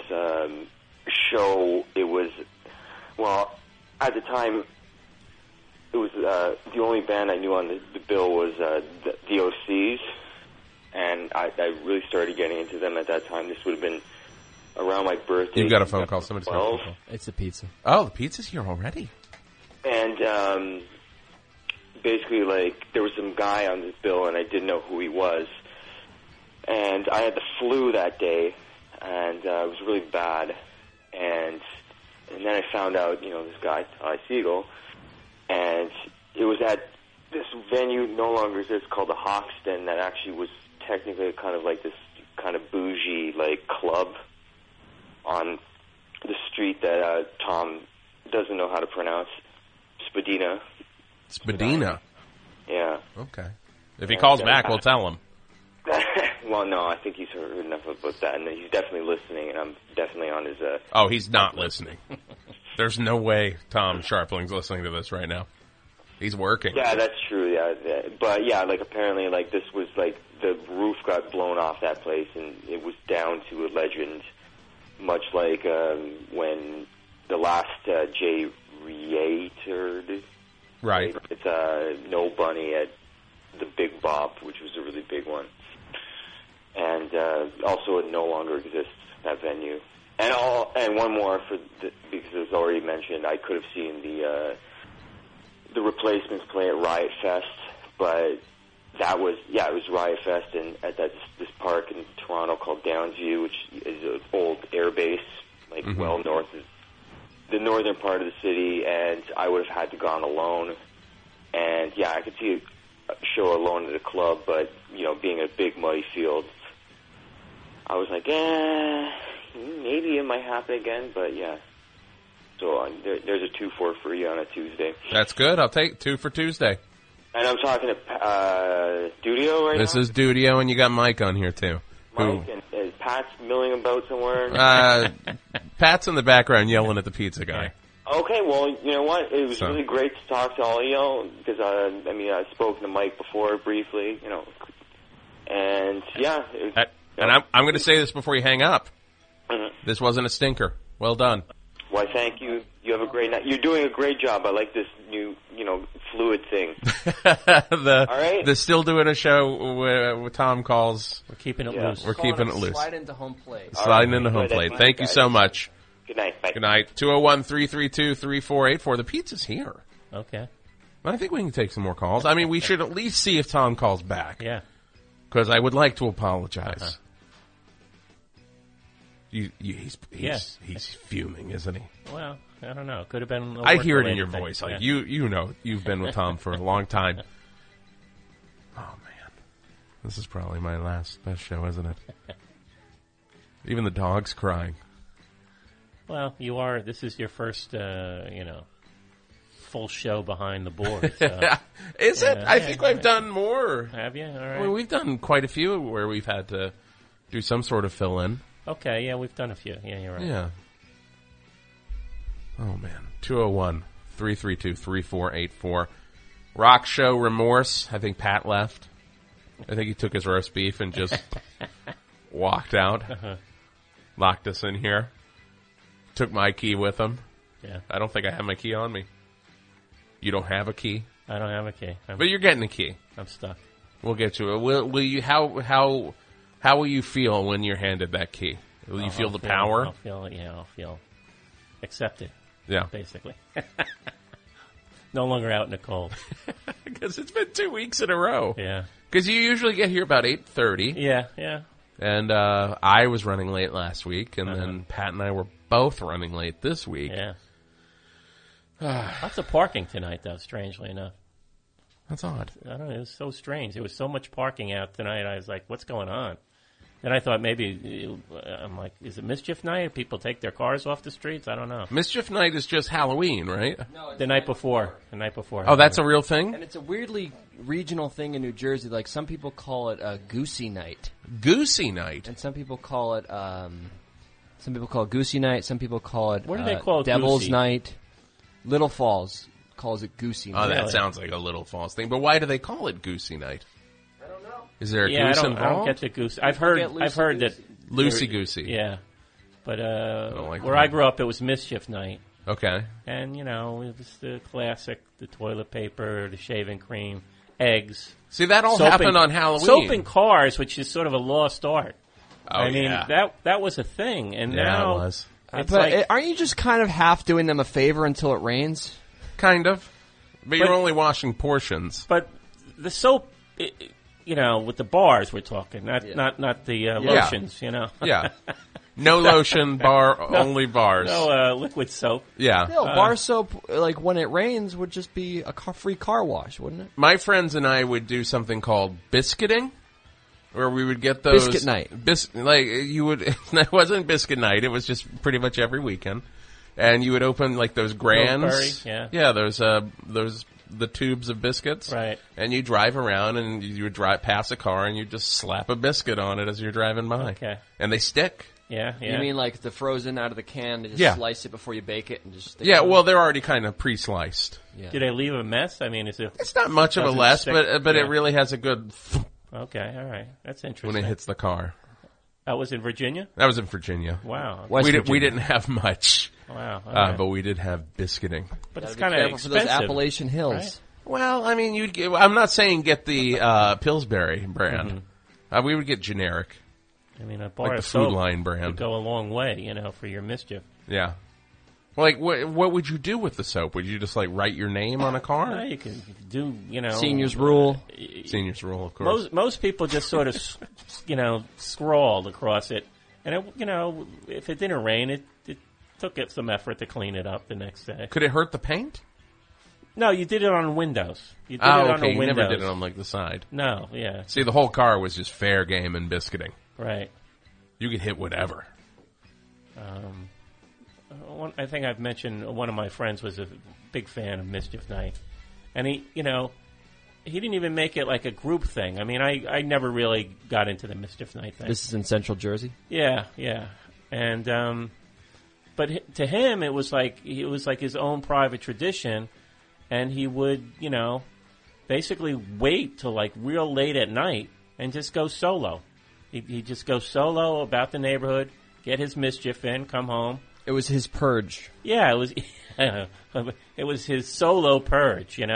show. It was at the time. It was the only band I knew on the bill was the OCs, and I really started getting into them at that time. This would have been around my birthday. You've got a phone call. Somebody's got a phone call. It's a pizza. Oh, the pizza's here already. And basically, like, there was some guy on this bill, and I didn't know who he was. And I had the flu that day, and it was really bad. And then I found out, you know, this guy, Ty Siegel, and it was at this venue, no longer exists, called the Hoxton, that actually was technically kind of like this kind of bougie, like, club on the street that Tom doesn't know how to pronounce. Spadina. Spadina? Yeah. Okay. If he calls back, we'll tell him. Well, no, I think he's heard enough about that, and he's definitely listening, and I'm definitely on his... Oh, he's not listening. There's no way Tom Sharpling's listening to this right now. He's working. Yeah, that's true, yeah. But, yeah, like, apparently, like, this was, like, the roof got blown off that place, and it was down to a legend, much like when the last Jay Reatered... Right. It's No Bunny at the Big Bop, which was a really big one. And also it no longer exists, that venue. And one more, because it was already mentioned, I could have seen the Replacements play at Riot Fest, but that was, it was Riot Fest at this park in Toronto called Downsview, which is an old air base, like well north of the northern part of the city, and I would have had to gone alone. And yeah, I could see a show alone at a club, but you know, being a big muddy field, I was like, maybe it might happen again. But yeah, so there's a 2-4 for you on a Tuesday. That's good. I'll take 2 for Tuesday. And I'm talking to Dudio right now. This is Dudio, and you got Mike on here too. Mike, and is Pat's milling about somewhere? Pat's in the background yelling at the pizza guy. Okay, well, you know what? It was really great to talk to all of y'all, because, I spoke to Mike before briefly, you know, and, yeah. And I'm going to say this before you hang up. This wasn't a stinker. Well done. Why, thank you. You have a great night. You're doing a great job. I like this new, fluid thing. All right? The still doing a show where Tom calls. We're keeping it loose. We're keeping it loose. Slide into home plate. Sliding into home plate. Thank you so much. Good night. Bye. Good night. 201-332-3484. The pizza's here. Okay. I think we can take some more calls. I mean, we should at least see if Tom calls back. Yeah. Because I would like to apologize. He's fuming, isn't he? Well, I don't know. Could have been. I hear it in your voice. Like you know, you've been with Tom for a long time. Oh man, this is probably my best show, isn't it? Even the dog's crying. Well, you are. This is your first, full show behind the board. So. Is it? I think I've done more. Have you? All right. I mean, we've done quite a few where we've had to do some sort of fill-in. Okay, yeah, we've done a few. Yeah, you're right. Yeah. Oh, man. 201-332-3484. Rock Show Remorse. I think Pat left. I think he took his roast beef and just walked out. Locked us in here. Took my key with him. Yeah. I don't think I have my key on me. You don't have a key? I don't have a key. But you're getting a key. I'm stuck. We'll get you. Will you? How will you feel when you're handed that key? Will you feel the power? I'll feel accepted. Yeah. Basically. No longer out in the cold. Because it's been 2 weeks in a row. Yeah. Because you usually get here about 8:30. Yeah, yeah. And I was running late last week, and then Pat and I were both running late this week. Yeah. Lots of parking tonight, though, strangely enough. That's odd. I don't know. It was so strange. There was so much parking out tonight. I was like, what's going on? Then I thought maybe, I'm like, is it Mischief Night? People take their cars off the streets? I don't know. Mischief Night is just Halloween, right? No, The night before. The night before. Oh, that's a real thing? And it's a weirdly regional thing in New Jersey. Like, some people call it Goosey Night. Goosey Night? And some people call it, Goosey Night. Some people call it, What do they call it, Devil's Goosey? Night. Little Falls calls it Goosey Night. Oh, that sounds like a Little Falls thing. But why do they call it Goosey Night? I don't know. Is there a goose I involved? don't get the goose. I've heard that Loosey-goosey. Yeah, but like where that. I grew up, it was Mischief Night. Okay. And it was the classic: the toilet paper, the shaving cream, eggs. See, that all soap happened and, on Halloween. Soap and cars, which is sort of a lost art. Oh, I mean, yeah. that was a thing, and Yeah, now it was. It's but like, aren't you just kind of half doing them a favor until it rains? Kind of. But you're only washing portions. But the soap, with the bars we're talking, not the lotions, Yeah. No lotion, only bars. No liquid soap. Yeah. Still, bar soap, like when it rains, would just be a free car wash, wouldn't it? My friends and I would do something called biscuiting, where we would get those Biscuit night. It wasn't biscuit night. It was just pretty much every weekend, and you would open like those grands, those the tubes of biscuits, right? And you drive around, and you would drive past a car, and you just slap a biscuit on it as you're driving by. Okay, and they stick. Yeah. You mean like the frozen out of the can? To just slice it before you bake it and just stick Yeah, it well, they're already kind of pre-sliced. Yeah. Do they leave a mess? I mean, it's not much of a mess, but it really has a good. Okay, all right, that's interesting. When it hits the car. That was in Virginia? That was in Virginia. Wow. We didn't have much. Wow. Right. But we did have biscuiting. But it's kind of expensive. For those Appalachian Hills. Right? Well, I mean, I'm not saying get the Pillsbury brand. We would get generic. I mean, a bar like the of Food soap Line brand would go a long way, for your mischief. Yeah. Like, what would you do with the soap? Would you just, write your name on a car? No, you can do, Senior's Rule. Senior's Rule, of course. Most people just sort of, scrawled across it. And, if it didn't rain, it took some effort to clean it up the next day. Could it hurt the paint? No, you did it on windows. You did it on the you windows. never did it on, the side. No, yeah. See, the whole car was just fair game and biscuiting. Right. You could hit whatever. I think I've mentioned one of my friends was a big fan of Mischief Night. And he didn't even make it like a group thing. I mean, I never really got into the Mischief Night thing. This is in Central Jersey? Yeah. And, but to him, it was like his own private tradition. And he would, basically wait till real late at night and just go solo. He'd just go solo about the neighborhood, get his mischief in, come home. It was his purge. Yeah, it was. It was his solo purge. He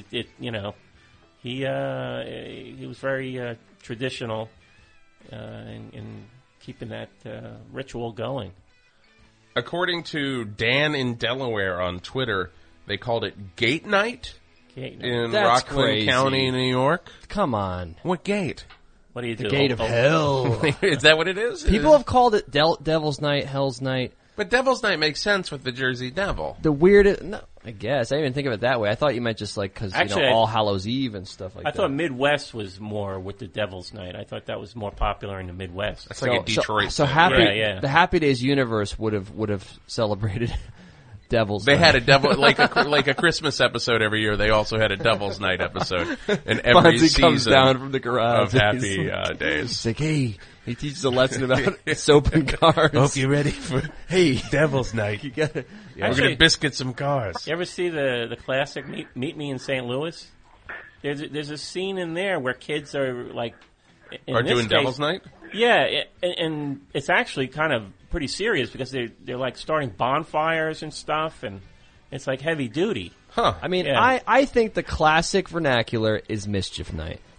was very traditional in keeping that ritual going. According to Dan in Delaware on Twitter, they called it Gate Night in That's Rockland crazy. County, New York. Come on. What gate? What do you do? The Gate of Hell. Is that what it is? People have called it Devil's Night, Hell's Night. But Devil's Night makes sense with the Jersey Devil. The weirdest... No, I guess. I didn't even think of it that way. I thought you meant just because, Actually, All Hallows Eve and stuff like that. I thought Midwest was more with the Devil's Night. I thought that was more popular in the Midwest. That's like a Detroit. So the Happy Days universe would have celebrated Devil's Night. They had a devil like a Christmas episode every year. They also had a Devil's Night episode in every Fonzie season comes down from the garage of Happy Days. It's like, hey, he teaches a lesson about soap and cars. Hope you're ready for Devil's Night. You gotta, We're going to biscuit some cars. You ever see the classic Meet Me in St. Louis? There's a scene in there where kids are doing Devil's Night? Yeah, and it's actually kind of pretty serious because they're starting bonfires and stuff, and it's heavy duty. Huh. I mean, Yeah. I think the classic vernacular is Mischief Night.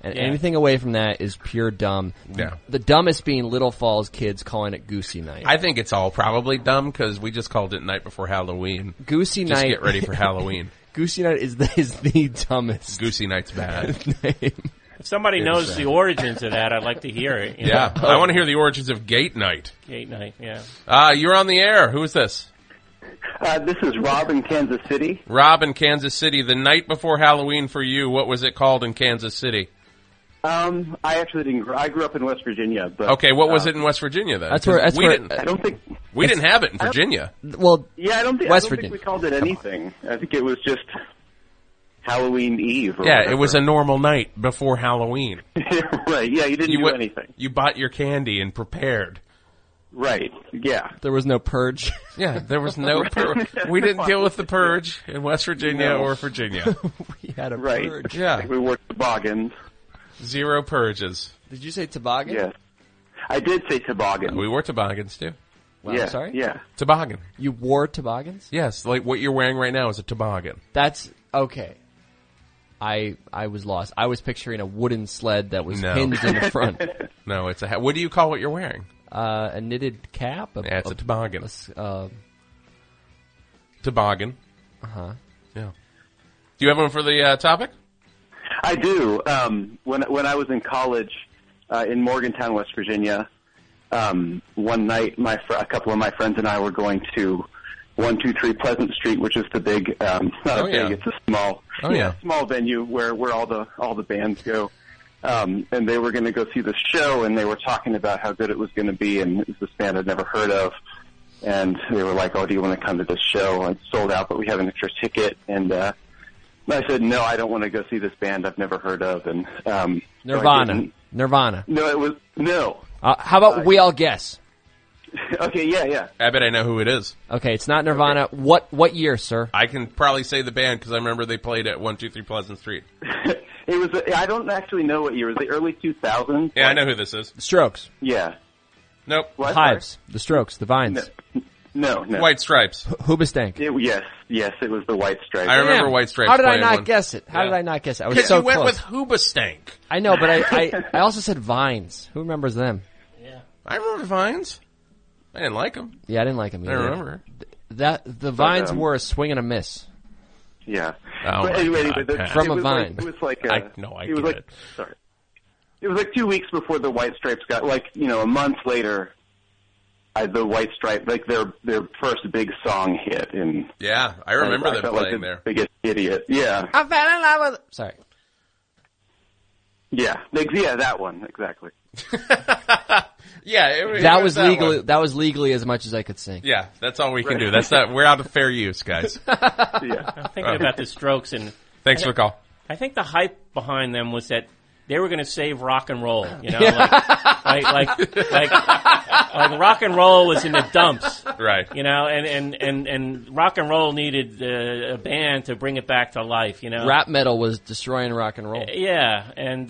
And Yeah. anything away from that is pure dumb. Yeah. The dumbest being Little Falls kids calling it Goosey Night. I think it's all probably dumb because we just called it Night Before Halloween. Goosey Just Night. get ready for Halloween. Goosey Night is the dumbest. Goosey Night's bad. name. If somebody It is knows bad. the origins of that, I'd like to hear it. you Yeah, know? I want to hear the origins of Gate Night. Gate night, yeah. You're on the air. Who is this? This is Rob in Kansas City. Rob in Kansas City. The night before Halloween for you, what was it called in Kansas City? I actually didn't. I grew up in West Virginia. But, Okay, what was it in West Virginia then? That's where- 'Cause that's we where- didn't. I don't think. We didn't have it in Virginia. Well, Yeah, I don't think. West I don't Virginia. think we called it anything. I think it was just Halloween Eve. Or Yeah, whatever. it was a normal night before Halloween. Right. Yeah, you didn't do went- anything. You bought your candy and prepared. Right. Yeah. There was no purge. Yeah, there was no purge. We didn't deal with the purge in West Virginia No. or Virginia. We had a Right. purge. Yeah. We wore toboggans. Zero purges. Did you say toboggan? Yes. I did say toboggan. We wore toboggans too. Wow, yeah. sorry? Yeah. Toboggan. You wore toboggans? Yes, like what you're wearing right now is a toboggan. That's okay. I was lost. I was picturing a wooden sled that was No. hinged in the front. No, it's a hat. What do you call what you're wearing? A knitted cap. Yeah, it's a toboggan. Uh Toboggan. huh. Yeah. Do you have one for the topic? I do. When I was in college in Morgantown, West Virginia, one night a couple of my friends and I were going to 123 Pleasant Street, which is the big, not Oh, a big, yeah. it's a small, Oh, yeah. small venue where all the bands go. And they were going to go see the show, and they were talking about how good it was going to be, and it was this band I'd never heard of. And they were like, "Oh, do you want to come to this show? It's sold out, but we have an extra ticket." And I said, "No, I don't want to go see this band I've never heard of." And so I Nirvana. didn't. Nirvana. No, it was no. How about we all guess? Okay, yeah. I bet I know who it is. Okay, it's not Nirvana. What year, sir? I can probably say the band because I remember they played at 123 Pleasant Street. It was. I don't actually know what year. It was the early 2000s. Yeah, I know who this is. The Strokes. Yeah. Nope. What? Hives. The Strokes. The Vines. No. White Stripes. Hoobastank. Yes, it was the White Stripes. I remember Damn. White Stripes. How did I playing not one. guess it? How Yeah. did I not guess it? I was Because so you went close. with Hoobastank. I know, but I also said Vines. Who remembers them? I remember Vines. I didn't like them. Yeah, I didn't like them I either. remember. The Vines were a swing and a miss. Yeah. Oh, but my anyway, God, the, Pat. From it a was vine. Like, it was like I it was get like, it. Sorry. It was like 2 weeks before the White Stripes got, a month later, the White Stripes, like their first big song hit. And Yeah, I remember them felt playing like the there. biggest idiot. Yeah. I fell in love with. Sorry. Yeah. That one, exactly. Yeah, it That was that legally. one. That was legally as much as I could sing. Yeah, that's all we can do. That's not. We're out of fair use, guys. Yeah. I'm thinking about the Strokes, and Thanks for the call. I think the hype behind them was that they were going to save rock and roll. You know, like rock and roll was in the dumps, Right. you know, and rock and roll needed a band to bring it back to life. You know, Rap metal was destroying rock and roll. Yeah, and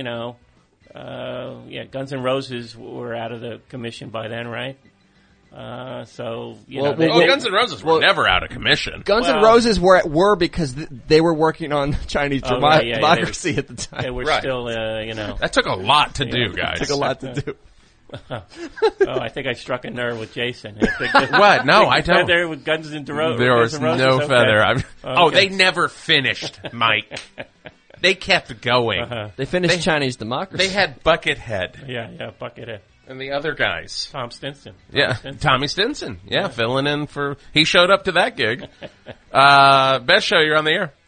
Guns N' Roses were out of the commission by then, right? So Guns N' Roses were never out of commission. Guns N' Roses were because they were working on Chinese right, democracy at the time. They were Right. still, That took a lot to do, guys. Took a lot to do. I think I struck a nerve with Jason. What? No, I don't. Feather with Guns N' Roses. There was no Okay. feather. Okay. They never finished, Mike. They kept going. They finished Chinese democracy. They had Buckethead. Yeah, Buckethead. And the other guys. Tom Stinson. Tommy Stinson. Yeah, filling in for... He showed up to that gig. Best show, you're on the air.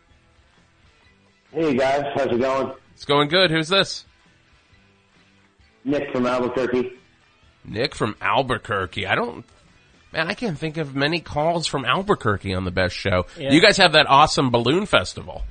Hey guys, how's it going? It's going good. Who's this? Nick from Albuquerque. Nick from Albuquerque. I can't think of many calls from Albuquerque on the Best Show. Yeah. You guys have that awesome balloon festival.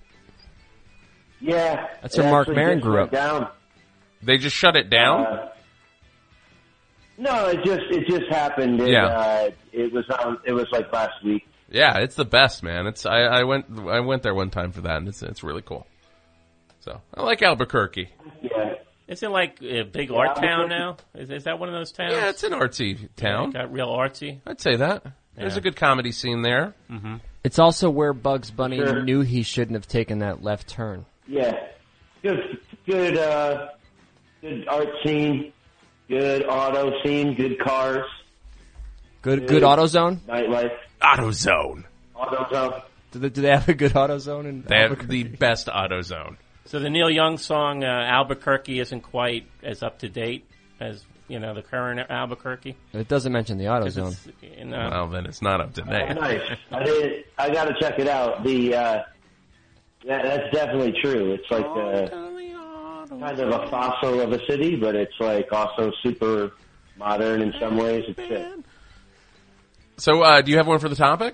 Yeah, That's where Mark Maron grew up. Down. They just shut it down? No, it just happened. It was like last week. Yeah, it's the best, man. I went there one time for that, and it's really cool. So I like Albuquerque. Yeah. Isn't it like a big art town now? Is that one of those towns? Yeah, it's an artsy town. Got real artsy. I'd say that. There's a good comedy scene there. Mm-hmm. It's also where Bugs Bunny Sure. knew he shouldn't have taken that left turn. Yeah. good art scene, good auto scene, good cars. Good AutoZone? Nightlife. AutoZone. AutoZone. Do they have a good AutoZone? They have the best AutoZone. So the Neil Young song Albuquerque isn't quite as up to date as the current Albuquerque. It doesn't mention the AutoZone. Well, then it's not up to date. Nice. I got to check it out. That's definitely true. It's like kind of a fossil of a city, but it's like also super modern in some ways. It's good. So, do you have one for the topic?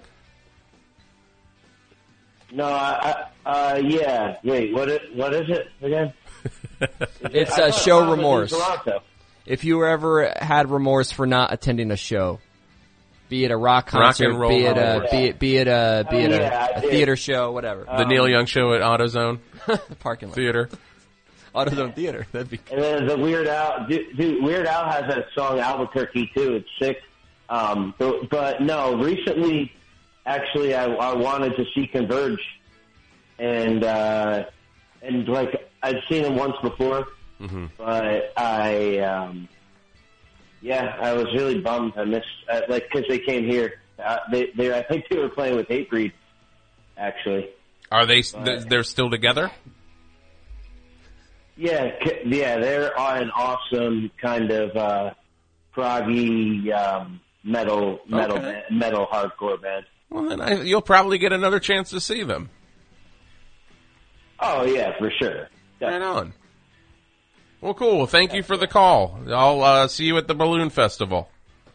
No, yeah. Wait, what is it again? It's show remorse. Toronto. If you ever had remorse for not attending a show, be it a rock concert, and roll be it a theater show, whatever. The Neil Young show at AutoZone parking lot theater. AutoZone theater. That'd be. And then the Weird Al, dude, Weird Al has that song Albuquerque too. It's sick. But no, recently, actually, I wanted to see Converge, and like I'd seen him once before, but I was really bummed. I missed because they came here. They I think they were playing with Hatebreed, actually. Are they? They're still together? Yeah, they're an awesome kind of proggy metal hardcore band. Well, then you'll probably get another chance to see them. Oh yeah, for sure. Right on. Well, cool. Thank you for the call. I'll see you at the Balloon Festival.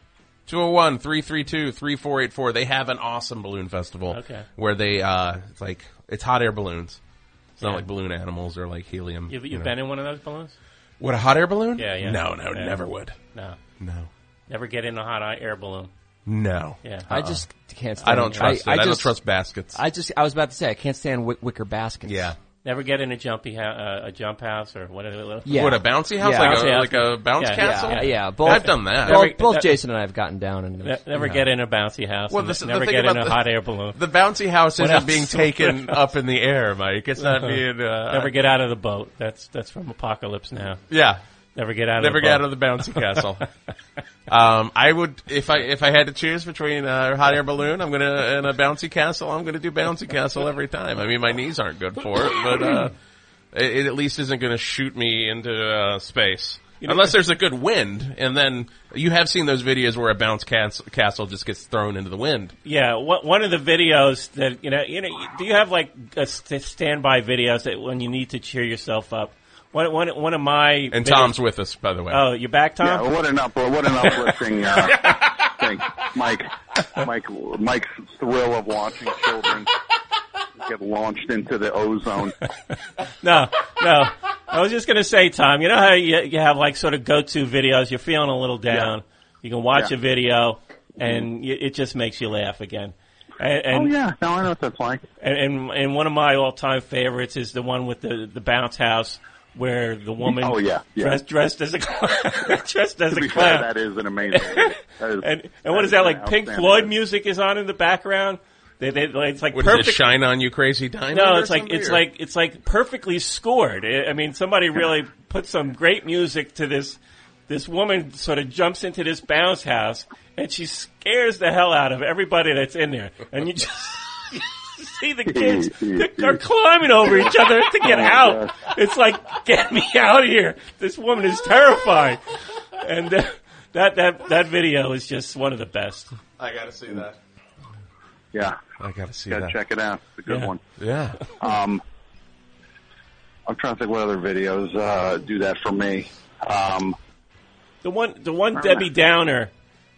201-332-3484. They have an awesome balloon festival. Okay. Where they it's hot air balloons. It's not like balloon animals or like helium. You've been in one of those balloons? What, a hot air balloon? Yeah. No, never would. No. Never get in a hot air balloon. No. Yeah. I just can't stand I don't trust it. I don't trust baskets. I was about to say, I can't stand wicker baskets. Yeah. Never get in a jump house or whatever. Yeah. What, a bouncy house? Yeah. Like a bounce castle? Yeah. I've done that. Both Jason and I have gotten down. Never get in a bouncy house. Well, never get in a hot air balloon. The bouncy house isn't being taken up in the air, Mike. It's not being... Never get out of the boat. That's from Apocalypse Now. Yeah. Never get out of Never the get boat. out of the bouncy castle. I would, if I had to choose between a hot air balloon and a bouncy castle, I'm gonna do bouncy castle every time. I mean, my knees aren't good for it, but it at least isn't gonna shoot me into space. Unless there's a good wind, and then you have seen those videos where a bounce castle just gets thrown into the wind. Yeah, one of the videos that do you have like a standby videos that when you need to cheer yourself up? One of my and Tom's with us, by the way. Oh, you back, Tom? Yeah, what an uplifting thing, Mike's thrill of watching children get launched into the ozone. No. I was just going to say, Tom, you know how you have like sort of go-to videos, you're feeling a little down, you can watch a video, and it just makes you laugh again. And, now I know what that's like. And one of my all-time favorites is the one with the bounce house where the woman dressed as a clown. That is an amazing. And what is that, like Pink Floyd music is on in the background? It's like what perfect. Is it Shine On You Crazy Diamond? No, it's like perfectly scored. I mean, somebody really put some great music to this. This woman sort of jumps into this bounce house and she scares the hell out of everybody that's in there. And you just see the kids are climbing over each other to get out. It's like, get me out of here! This woman is terrifying. And that video is just one of the best. I gotta see that. Yeah, I gotta see that. Check it out. It's a good one. Yeah. I'm trying to think what other videos do that for me. The one Debbie Downer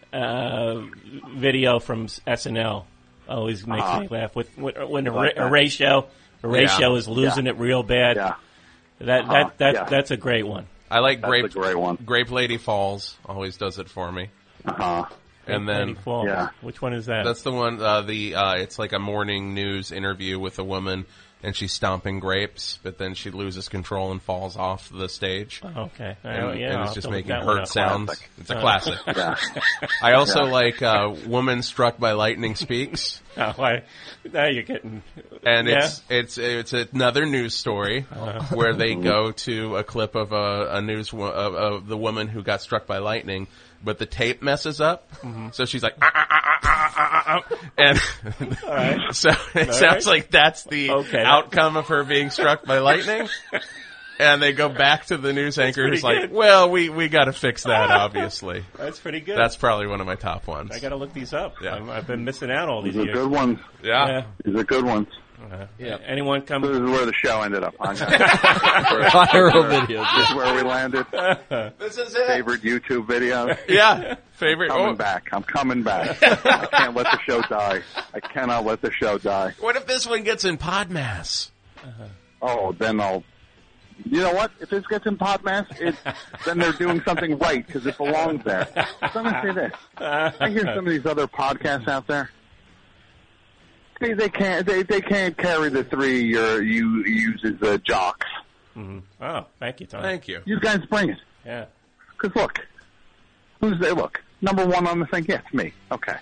video from SNL always makes me laugh. When Horatio is losing it real bad. Yeah. That's a great one. I like Grape. That's a great one. Grape Lady Falls always does it for me. And then, which one is that? That's the one. It's like a morning news interview with a woman and she's stomping grapes, but then she loses control and falls off the stage. Okay. And I'll it's just have to making look that one hurt up. sounds. Classic. It's a classic. Yeah. I also like Woman Struck by Lightning Speaks. Now you're getting... And it's another news story where they go to a clip of of the woman who got struck by lightning, but the tape messes up, so she's like, and so it sounds like that's the outcome of her being struck by lightning. And they go back to the news anchor who's like, well, we got to fix that, obviously. That's pretty good. That's probably one of my top ones. I got to look these up. Yeah. I've been missing out all these These are years. good ones. Yeah. These are good ones. Yeah. Anyone come? This is where the show ended up. Viral videos. This is where we landed. This is it. Favorite YouTube video. Yeah. Favorite. I'm coming back. I can't let the show die. I cannot let the show die. What if this one gets in Podmass? Oh, then I'll... You know what? If this gets in Podmass, then they're doing something right because it belongs there. So I'm going to say this. I hear some of these other podcasts out there. They can't carry the three you use as jocks. Mm-hmm. Oh, thank you, Tom. Thank you. You guys bring it. Yeah. Because look, who's there? Look, number one on the thing. Yeah, it's me. Okay,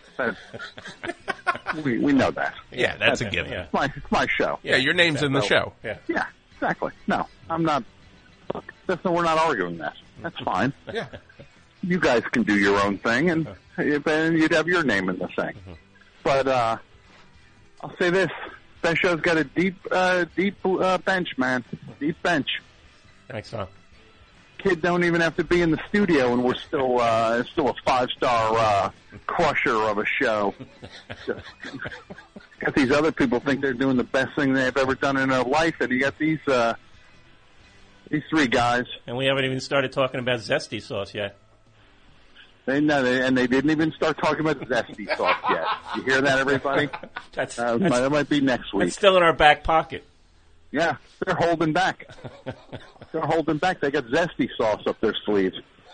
we know that. Yeah, that's a given. Yeah. It's my show. Yeah, your name's in the show. Yeah, exactly. No, I'm not. Look, we're not arguing that. That's fine. Yeah. You guys can do your own thing, and you'd have your name in the thing. But I'll say this: that show's got a deep bench, man. Deep bench. Thanks, Tom. Kid don't even have to be in the studio, and we're still a 5-star crusher of a show. Got these other people think they're doing the best thing they've ever done in their life, and you got these three guys. And we haven't even started talking about zesty sauce yet. They didn't even start talking about the zesty sauce yet. You hear that, everybody? That might be next week. It's still in our back pocket. Yeah, they're holding back. They're holding back. They got zesty sauce up their sleeves.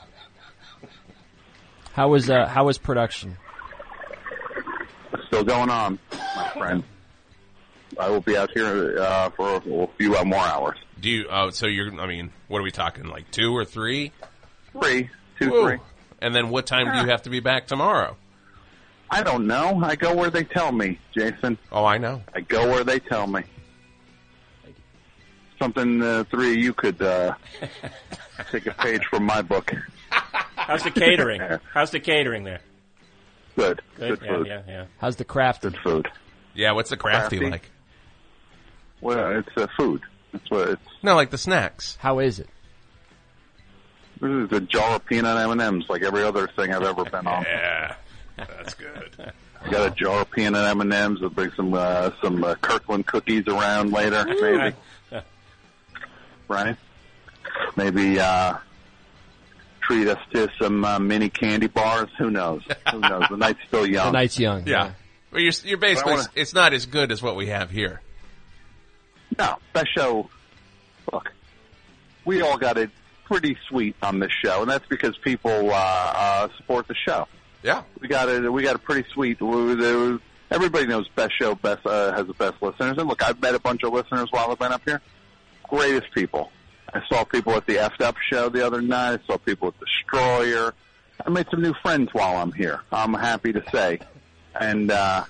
How was production? Still going on, my friend. I will be out here for a few more hours. Do you? So you're. I mean, what are we talking? Like 2 or 3? 3, 2, Whoa. 3. And then what time do you have to be back tomorrow? I don't know. I go where they tell me, Jason. Oh, I know. I go where they tell me. Something three of you could take a page from my book. How's the catering? How's the catering there? Good. Good food. Yeah. How's the craft? Good food. Yeah, what's the crafty like? Well, it's food. That's what it's. No, like the snacks. How is it? This is a jar of peanut M&Ms, like every other thing I've ever been on. Yeah, that's good. I got a jar of peanut M&Ms. I'll bring some Kirkland cookies around later, maybe. Right? Maybe treat us to some mini candy bars. Who knows? Who knows? The night's still young. The night's young. Yeah. Well, you're basically. It's not as good as what we have here. No, that show. Look, we all got it pretty sweet on this show, and that's because people support the show. Yeah, we got it pretty sweet. Everybody knows Best Show has the best listeners, and look, I've met a bunch of listeners while I've been up here. Greatest people. I saw people at the F'd Up show the other night. I saw people at Destroyer. I made some new friends while I'm here. I'm happy to say, and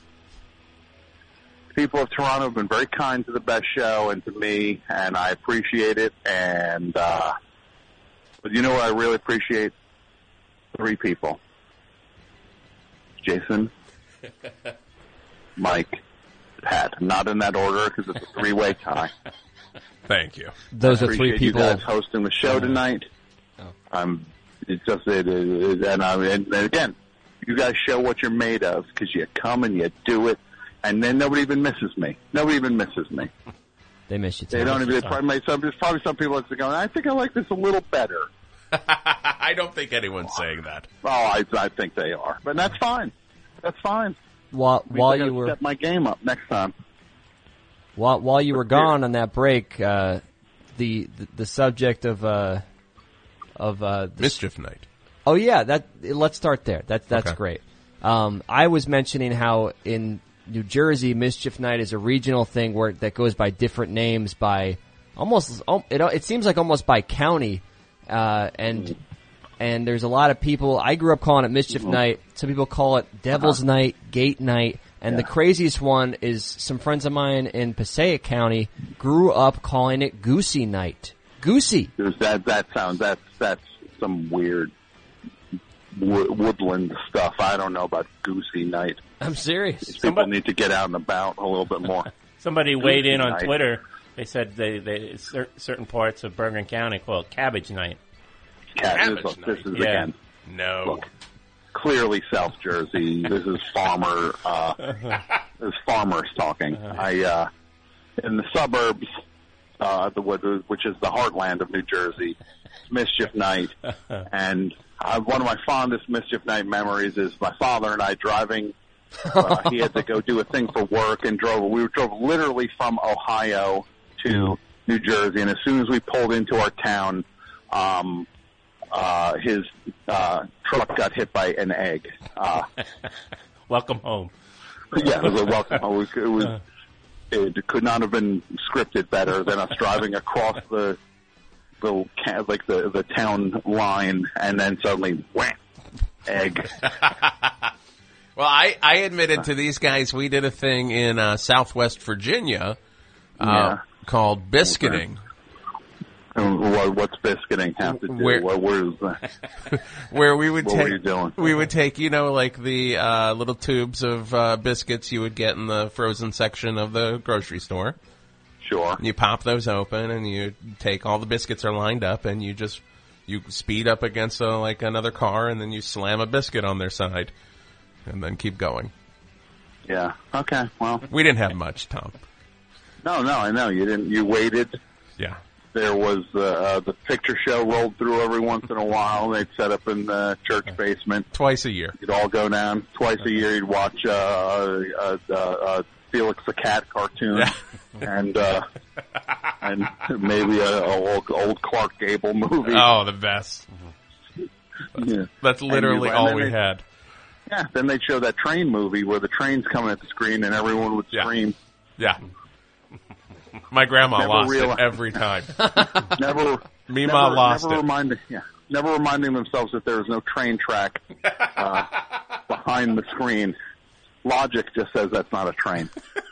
people of Toronto have been very kind to the Best Show and to me, and I appreciate it. And but you know what I really appreciate? 3 people. Jason, Mike, Pat. Not in that order because it's a 3-way tie. Thank you. Those are 3 people. You guys hosting the show tonight. And again, you guys show what you're made of because you come and you do it, and then nobody even misses me. Nobody even misses me. They miss you too. They don't even. There's probably some people that's going, I think I like this a little better. I don't think anyone's saying that. Oh, I think they are, but that's fine. That's fine. While you were step my game up next time. While you were gone on that break, the subject of Mischief Night. Oh yeah, let's start there. That's okay. great. I was mentioning how in New Jersey, Mischief Night is a regional thing that goes by different names by almost. It seems like almost by county, and there's a lot of people. I grew up calling it Mischief Night. Some people call it Devil's Night, Gate Night. And the craziest one is some friends of mine in Passaic County grew up calling it Goosey Night. Goosey. That's some weird woodland stuff. I don't know about Goosey Night. I'm serious. People need to get out and about a little bit more. Somebody weighed in on Twitter. They said they certain parts of Bergen County call it Cabbage Night. This is again. No. Look, clearly South Jersey. This is farmers talking. In the suburbs, which is the heartland of New Jersey, it's Mischief Night, and one of my fondest Mischief Night memories is my father and I driving. He had to go do a thing for work and we drove literally from Ohio to New Jersey, and as soon as we pulled into our town, his truck got hit by an egg. Welcome home. Yeah, it was a welcome home. It could not have been scripted better than us driving across the town line, and then suddenly, wham, egg. Well, I admitted to these guys we did a thing in Southwest Virginia called biscuiting. What's biscuiting have to do? Where is that? Where we would what were you doing? We would take, like the little tubes of biscuits you would get in the frozen section of the grocery store. Sure. You pop those open, and you take all the biscuits are lined up, and you speed up against another car, and then you slam a biscuit on their side, and then keep going. Yeah. Okay. Well, we didn't have much, Tom. No, I know you didn't. You waited. Yeah. There was the picture show rolled through every once in a while. They'd set up in the church basement twice a year. You'd all go down twice a year. You'd watch Felix the Cat cartoon and maybe a old Clark Gable movie. Oh, the best. Yeah. That's literally all we had. Yeah. Then they'd show that train movie where the train's coming at the screen and everyone would scream. Yeah. My grandma lost it every time. Never reminding themselves that there was no train track behind the screen. Logic just says that's not a train.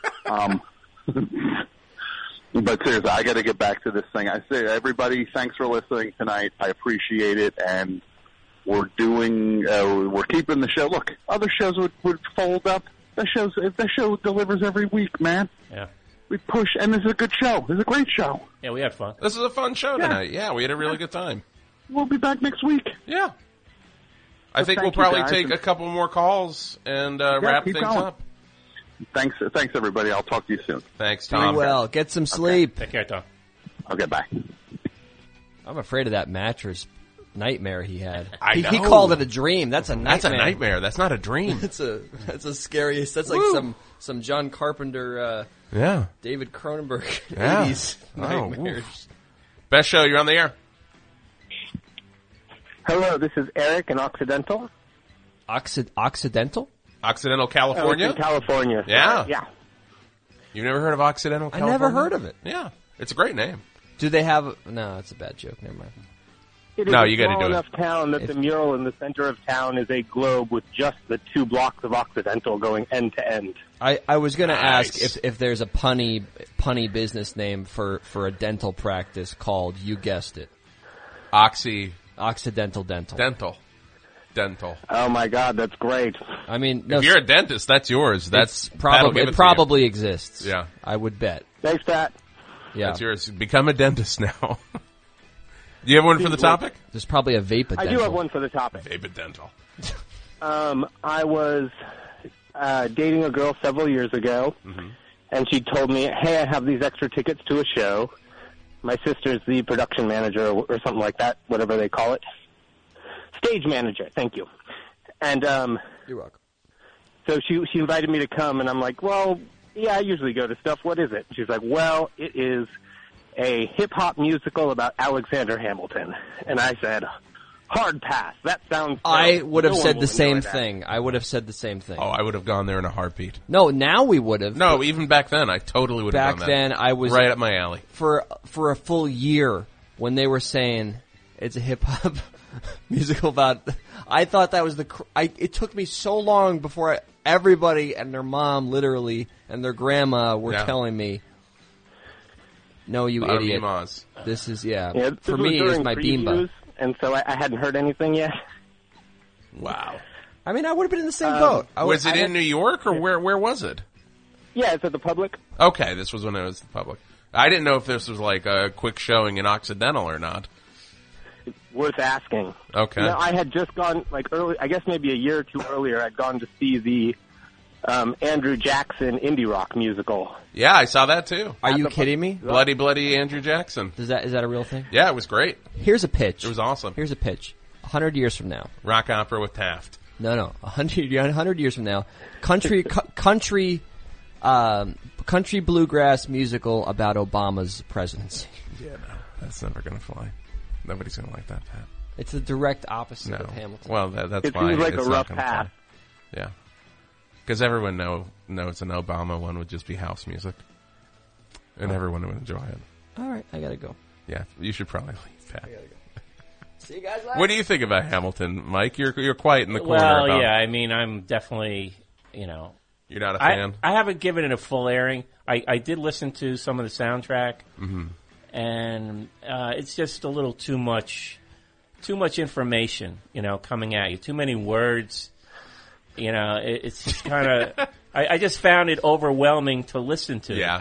But seriously, I got to get back to this thing. I say, everybody, thanks for listening tonight. I appreciate it, and we're keeping the show. Look, other shows would fold up. That show delivers every week, man. Yeah. We push, and this is a good show. This is a great show. Yeah, we had fun. This is a fun show tonight. Yeah, we had a really good time. We'll be back next week. Yeah. I think we'll probably take a couple more calls and wrap things up. Thanks, everybody. I'll talk to you soon. Thanks, Tom. Do well. Get some sleep. Take care, Tom. Okay, bye. I'm afraid of that mattress nightmare he had. I know. He called it a dream. That's a nightmare. That's a nightmare. That's not a dream. That's a scariest. That's like some John Carpenter, David Cronenberg 80s nightmares. Best show. You're on the air. Hello, this is Eric in Occidental. Occidental? Occidental, California? In California. Yeah. Yeah. You've never heard of Occidental, California? I never heard of it. Yeah. It's a great name. Do they have... No, it's a bad joke. Never mind. It is you got to do it. a small enough town that the mural in the center of town is a globe with just the 2 blocks of Occidental going end to end. I was going to ask if there's a punny business name for a dental practice called, you guessed it, Occidental Dental. Dental. Oh my God, that's great. I mean, no, if you're a dentist, that's yours. It probably exists. Yeah, I would bet. Thanks, Pat. Yeah, that's yours. Become a dentist now. Do you have one for the topic? There's probably a Vape-A-Dental. I do have one for the topic. Vape-A-Dental. I was dating a girl several years ago, and she told me, hey, I have these extra tickets to a show. My sister's the production manager or something like that, whatever they call it. Stage manager, thank you. And you're welcome. So she invited me to come, and I'm like, well, yeah, I usually go to stuff. What is it? She's like, well, it is a hip-hop musical about Alexander Hamilton. And I said, Hard pass. That sounds. I would have no said one the will same enjoy that. thing. I would have said the same thing. Oh, I would have gone there in a heartbeat. No, now we would have. No, even back then, I totally would have Back done that. then, I was right up my alley. For a full year when they were saying it's a hip hop musical about. I thought that was it took me so long before everybody and their mom, literally, and their grandma were telling me, "No, you idiot! This is for me, it's my bimba." And so I hadn't heard anything yet. Wow. I mean, I would have been in the same boat. Was it in New York, or where was it? Yeah, it's at the Public. Okay, this was when it was the Public. I didn't know if this was like a quick showing in Occidental or not. It's worth asking. Okay. You know, I had just gone, early, I guess maybe a year or two earlier, I'd gone to see the Andrew Jackson indie rock musical. Yeah, I saw that too. Are you kidding me? Bloody Bloody Andrew Jackson. Is that a real thing? Yeah, it was great. Here's a pitch. It was awesome. Here's a pitch. 100 years from now. Rock opera with Taft. No. 100 years from now. Country bluegrass musical about Obama's presidency. Yeah, no. That's never going to fly. Nobody's going to like that, Pat. It's the direct opposite of Hamilton. Well, that's it why seems like it's a rough not gonna path. fly. Yeah. Because everyone knows an Obama one would just be house music. And everyone would enjoy it. All right, I got to go. Yeah, you should probably leave, Pat. I got to go. See you guys later. What do you think about Hamilton, Mike? You're quiet in the corner. Well, yeah, I mean, I'm definitely, You're not a fan? I haven't given it a full airing. I did listen to some of the soundtrack, and it's just a little too much information, coming at you. Too many words. It's just kind of. I just found it overwhelming to listen to. Yeah.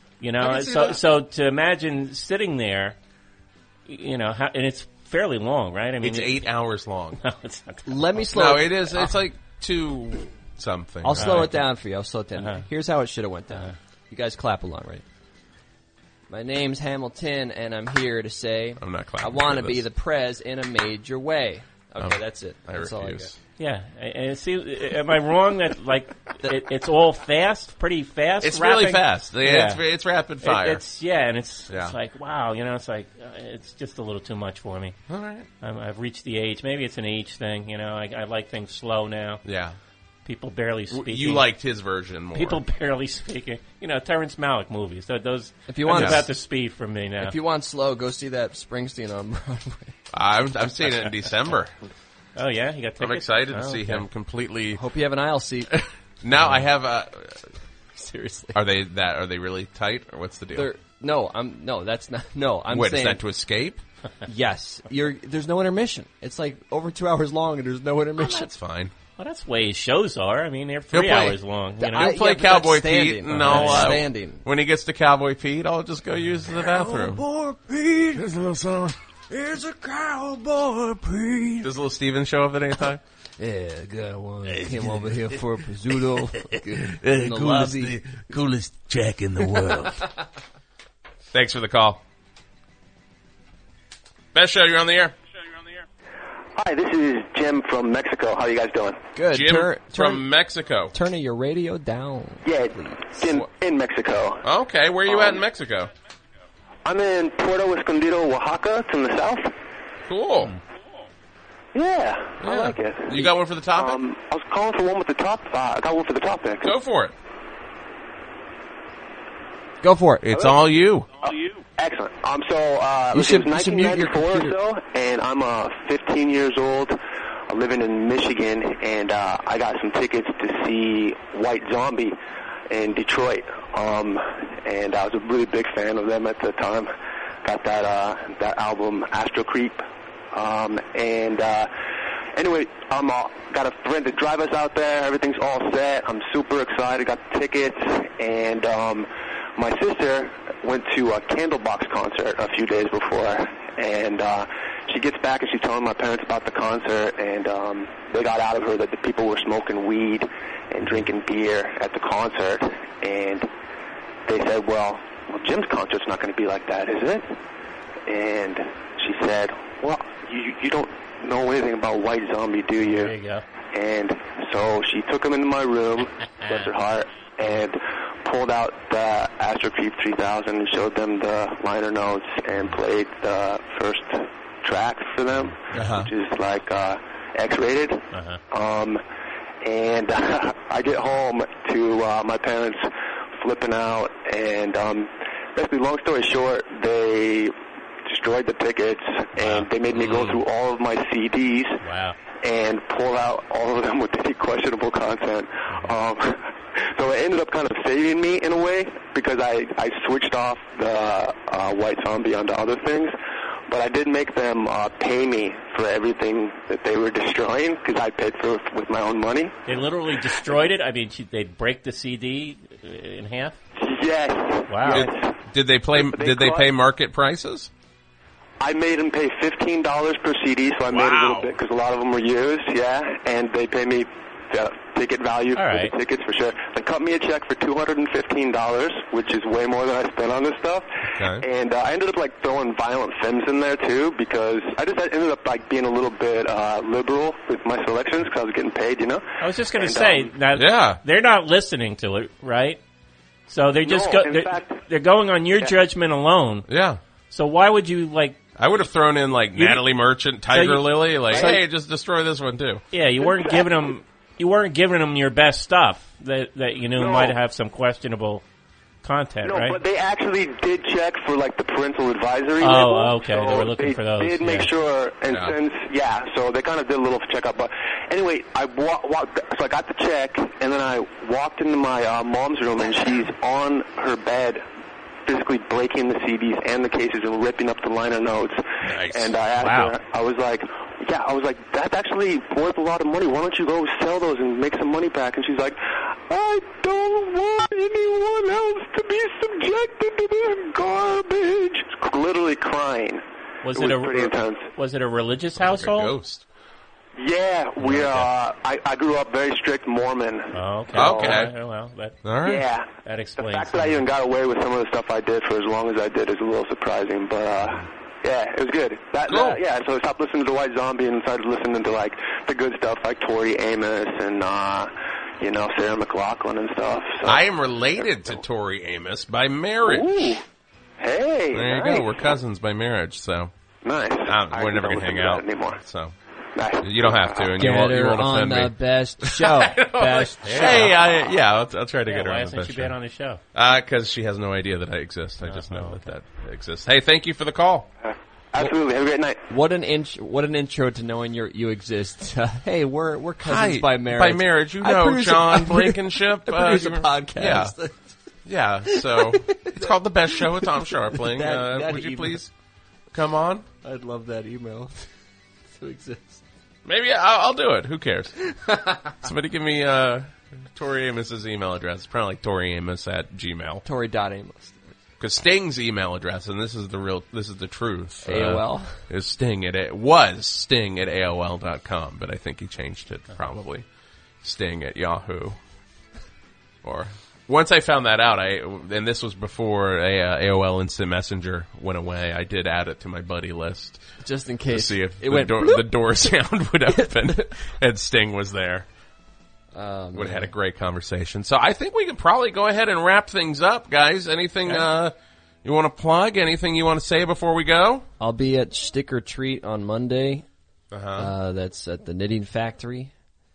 So to imagine sitting there, and it's fairly long, right? I mean, it's 8 hours long. No, it's not. Let me slow. No, it is. It's like 2 something. I'll slow it down for you. I'll slow it down. Here's how it should have went down. You guys clap along, right? My name's Hamilton, and I'm here to say I'm not clapping. I want to be the prez in a major way. Okay, that's it. That's all I got. Yeah, and see, am I wrong that it's all fast, pretty fast? It's rapping? really fast. Yeah. It's rapid fire. It's like wow, it's like it's just a little too much for me. All right, I've reached the age. Maybe it's an age thing. I like things slow now. Yeah, people barely speaking. You liked his version more. People barely speaking. Terrence Malick movies. Those. If you want about the speed for me now. If you want slow, go see that Springsteen on Broadway. I'm seeing it in December. Oh yeah, you got tickets? I'm excited to see him completely. Hope you have an aisle seat. Now I have seriously. Are they really tight, or what's the deal? That's not. No, I'm Wait, saying. is that to escape? Yes, there's no intermission. It's like over 2 hours long, and there's no intermission. That's fine. Well, that's the way his shows are. I mean, they're 3 hours long. He'll play Cowboy Pete, and standing. When he gets to Cowboy Pete, I'll just go use the bathroom. Cowboy Pete. Here's a little song. It's a Cowboy Pete. Does little Steven show up at any time? Yeah, got one. Came over here for a Pizzuto. In the lobby. Coolest track in the world. Thanks for the call. Best show, you're on the air. Hi, this is Jim from Mexico. How are you guys doing? Good. Jim from Mexico. Turning your radio down. Yeah, in Mexico. Okay, where are you at in Mexico? I'm in Puerto Escondido, Oaxaca. It's in the south. Cool. Yeah, I like it. You got one for the topic? I was calling for one with the top. I got one for the topic. Go for it. Go for it. It's all you. Excellent. You It should was mute your 1994 or computer. so, and I'm 15 years old. I'm living in Michigan, and I got some tickets to see White Zombie in Detroit. And I was a really big fan of them at the time. Got that album Astro Creep. Anyway, got a friend to drive us out there. Everything's all set. I'm super excited. Got the tickets, and my sister went to a Candlebox concert a few days before, and she gets back and she's telling my parents about the concert, and they got out of her that the people were smoking weed and drinking beer at the concert, and they said, well, Jim's concert's not going to be like that, is it? And she said, well, you don't know anything about White Zombie, do you? There you go. And so she took him into my room, bless her heart, and pulled out the Astro Creep 3000 and showed them the liner notes and played the first track for them, which is like X-rated. And I get home to my parents flipping out, and basically, long story short, they destroyed the tickets, and they made me go through all of my CDs and pull out all of them with any questionable content. So it ended up kind of saving me in a way, because I switched off the White Zombie onto other things. But I did make them pay me for everything that they were destroying, because I paid for it with my own money. They literally destroyed it? I mean, they'd break the CD in half? Yes. Wow. Did they pay market prices? I made them pay $15 per CD, so I made a little bit, because a lot of them were used, and they pay me ticket value for the tickets for sure. They cut me a check for $215, which is way more than I spent on this stuff. Okay. And I ended up like throwing Violent Femmes in there too, because I ended up like being a little bit liberal with my selections, because I was getting paid, you know. I was just going to say, they're not listening to it, right? So they're just they're going on your judgment alone. Yeah. So why would you like? I would have thrown in like Natalie Merchant, Tiger Lily, like, hey, just destroy this one too. Yeah, you weren't giving them. You weren't giving them your best stuff that you knew might have some questionable content, right? But they actually did check for like the parental advisory. Oh, okay. So they were looking for those. They did make sure, and since so they kind of did a little checkup. But anyway, I walked, so I got the check, and then I walked into my mom's room, and she's on her bed, physically breaking the CDs and the cases and ripping up the liner notes. Nice. And I asked her, I was like, that's actually worth a lot of money. Why don't you go sell those and make some money back? And she's like, I don't want anyone else to be subjected to this garbage. Literally crying. Was it pretty intense. Was it a religious household? Like a ghost. Yeah, we I grew up very strict Mormon. Oh, okay. So, well, all right. Yeah. That explains. The fact that I even got away with some of the stuff I did for as long as I did is a little surprising, but yeah, it was good. So I stopped listening to White Zombie and started listening to like the good stuff like Tori Amos and Sarah McLachlan and stuff. So. I am related to Tori Amos by marriage. Ooh. Hey, there you go. We're cousins by marriage, so nice. We're never gonna hang out anymore. So. Nice. You don't have to, and get you won't her offend me. on the best show. Best show. Hey, I'll try to get her why on the hasn't best she show. been on the show? Because she has no idea that I exist. I just know that exists. Hey, thank you for the call. Absolutely. Have a great night. What an intro to knowing you exist. Hey, we're cousins by marriage. By marriage, John Blankenship. I produce a podcast. Yeah. So it's called The Best Show with Tom Scharpling. That would you email. please come on? I'd love that email to exist. Maybe I'll do it. Who cares? Somebody give me Tori Amos's email address. It's probably like ToriAmos@gmail. Tori.Amos. Because Sting's email address, and this is the truth. AOL? Is Sting was Sting at AOL.com, but I think he changed it probably. Sting at Yahoo. Or once I found that out, and this was before AOL Instant Messenger went away, I did add it to my buddy list. Just in case. To see if the door sound would open and Sting was there. Would have had a great conversation. So I think we can probably go ahead and wrap things up, guys. Anything you want to plug? Anything you want to say before we go? I'll be at Stick or Treat on Monday. That's at the Knitting Factory.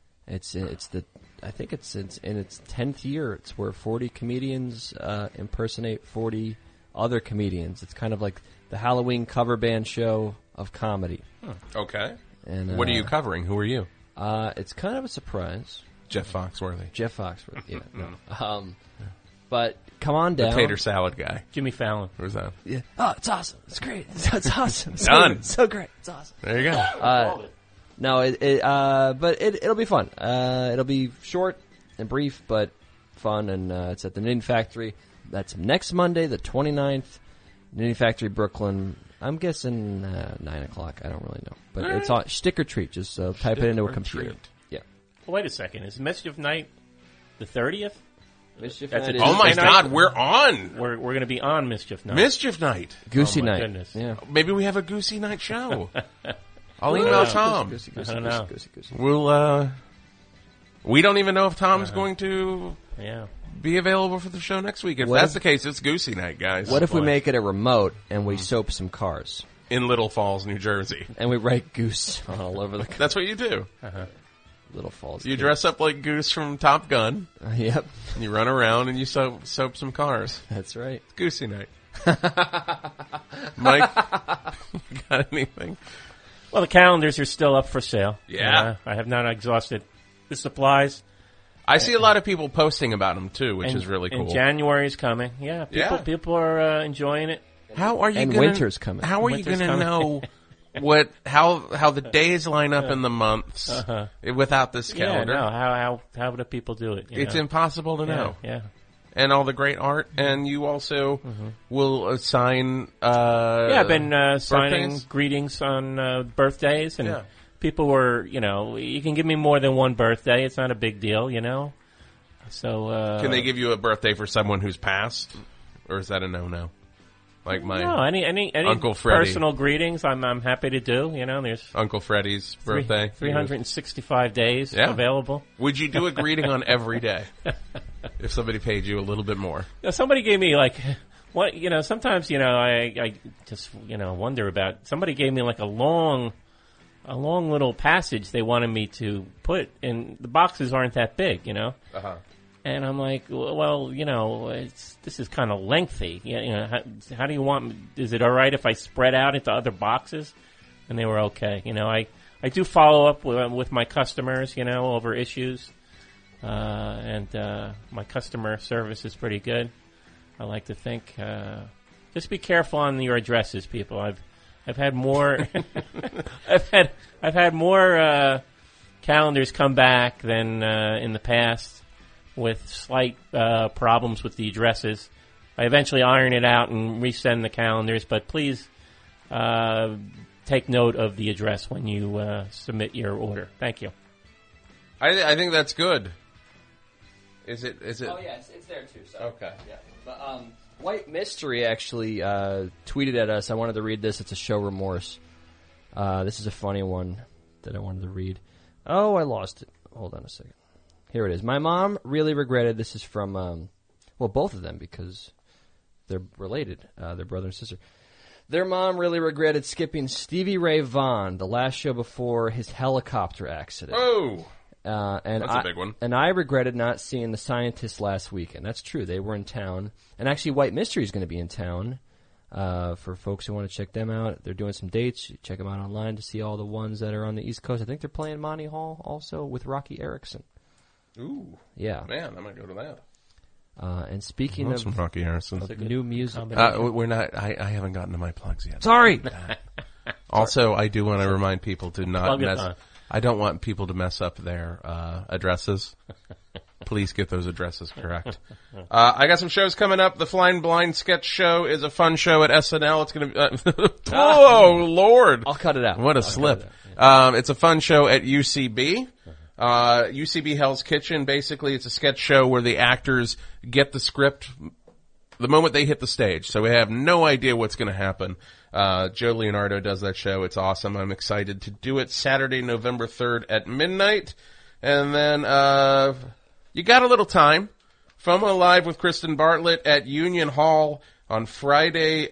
I think it's in its 10th year. It's where 40 comedians impersonate 40 other comedians. It's kind of like the Halloween cover band show of comedy. Okay. And what are you covering? Who are you? It's kind of a surprise. Jeff Foxworthy. Yeah. No. But come on down. The tater salad guy. Jimmy Fallon. Who's that? Yeah. Oh, it's awesome. It's great. It's awesome. It's Done. So great. It's awesome. There you go. No, but it'll be fun. It'll be short and brief, but fun, and it's at the Knitting Factory. That's next Monday, the 29th, Knitting Factory, Brooklyn. I'm guessing 9 o'clock. I don't really know, but it's on Stick or Treat. Just type it into a computer. Yeah. Well, wait a second. Is Mischief Night the 30th? Mischief That's Night. a Oh my Tuesday God, night? we're on. We're going to be on Mischief Night. Mischief Night. Goosey Oh, my Night. goodness. Yeah. Maybe we have a Goosey Night show. I'll email Tom. I don't know. We'll, we don't even know if Tom's going to Yeah. be available for the show next week. If What that's if- the case, it's Goosey Night, guys. What if we make it a remote and we soap some cars? in Little Falls, New Jersey. And we write Goose all over the... That's what you do. Little Falls. You dress up like Goose from Top Gun. Yep. And you run around and you soap some cars. That's right. It's Goosey night. Mike, you got anything? Well, the calendars are still up for sale. Yeah. I have not exhausted the supplies. I see a lot of people posting about them, too, which is really cool. And January is coming. Yeah, people are enjoying it. How are you and gonna, winter's coming. How are you going to know how the days line up in the months without this calendar? Yeah, no, how do people do it? It's impossible to know. Yeah. And all the great art, and you also will assign I've been signing birthdays? greetings on birthdays, and people were, you can give me more than one birthday. It's not a big deal, So can they give you a birthday for someone who's passed, or is that a no-no? Like any Uncle Freddie. personal greetings, I'm happy to do. There's Uncle Freddie's birthday, 365 days available. Would you do a greeting on every day if somebody paid you a little bit more? Somebody gave me what sometimes I just wonder about. Somebody gave me a long little passage they wanted me to put, and the boxes aren't that big, And I'm like, well, this is kind of lengthy. How do you want? Is it all right if I spread out into other boxes? And they were okay. I do follow up with my customers, over issues, and my customer service is pretty good. I like to think. Just be careful on your addresses, people. I've had more. I've had more calendars come back than in the past, with slight problems with the addresses. I eventually iron it out and resend the calendars, but please take note of the address when you submit your order. Thank you. I think that's good. Is it? Oh, yeah, it's there too. So. Okay. Yeah. But, White Mystery actually tweeted at us. I wanted to read this. It's a show remorse. This is a funny one that I wanted to read. Oh, I lost it. Hold on a second. Here it is. My mom really regretted, this is from, both of them, because they're related. They're brother and sister. Their mom really regretted skipping Stevie Ray Vaughan, the last show before his helicopter accident. Oh! And that's a big one. And I regretted not seeing the Scientists last weekend. That's true. They were in town. And actually, White Mystery is going to be in town. For folks who want to check them out, they're doing some dates. Check them out online to see all the ones that are on the East Coast. I think they're playing Monty Hall also with Rocky Erickson. Ooh. Yeah. Man, I might go to that. And speaking of, some Rocky Harrison. of new music. We're not, I haven't gotten to my plugs yet. Sorry! Also, I do want to remind people to not Plug mess, I don't want people to mess up their addresses. Please get those addresses correct. I got some shows coming up. The Flying Blind Sketch Show is a fun show at SNL. It's going to be... oh, Lord. I'll cut it out. What a slip. It's a fun show at UCB. UCB Hell's Kitchen. Basically, it's a sketch show where the actors get the script the moment they hit the stage. So we have no idea what's going to happen. Joe Leonardo does that show. It's awesome. I'm excited to do it Saturday, November 3rd at midnight. And then, you got a little time. FOMO Live with Kristen Bartlett at Union Hall on Sunday,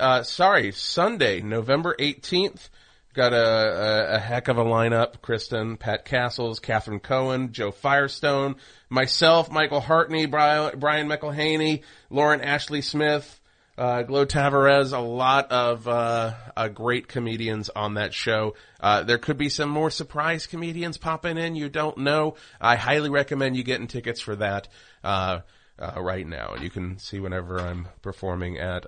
November 18th. Got a heck of a lineup. Kristen, Pat Castles, Catherine Cohen, Joe Firestone, myself, Michael Hartney, Brian McElhaney, Lauren Ashley Smith, Glo Tavares, a lot of great comedians on that show. There could be some more surprise comedians popping in. You don't know. I highly recommend you getting tickets for that right now. And you can see whenever I'm performing at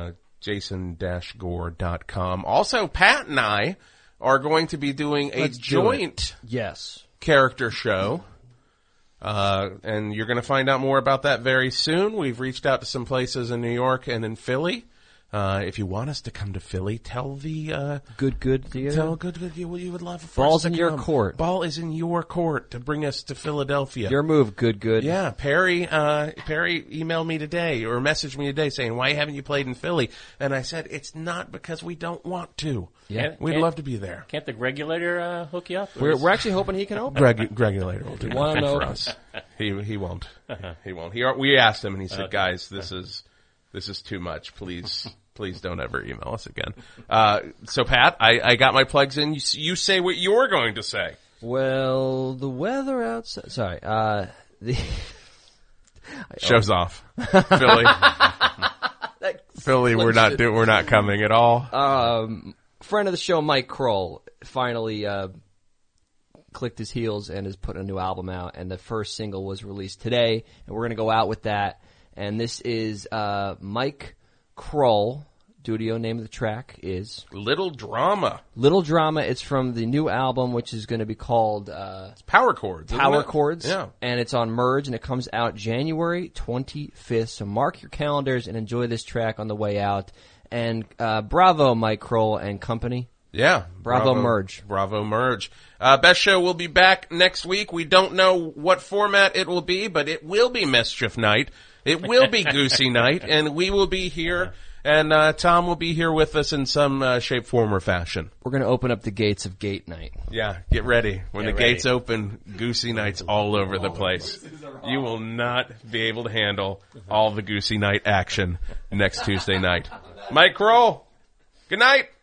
jason-gore.com. Also, Pat and I are going to be doing a joint character show. And you're going to find out more about that very soon. We've reached out to some places in New York and in Philly. If you want us to come to Philly, tell the Good Theater. Tell Good you would love for Ball's us to in your come. court. Ball is in your court to bring us to Philadelphia. Your move, Good. Yeah, Perry emailed me today or messaged me today saying, "Why haven't you played in Philly?" And I said, "It's not because we don't want to. Yeah, we'd love to be there." Can't the Regulator hook you up? We're actually hoping he can open. Regulator will do nothing for us. He won't. He won't. We asked him and he said, "Guys, this is too much. Please Please don't ever email us again. So, Pat, I got my plugs in. You say what you're going to say. Well, the weather outside... Sorry. Show's off. Philly. Philly, we're not coming at all. Friend of the show, Mike Kroll, finally clicked his heels and has put a new album out, and the first single was released today, and we're going to go out with that. And this is Mike Kroll. Studio name of the track is Little Drama. Little Drama. It's from the new album, which is going to be called it's Power Chords. Power Chords. Yeah. And it's on Merge, and it comes out January 25th. So mark your calendars and enjoy this track on the way out. And bravo, Mike Kroll and company. Yeah. Bravo Merge. Bravo Merge. Best Show will be back next week. We don't know what format it will be, but it will be Mischief Night. It will be Goosey Night, and we will be here. And Tom will be here with us in some shape, form, or fashion. We're going to open up the gates of Gate Night. Yeah, get ready. When the gates open, Goosey Night's all over the place. You will not be able to handle all the Goosey Night action next Tuesday night. Mike Kroll, good night.